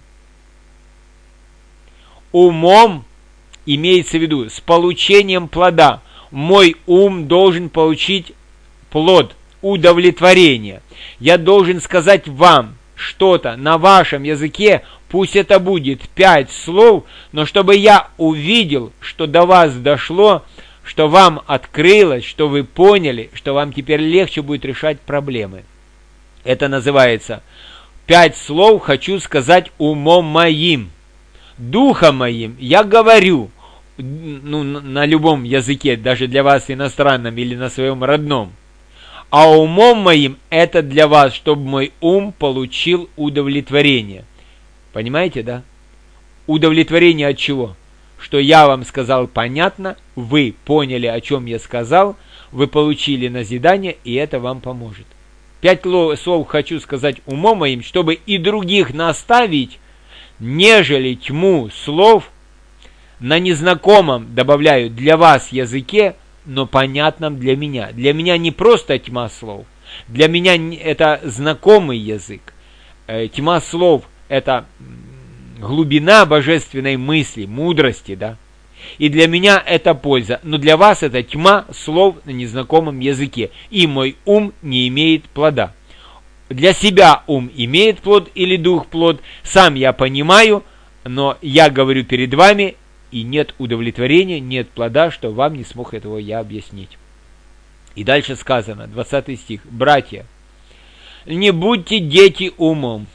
Умом имеется в виду с получением плода. Мой ум должен получить плод, удовлетворение. Я должен сказать вам что-то на вашем языке, пусть это будет пять слов, но чтобы я увидел, что до вас дошло, что вам открылось, что вы поняли, что вам теперь легче будет решать проблемы. Это называется пять слов хочу сказать умом моим. Духом моим я говорю, ну, на любом языке, даже для вас иностранном или на своем родном. А умом моим это для вас, чтобы мой ум получил удовлетворение. Понимаете, да? Удовлетворение от чего? Что я вам сказал понятно, вы поняли, о чем я сказал, вы получили назидание, и это вам поможет. Пять слов хочу сказать умом моим, чтобы и других наставить, нежели тьму слов на незнакомом, добавляю, для вас языке, но понятном для меня. Для меня не просто тьма слов. Для меня это знакомый язык. Тьма слов – это глубина божественной мысли, мудрости, да. И для меня это польза. Но для вас это тьма слов на незнакомом языке. И мой ум не имеет плода. Для себя ум имеет плод или дух плод. Сам я понимаю, но я говорю перед вами, и нет удовлетворения, нет плода, что вам не смог этого я объяснить. И дальше сказано, двадцатый стих. Братья, не будьте дети умом.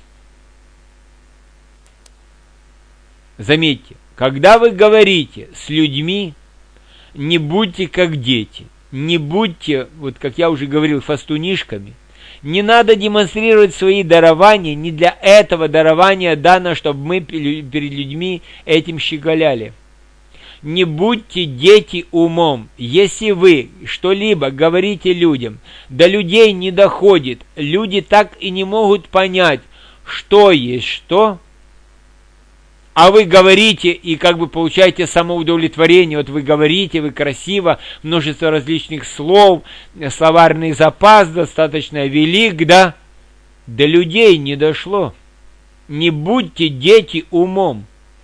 Заметьте, когда вы говорите с людьми, не будьте как дети. Не будьте, вот как я уже говорил, фастунишками. Не надо демонстрировать свои дарования. Не для этого дарования дано, чтобы мы перед людьми этим щеголяли. Не будьте дети умом. Если вы что-либо говорите людям, до людей не доходит, люди так и не могут понять, что есть что, а вы говорите и как бы получаете самоудовлетворение, вот вы говорите, вы красиво, множество различных слов, словарный запас достаточно велик, да, до людей не дошло. Не будьте дети умом.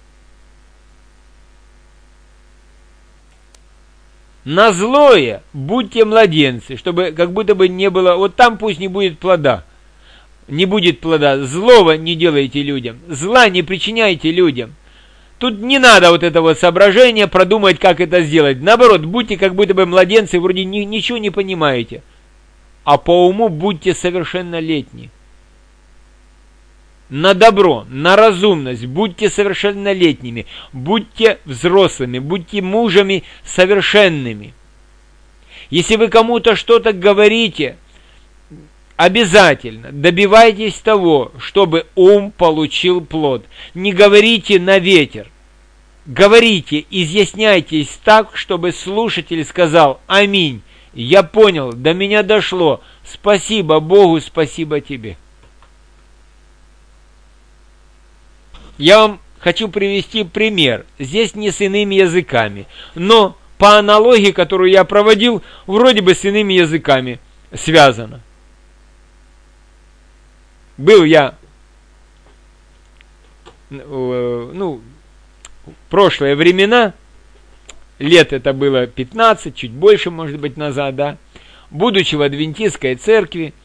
На злое будьте младенцы, чтобы как будто бы не было, вот там пусть не будет плода, не будет плода, злого не делайте людям, зла не причиняйте людям. Тут не надо вот этого соображения продумать, как это сделать. Наоборот, будьте как будто бы младенцы, вроде ни, ничего не понимаете, а по уму будьте совершеннолетни. На добро, на разумность, будьте совершеннолетними, будьте взрослыми, будьте мужами совершенными. Если вы кому-то что-то говорите, обязательно добивайтесь того, чтобы ум получил плод. Не говорите на ветер. Говорите, изъясняйтесь так, чтобы слушатель сказал «Аминь, я понял, до меня дошло, спасибо Богу, спасибо тебе». Я вам хочу привести пример. Здесь не с иными языками, но по аналогии, которую я проводил, вроде бы с иными языками связано. Был я, ну, в прошлые времена, лет это было пятнадцать, чуть больше, может быть, назад, да, будучи в адвентистской церкви,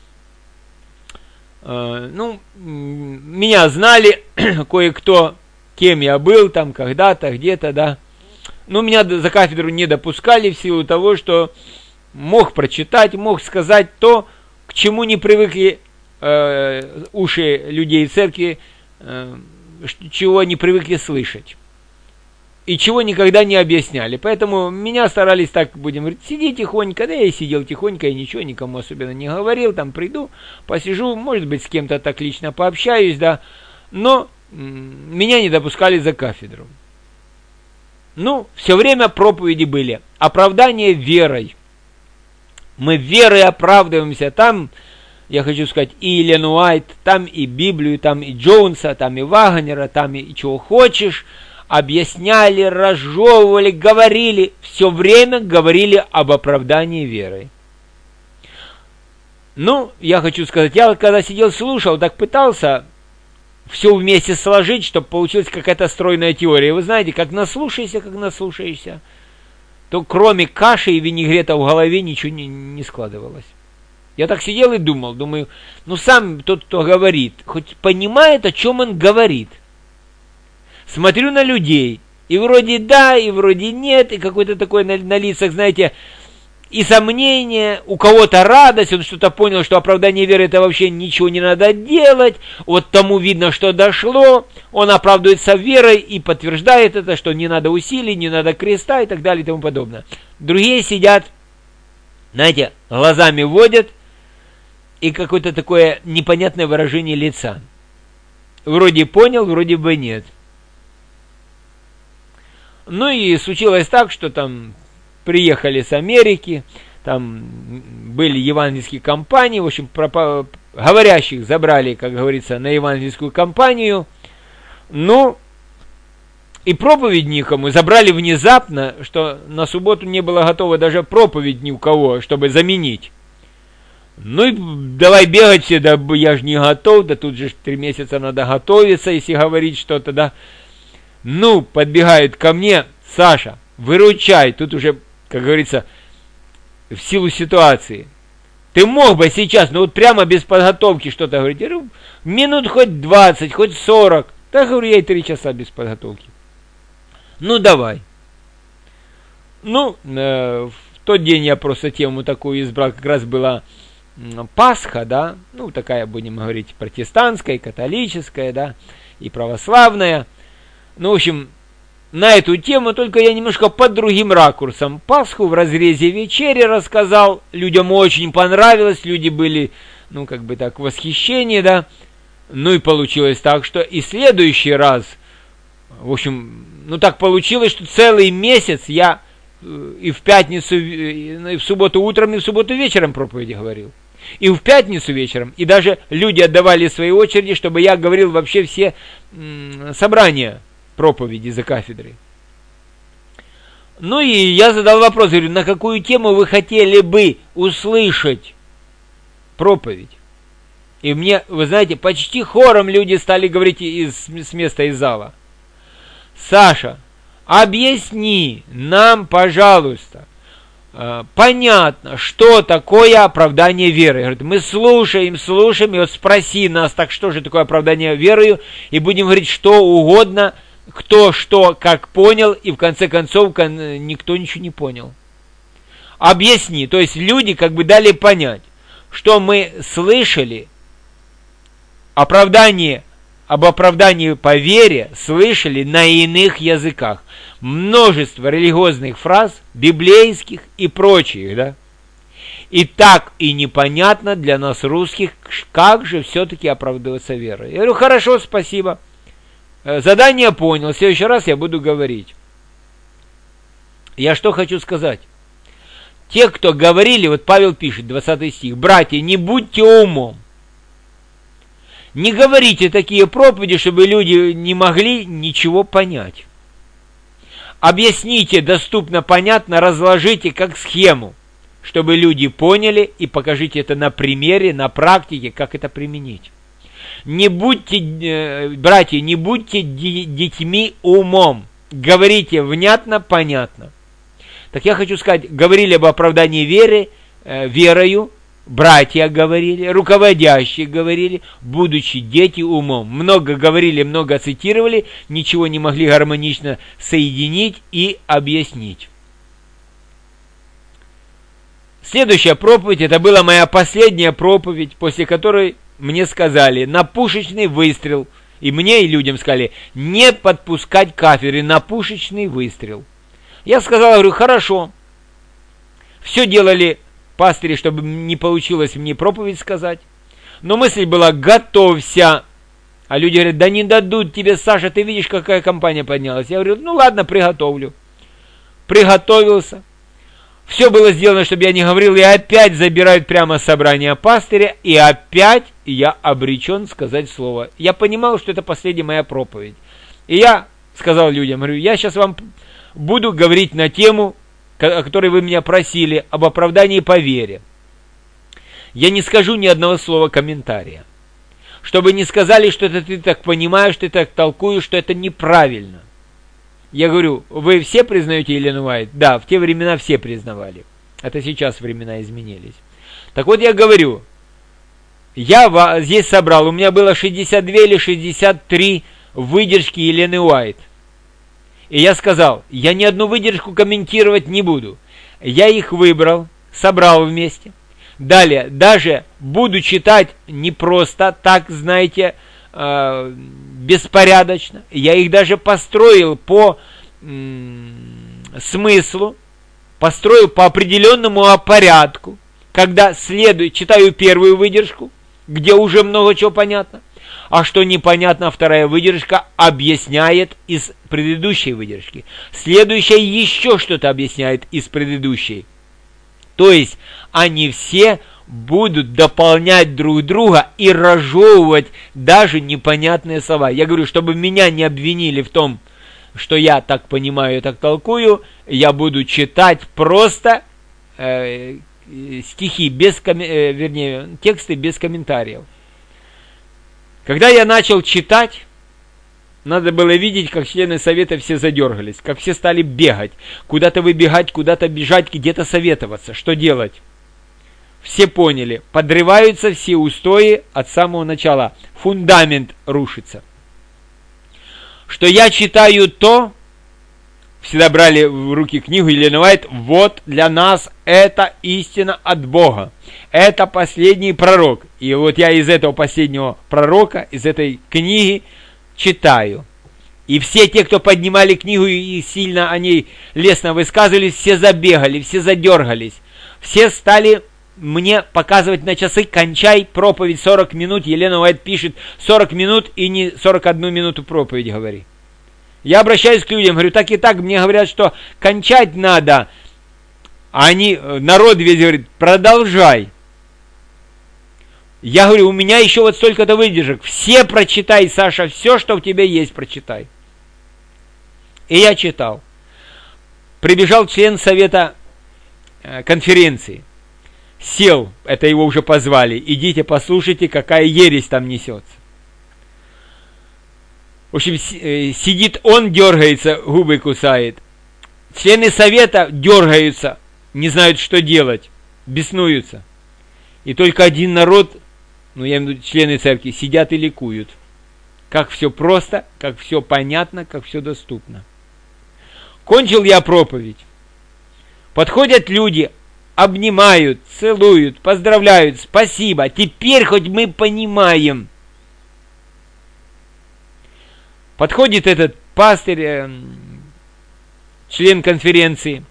ну, меня знали кое-кто, кем я был там когда-то, где-то, да. Но меня за кафедру не допускали в силу того, что мог прочитать, мог сказать то, к чему не привыкли э, уши людей церкви э, чего не привыкли слышать. И чего никогда не объясняли. Поэтому меня старались так, будем говорить, сиди тихонько. Да я и сидел тихонько, и ничего никому особенно не говорил. Там приду, посижу, может быть, с кем-то так лично пообщаюсь, да. Но м- меня не допускали за кафедру. Ну, все время проповеди были. Оправдание верой. Мы верой оправдываемся. Там, я хочу сказать, и Эллен Уайт, там и Библию, там и Джонса, там и Вагнера, там и чего хочешь. Объясняли, разжевывали, говорили, все время говорили об оправдании верой. Ну, я хочу сказать, я вот когда сидел, слушал, так пытался все вместе сложить, чтобы получилась какая-то стройная теория. Вы знаете, как наслушаешься, как наслушаешься, то кроме каши и винегрета в голове ничего не, не складывалось. Я так сидел и думал, думаю, ну сам тот, кто говорит, хоть понимает, о чем он говорит. Смотрю на людей, и вроде да, и вроде нет, и какой-то такой на, на лицах, знаете, и сомнение, у кого-то радость, он что-то понял, что оправдание веры это вообще ничего не надо делать, вот тому видно, что дошло, он оправдывается верой и подтверждает это, что не надо усилий, не надо креста и так далее и тому подобное. Другие сидят, знаете, глазами водят, и какое-то такое непонятное выражение лица. Вроде понял, вроде бы нет. Ну и случилось так, что там приехали с Америки, там были евангельские компании, в общем, пропа- говорящих забрали, как говорится, на евангельскую компанию. Ну, и проповедь никому забрали внезапно, что на субботу не было готово даже проповедь ни у кого, чтобы заменить. Ну и давай бегать все, да я же не готов, да тут же три месяца надо готовиться, если говорить что-то, да. Ну, подбегают ко мне, Саша, выручай, тут уже, как говорится, в силу ситуации. Ты мог бы сейчас, ну вот прямо без подготовки что-то говорить, я говорю, минут хоть двадцать, хоть сорок, так говорю, я и три часа без подготовки. Ну, давай. Ну, э, в тот день я просто тему такую избрал, как раз была Пасха, да, ну, такая, будем говорить, протестантская, католическая, да, и православная. Ну, в общем, на эту тему, только я немножко под другим ракурсом. Пасху в разрезе вечери рассказал, людям очень понравилось, люди были, ну, как бы так, в восхищении, да. Ну, и получилось так, что и следующий раз, в общем, ну, так получилось, что целый месяц я и в пятницу, и в субботу утром, и в субботу вечером проповеди говорил. И в пятницу вечером, и даже люди отдавали свои очереди, чтобы я говорил вообще все м- собрания проповеди за кафедрой. Ну и я задал вопрос, говорю, на какую тему вы хотели бы услышать проповедь? И мне, вы знаете, почти хором люди стали говорить из, с места из зала. Саша, объясни нам, пожалуйста, понятно, что такое оправдание веры. Говорит, мы слушаем, слушаем, и вот спроси нас, так что же такое оправдание верою, и будем говорить что угодно, кто что как понял, и в конце концов никто ничего не понял. Объясни, то есть люди как бы дали понять, что мы слышали оправдание, об оправдании по вере, слышали на иных языках. Множество религиозных фраз, библейских и прочих, да. И так и непонятно для нас, русских, как же все-таки оправдываться верой. Я говорю, хорошо, спасибо. Задание понял, в следующий раз я буду говорить. Я что хочу сказать. Те, кто говорили, вот Павел пишет, двадцатый стих, братья, не будьте умом. Не говорите такие проповеди, чтобы люди не могли ничего понять. Объясните доступно, понятно, разложите как схему, чтобы люди поняли, и покажите это на примере, на практике, как это применить. Не будьте, братья, не будьте детьми умом. Говорите внятно, понятно. Так я хочу сказать, говорили об оправдании веры, э, верою, братья говорили, руководящие говорили, будучи дети умом. Много говорили, много цитировали, ничего не могли гармонично соединить и объяснить. Следующая проповедь, это была моя последняя проповедь, после которой мне сказали, на пушечный выстрел И мне, и людям сказали, не подпускать к кафедре на пушечный выстрел. Я сказал, говорю, хорошо. Все делали пастыри, чтобы не получилось мне проповедь сказать. Но мысль была, готовься. А люди говорят, да не дадут тебе, Саша, ты видишь, какая компания поднялась. Я говорю, ну ладно, приготовлю. Приготовился. Все было сделано, чтобы я не говорил, и опять забирают прямо собрание пастыря, и опять я обречен сказать слово. Я понимал, что это последняя моя проповедь. И я сказал людям, говорю, я сейчас вам буду говорить на тему, о которой вы меня просили, об оправдании по вере. Я не скажу ни одного слова комментария. Чтобы не сказали, что это ты так понимаешь, ты так толкуешь, что это неправильно. Я говорю, вы все признаете Елену Уайт? Да, в те времена все признавали. Это сейчас времена изменились. Так вот я говорю, я здесь собрал, у меня было шестьдесят две или шестьдесят три выдержки Елены Уайт. И я сказал, я ни одну выдержку комментировать не буду. Я их выбрал, собрал вместе. Далее, даже буду читать не просто так, знаете, э, беспорядочно. Я их даже построил по м- смыслу, построил по определенному порядку. Когда следую, читаю первую выдержку, где уже много чего понятно, а что непонятно, вторая выдержка объясняет из предыдущей выдержки. Следующая еще что-то объясняет из предыдущей. То есть они все будут дополнять друг друга и разжевывать даже непонятные слова. Я говорю, чтобы меня не обвинили в том, что я так понимаю, так толкую, я буду читать просто э, стихи, без ком... э, вернее, тексты без комментариев. Когда я начал читать, надо было видеть, как члены совета все задергались, как все стали бегать, куда-то выбегать, куда-то бежать, где-то советоваться, что делать. Все поняли, подрываются все устои от самого начала, фундамент рушится. Что я читаю то, всегда брали в руки книгу Елены Уайт, вот для нас это истина от Бога, это последний пророк. И вот я из этого последнего пророка, из этой книги читаю. И все те, кто поднимали книгу и сильно о ней лестно высказывались, все забегали, все задергались. Все стали мне показывать на часы, кончай проповедь сорок минут. Елена Уайт пишет сорок минут и не сорок одну минуту проповедь говори. Я обращаюсь к людям, говорю, так и так, мне говорят, что кончать надо. А они, народ весь говорит, продолжай. Я говорю, у меня еще вот столько-то выдержек. Все прочитай, Саша, все, что у тебя есть, прочитай. И я читал. Прибежал член совета э, конференции. Сел, это его уже позвали. Идите послушайте, какая ересь там несется. В общем, э, сидит он, дергается, губы кусает. Члены совета дергаются, не знают, что делать, беснуются. И только один народ, ну я имею в виду члены церкви, сидят и ликуют. Как все просто, как все понятно, как все доступно. Кончил я проповедь. Подходят люди, обнимают, целуют, поздравляют, спасибо, теперь хоть мы понимаем. Подходит этот пастырь, э, член конференции.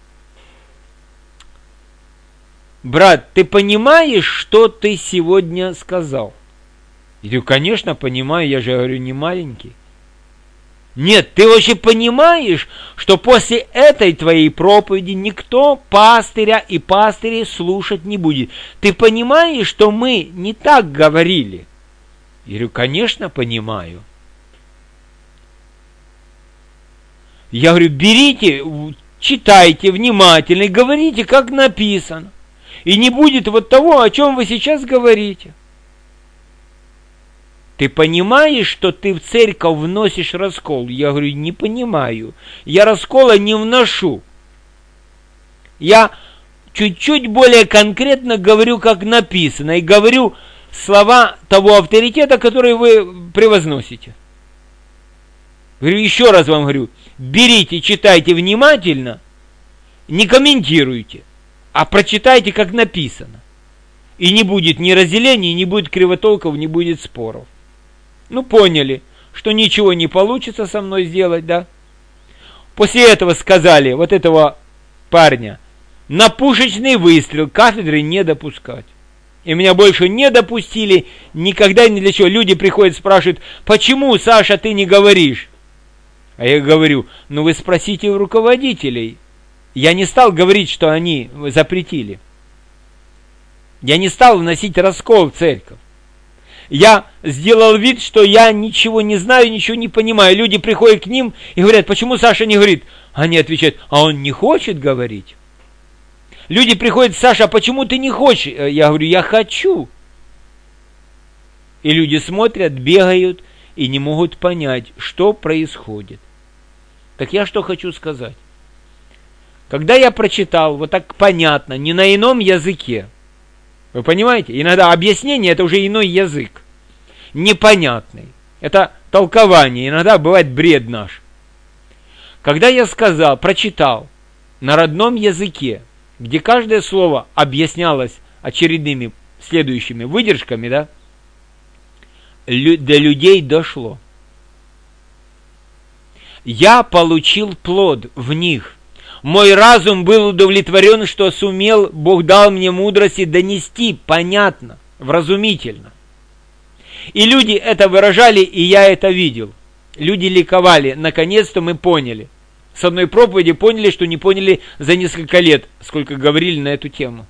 Брат, ты понимаешь, что ты сегодня сказал? Я говорю, конечно, понимаю, я же говорю, не маленький. Нет, ты вообще понимаешь, что после этой твоей проповеди никто пастыря и пастырей слушать не будет. Ты понимаешь, что мы не так говорили? Я говорю, конечно, понимаю. Я говорю, берите, читайте внимательно и говорите, как написано. И не будет вот того, о чем вы сейчас говорите. Ты понимаешь, что ты в церковь вносишь раскол? Я говорю, не понимаю. Я раскола не вношу. Я чуть-чуть более конкретно говорю, как написано. И говорю слова того авторитета, который вы превозносите. Говорю, еще раз вам говорю, берите, читайте внимательно, не комментируйте, а прочитайте, как написано. И не будет ни разделений, не будет кривотолков, не будет споров. Ну, поняли, что ничего не получится со мной сделать, да? После этого сказали вот этого парня, на пушечный выстрел кафедры не допускать. И меня больше не допустили никогда ни для чего. Люди приходят, спрашивают, почему, Саша, ты не говоришь? А я говорю, ну вы спросите у руководителей. Я не стал говорить, что они запретили. Я не стал вносить раскол в церковь. Я сделал вид, что я ничего не знаю, ничего не понимаю. Люди приходят к ним и говорят, почему Саша не говорит? Они отвечают, а он не хочет говорить. Люди приходят, Саша, а почему ты не хочешь? Я говорю, я хочу. И люди смотрят, бегают и не могут понять, что происходит. Так я что хочу сказать. Когда я прочитал, вот так понятно, не на ином языке, вы понимаете? Иногда объяснение это уже иной язык. Непонятный. Это толкование. Иногда бывает бред наш. Когда я сказал, прочитал на родном языке, где каждое слово объяснялось очередными следующими выдержками, да, до людей дошло. Я получил плод в них. Мой разум был удовлетворен, что сумел, Бог дал мне мудрости донести понятно, вразумительно. И люди это выражали, и я это видел. Люди ликовали, наконец-то мы поняли. С одной проповеди поняли, что не поняли за несколько лет, сколько говорили на эту тему.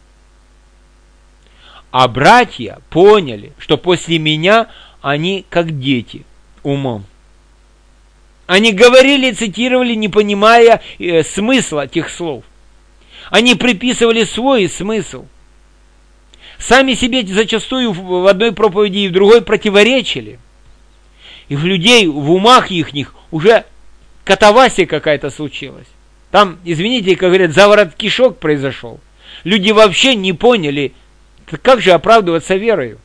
А братья поняли, что после меня они как дети умом. Они говорили, цитировали, не понимая э, смысла тех слов. Они приписывали свой смысл. Сами себе зачастую в одной проповеди и в другой противоречили. И в людей, в умах ихних уже катавасия какая-то случилась. Там, извините, как говорят, заворот кишок произошел. Люди вообще не поняли, как же оправдываться верою.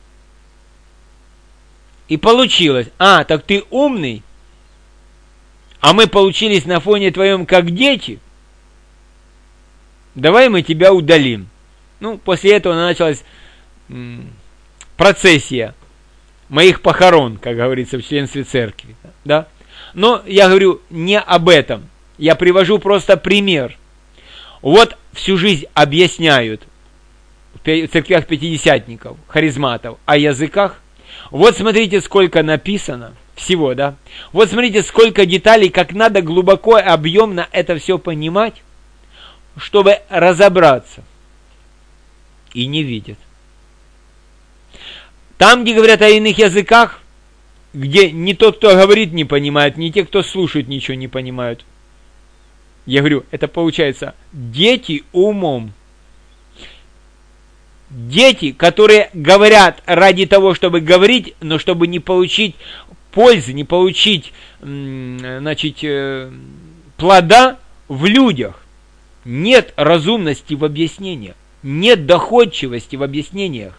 И получилось, а, так ты умный, а мы получились на фоне твоем как дети, давай мы тебя удалим. Ну, после этого началась м- процессия моих похорон, как говорится в членстве церкви. Да? Но я говорю не об этом. Я привожу просто пример. Вот всю жизнь объясняют в церквях пятидесятников, харизматов о языках. Вот смотрите, сколько написано всего, да? Вот смотрите, сколько деталей, как надо глубоко и объемно это все понимать, чтобы разобраться. И не видят. Там, где говорят о иных языках, где не тот, кто говорит, не понимает, не те, кто слушает, ничего не понимают. Я говорю, это получается дети умом. Дети, которые говорят ради того, чтобы говорить, но чтобы не получить пользы, не получить, значит, плода в людях. Нет разумности в объяснениях, нет доходчивости в объяснениях.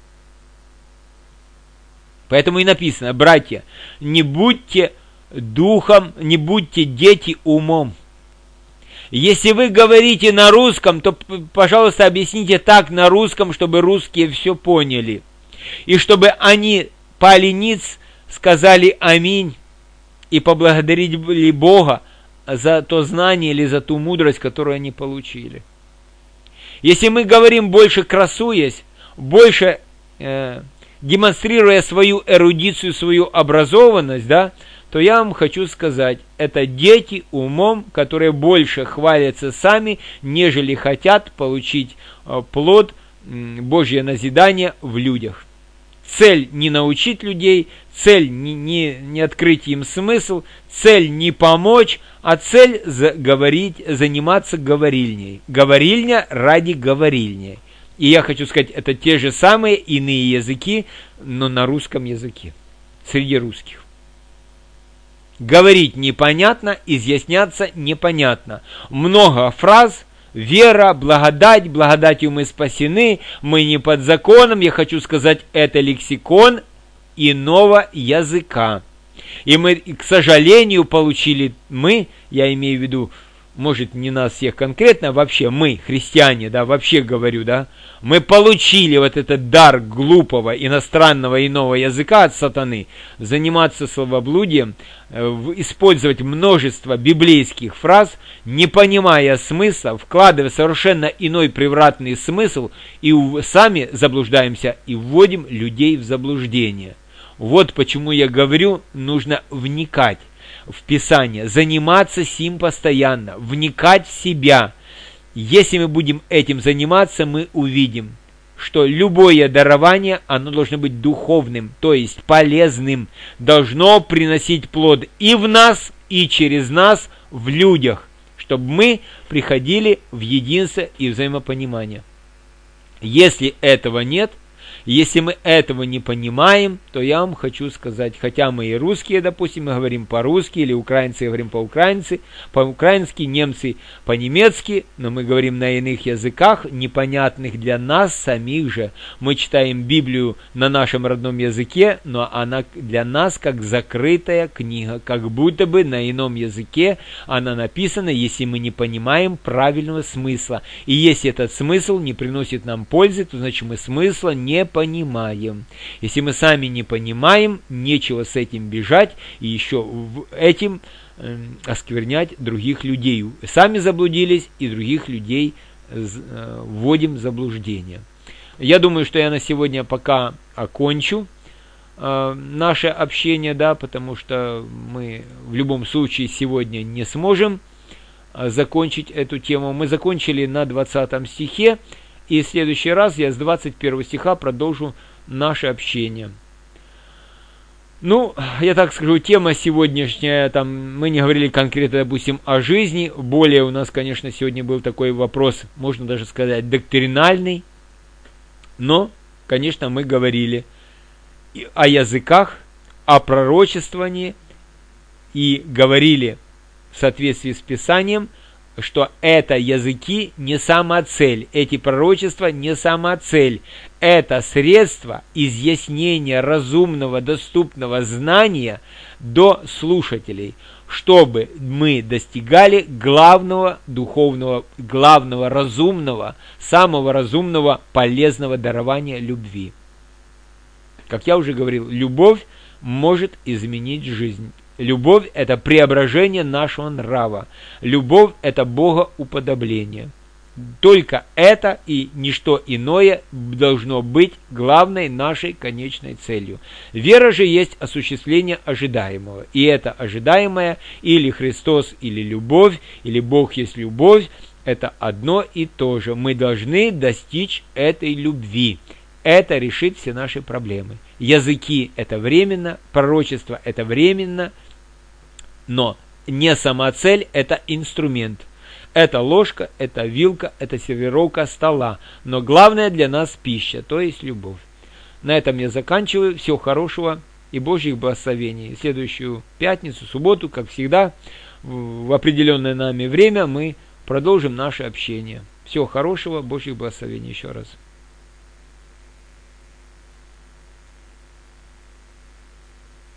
Поэтому и написано, братья, не будьте духом, не будьте дети умом. Если вы говорите на русском, то, пожалуйста, объясните так на русском, чтобы русские все поняли. И чтобы они пали ниц, сказали аминь и поблагодарили Бога за то знание или за ту мудрость, которую они получили. Если мы говорим больше красуясь, больше э, демонстрируя свою эрудицию, свою образованность, да, то я вам хочу сказать, это дети умом, которые больше хвалятся сами, нежели хотят получить э, плод, э, Божье назидание в людях. Цель не научить людей, цель не, не, не открыть им смысл, цель не помочь, а цель за, говорить, заниматься говорильней. Говорильня ради говорильни. И я хочу сказать, это те же самые иные языки, но на русском языке, среди русских. Говорить непонятно, изъясняться непонятно. Много фраз, вера, благодать, благодатью мы спасены, мы не под законом. Я хочу сказать, это лексикон иного языка. И мы, к сожалению, получили, мы, я имею в виду может, не нас всех конкретно, а вообще мы, христиане, да, вообще говорю, да, мы получили вот этот дар глупого, иностранного, иного языка от сатаны, заниматься словоблудием, использовать множество библейских фраз, не понимая смысла, вкладывая совершенно иной превратный смысл, и сами заблуждаемся и вводим людей в заблуждение. Вот почему я говорю, нужно вникать в Писание, заниматься сим постоянно, вникать в себя. Если мы будем этим заниматься, мы увидим, что любое дарование, оно должно быть духовным, то есть полезным, должно приносить плод и в нас, и через нас в людях, чтобы мы приходили в единство и взаимопонимание. Если этого нет, если мы этого не понимаем, то я вам хочу сказать, хотя мы и русские, допустим, мы говорим по-русски, или украинцы говорим по-украински, по-украински, немцы по-немецки, но мы говорим на иных языках, непонятных для нас самих же. Мы читаем Библию на нашем родном языке, но она для нас как закрытая книга, как будто бы на ином языке она написана, если мы не понимаем правильного смысла. И если этот смысл не приносит нам пользы, то значит мы смысла не понимаем. Если мы сами не понимаем, нечего с этим бежать и еще этим э, осквернять других людей. Сами заблудились и других людей э, вводим в заблуждение. Я думаю, что я на сегодня пока окончу э, наше общение, да, потому что мы в любом случае сегодня не сможем э, закончить эту тему. Мы закончили на двадцатом стихе. И в следующий раз я с двадцать первого стиха продолжу наше общение. Ну, я так скажу, тема сегодняшняя, там, мы не говорили конкретно, допустим, о жизни. Более у нас, конечно, сегодня был такой вопрос, можно даже сказать, доктринальный. Но, конечно, мы говорили о языках, о пророчествовании и говорили в соответствии с Писанием, что это языки не самоцель, эти пророчества не самоцель, это средство изъяснения разумного, доступного знания до слушателей, чтобы мы достигали главного духовного, главного разумного, самого разумного, полезного дарования любви. Как я уже говорил, любовь может изменить жизнь. Любовь – это преображение нашего нрава. Любовь – это богоуподобление. Только это и ничто иное должно быть главной нашей конечной целью. Вера же есть осуществление ожидаемого. И это ожидаемое или Христос, или любовь, или Бог есть любовь – это одно и то же. Мы должны достичь этой любви. Это решит все наши проблемы. Языки – это временно, пророчество – это временно, но не самоцель – это инструмент. Это ложка, это вилка, это сервировка стола. Но главное для нас пища, то есть любовь. На этом я заканчиваю. Всего хорошего и Божьих благословений. В следующую пятницу, субботу, как всегда, в определенное нами время мы продолжим наше общение. Всего хорошего, Божьих благословений еще раз.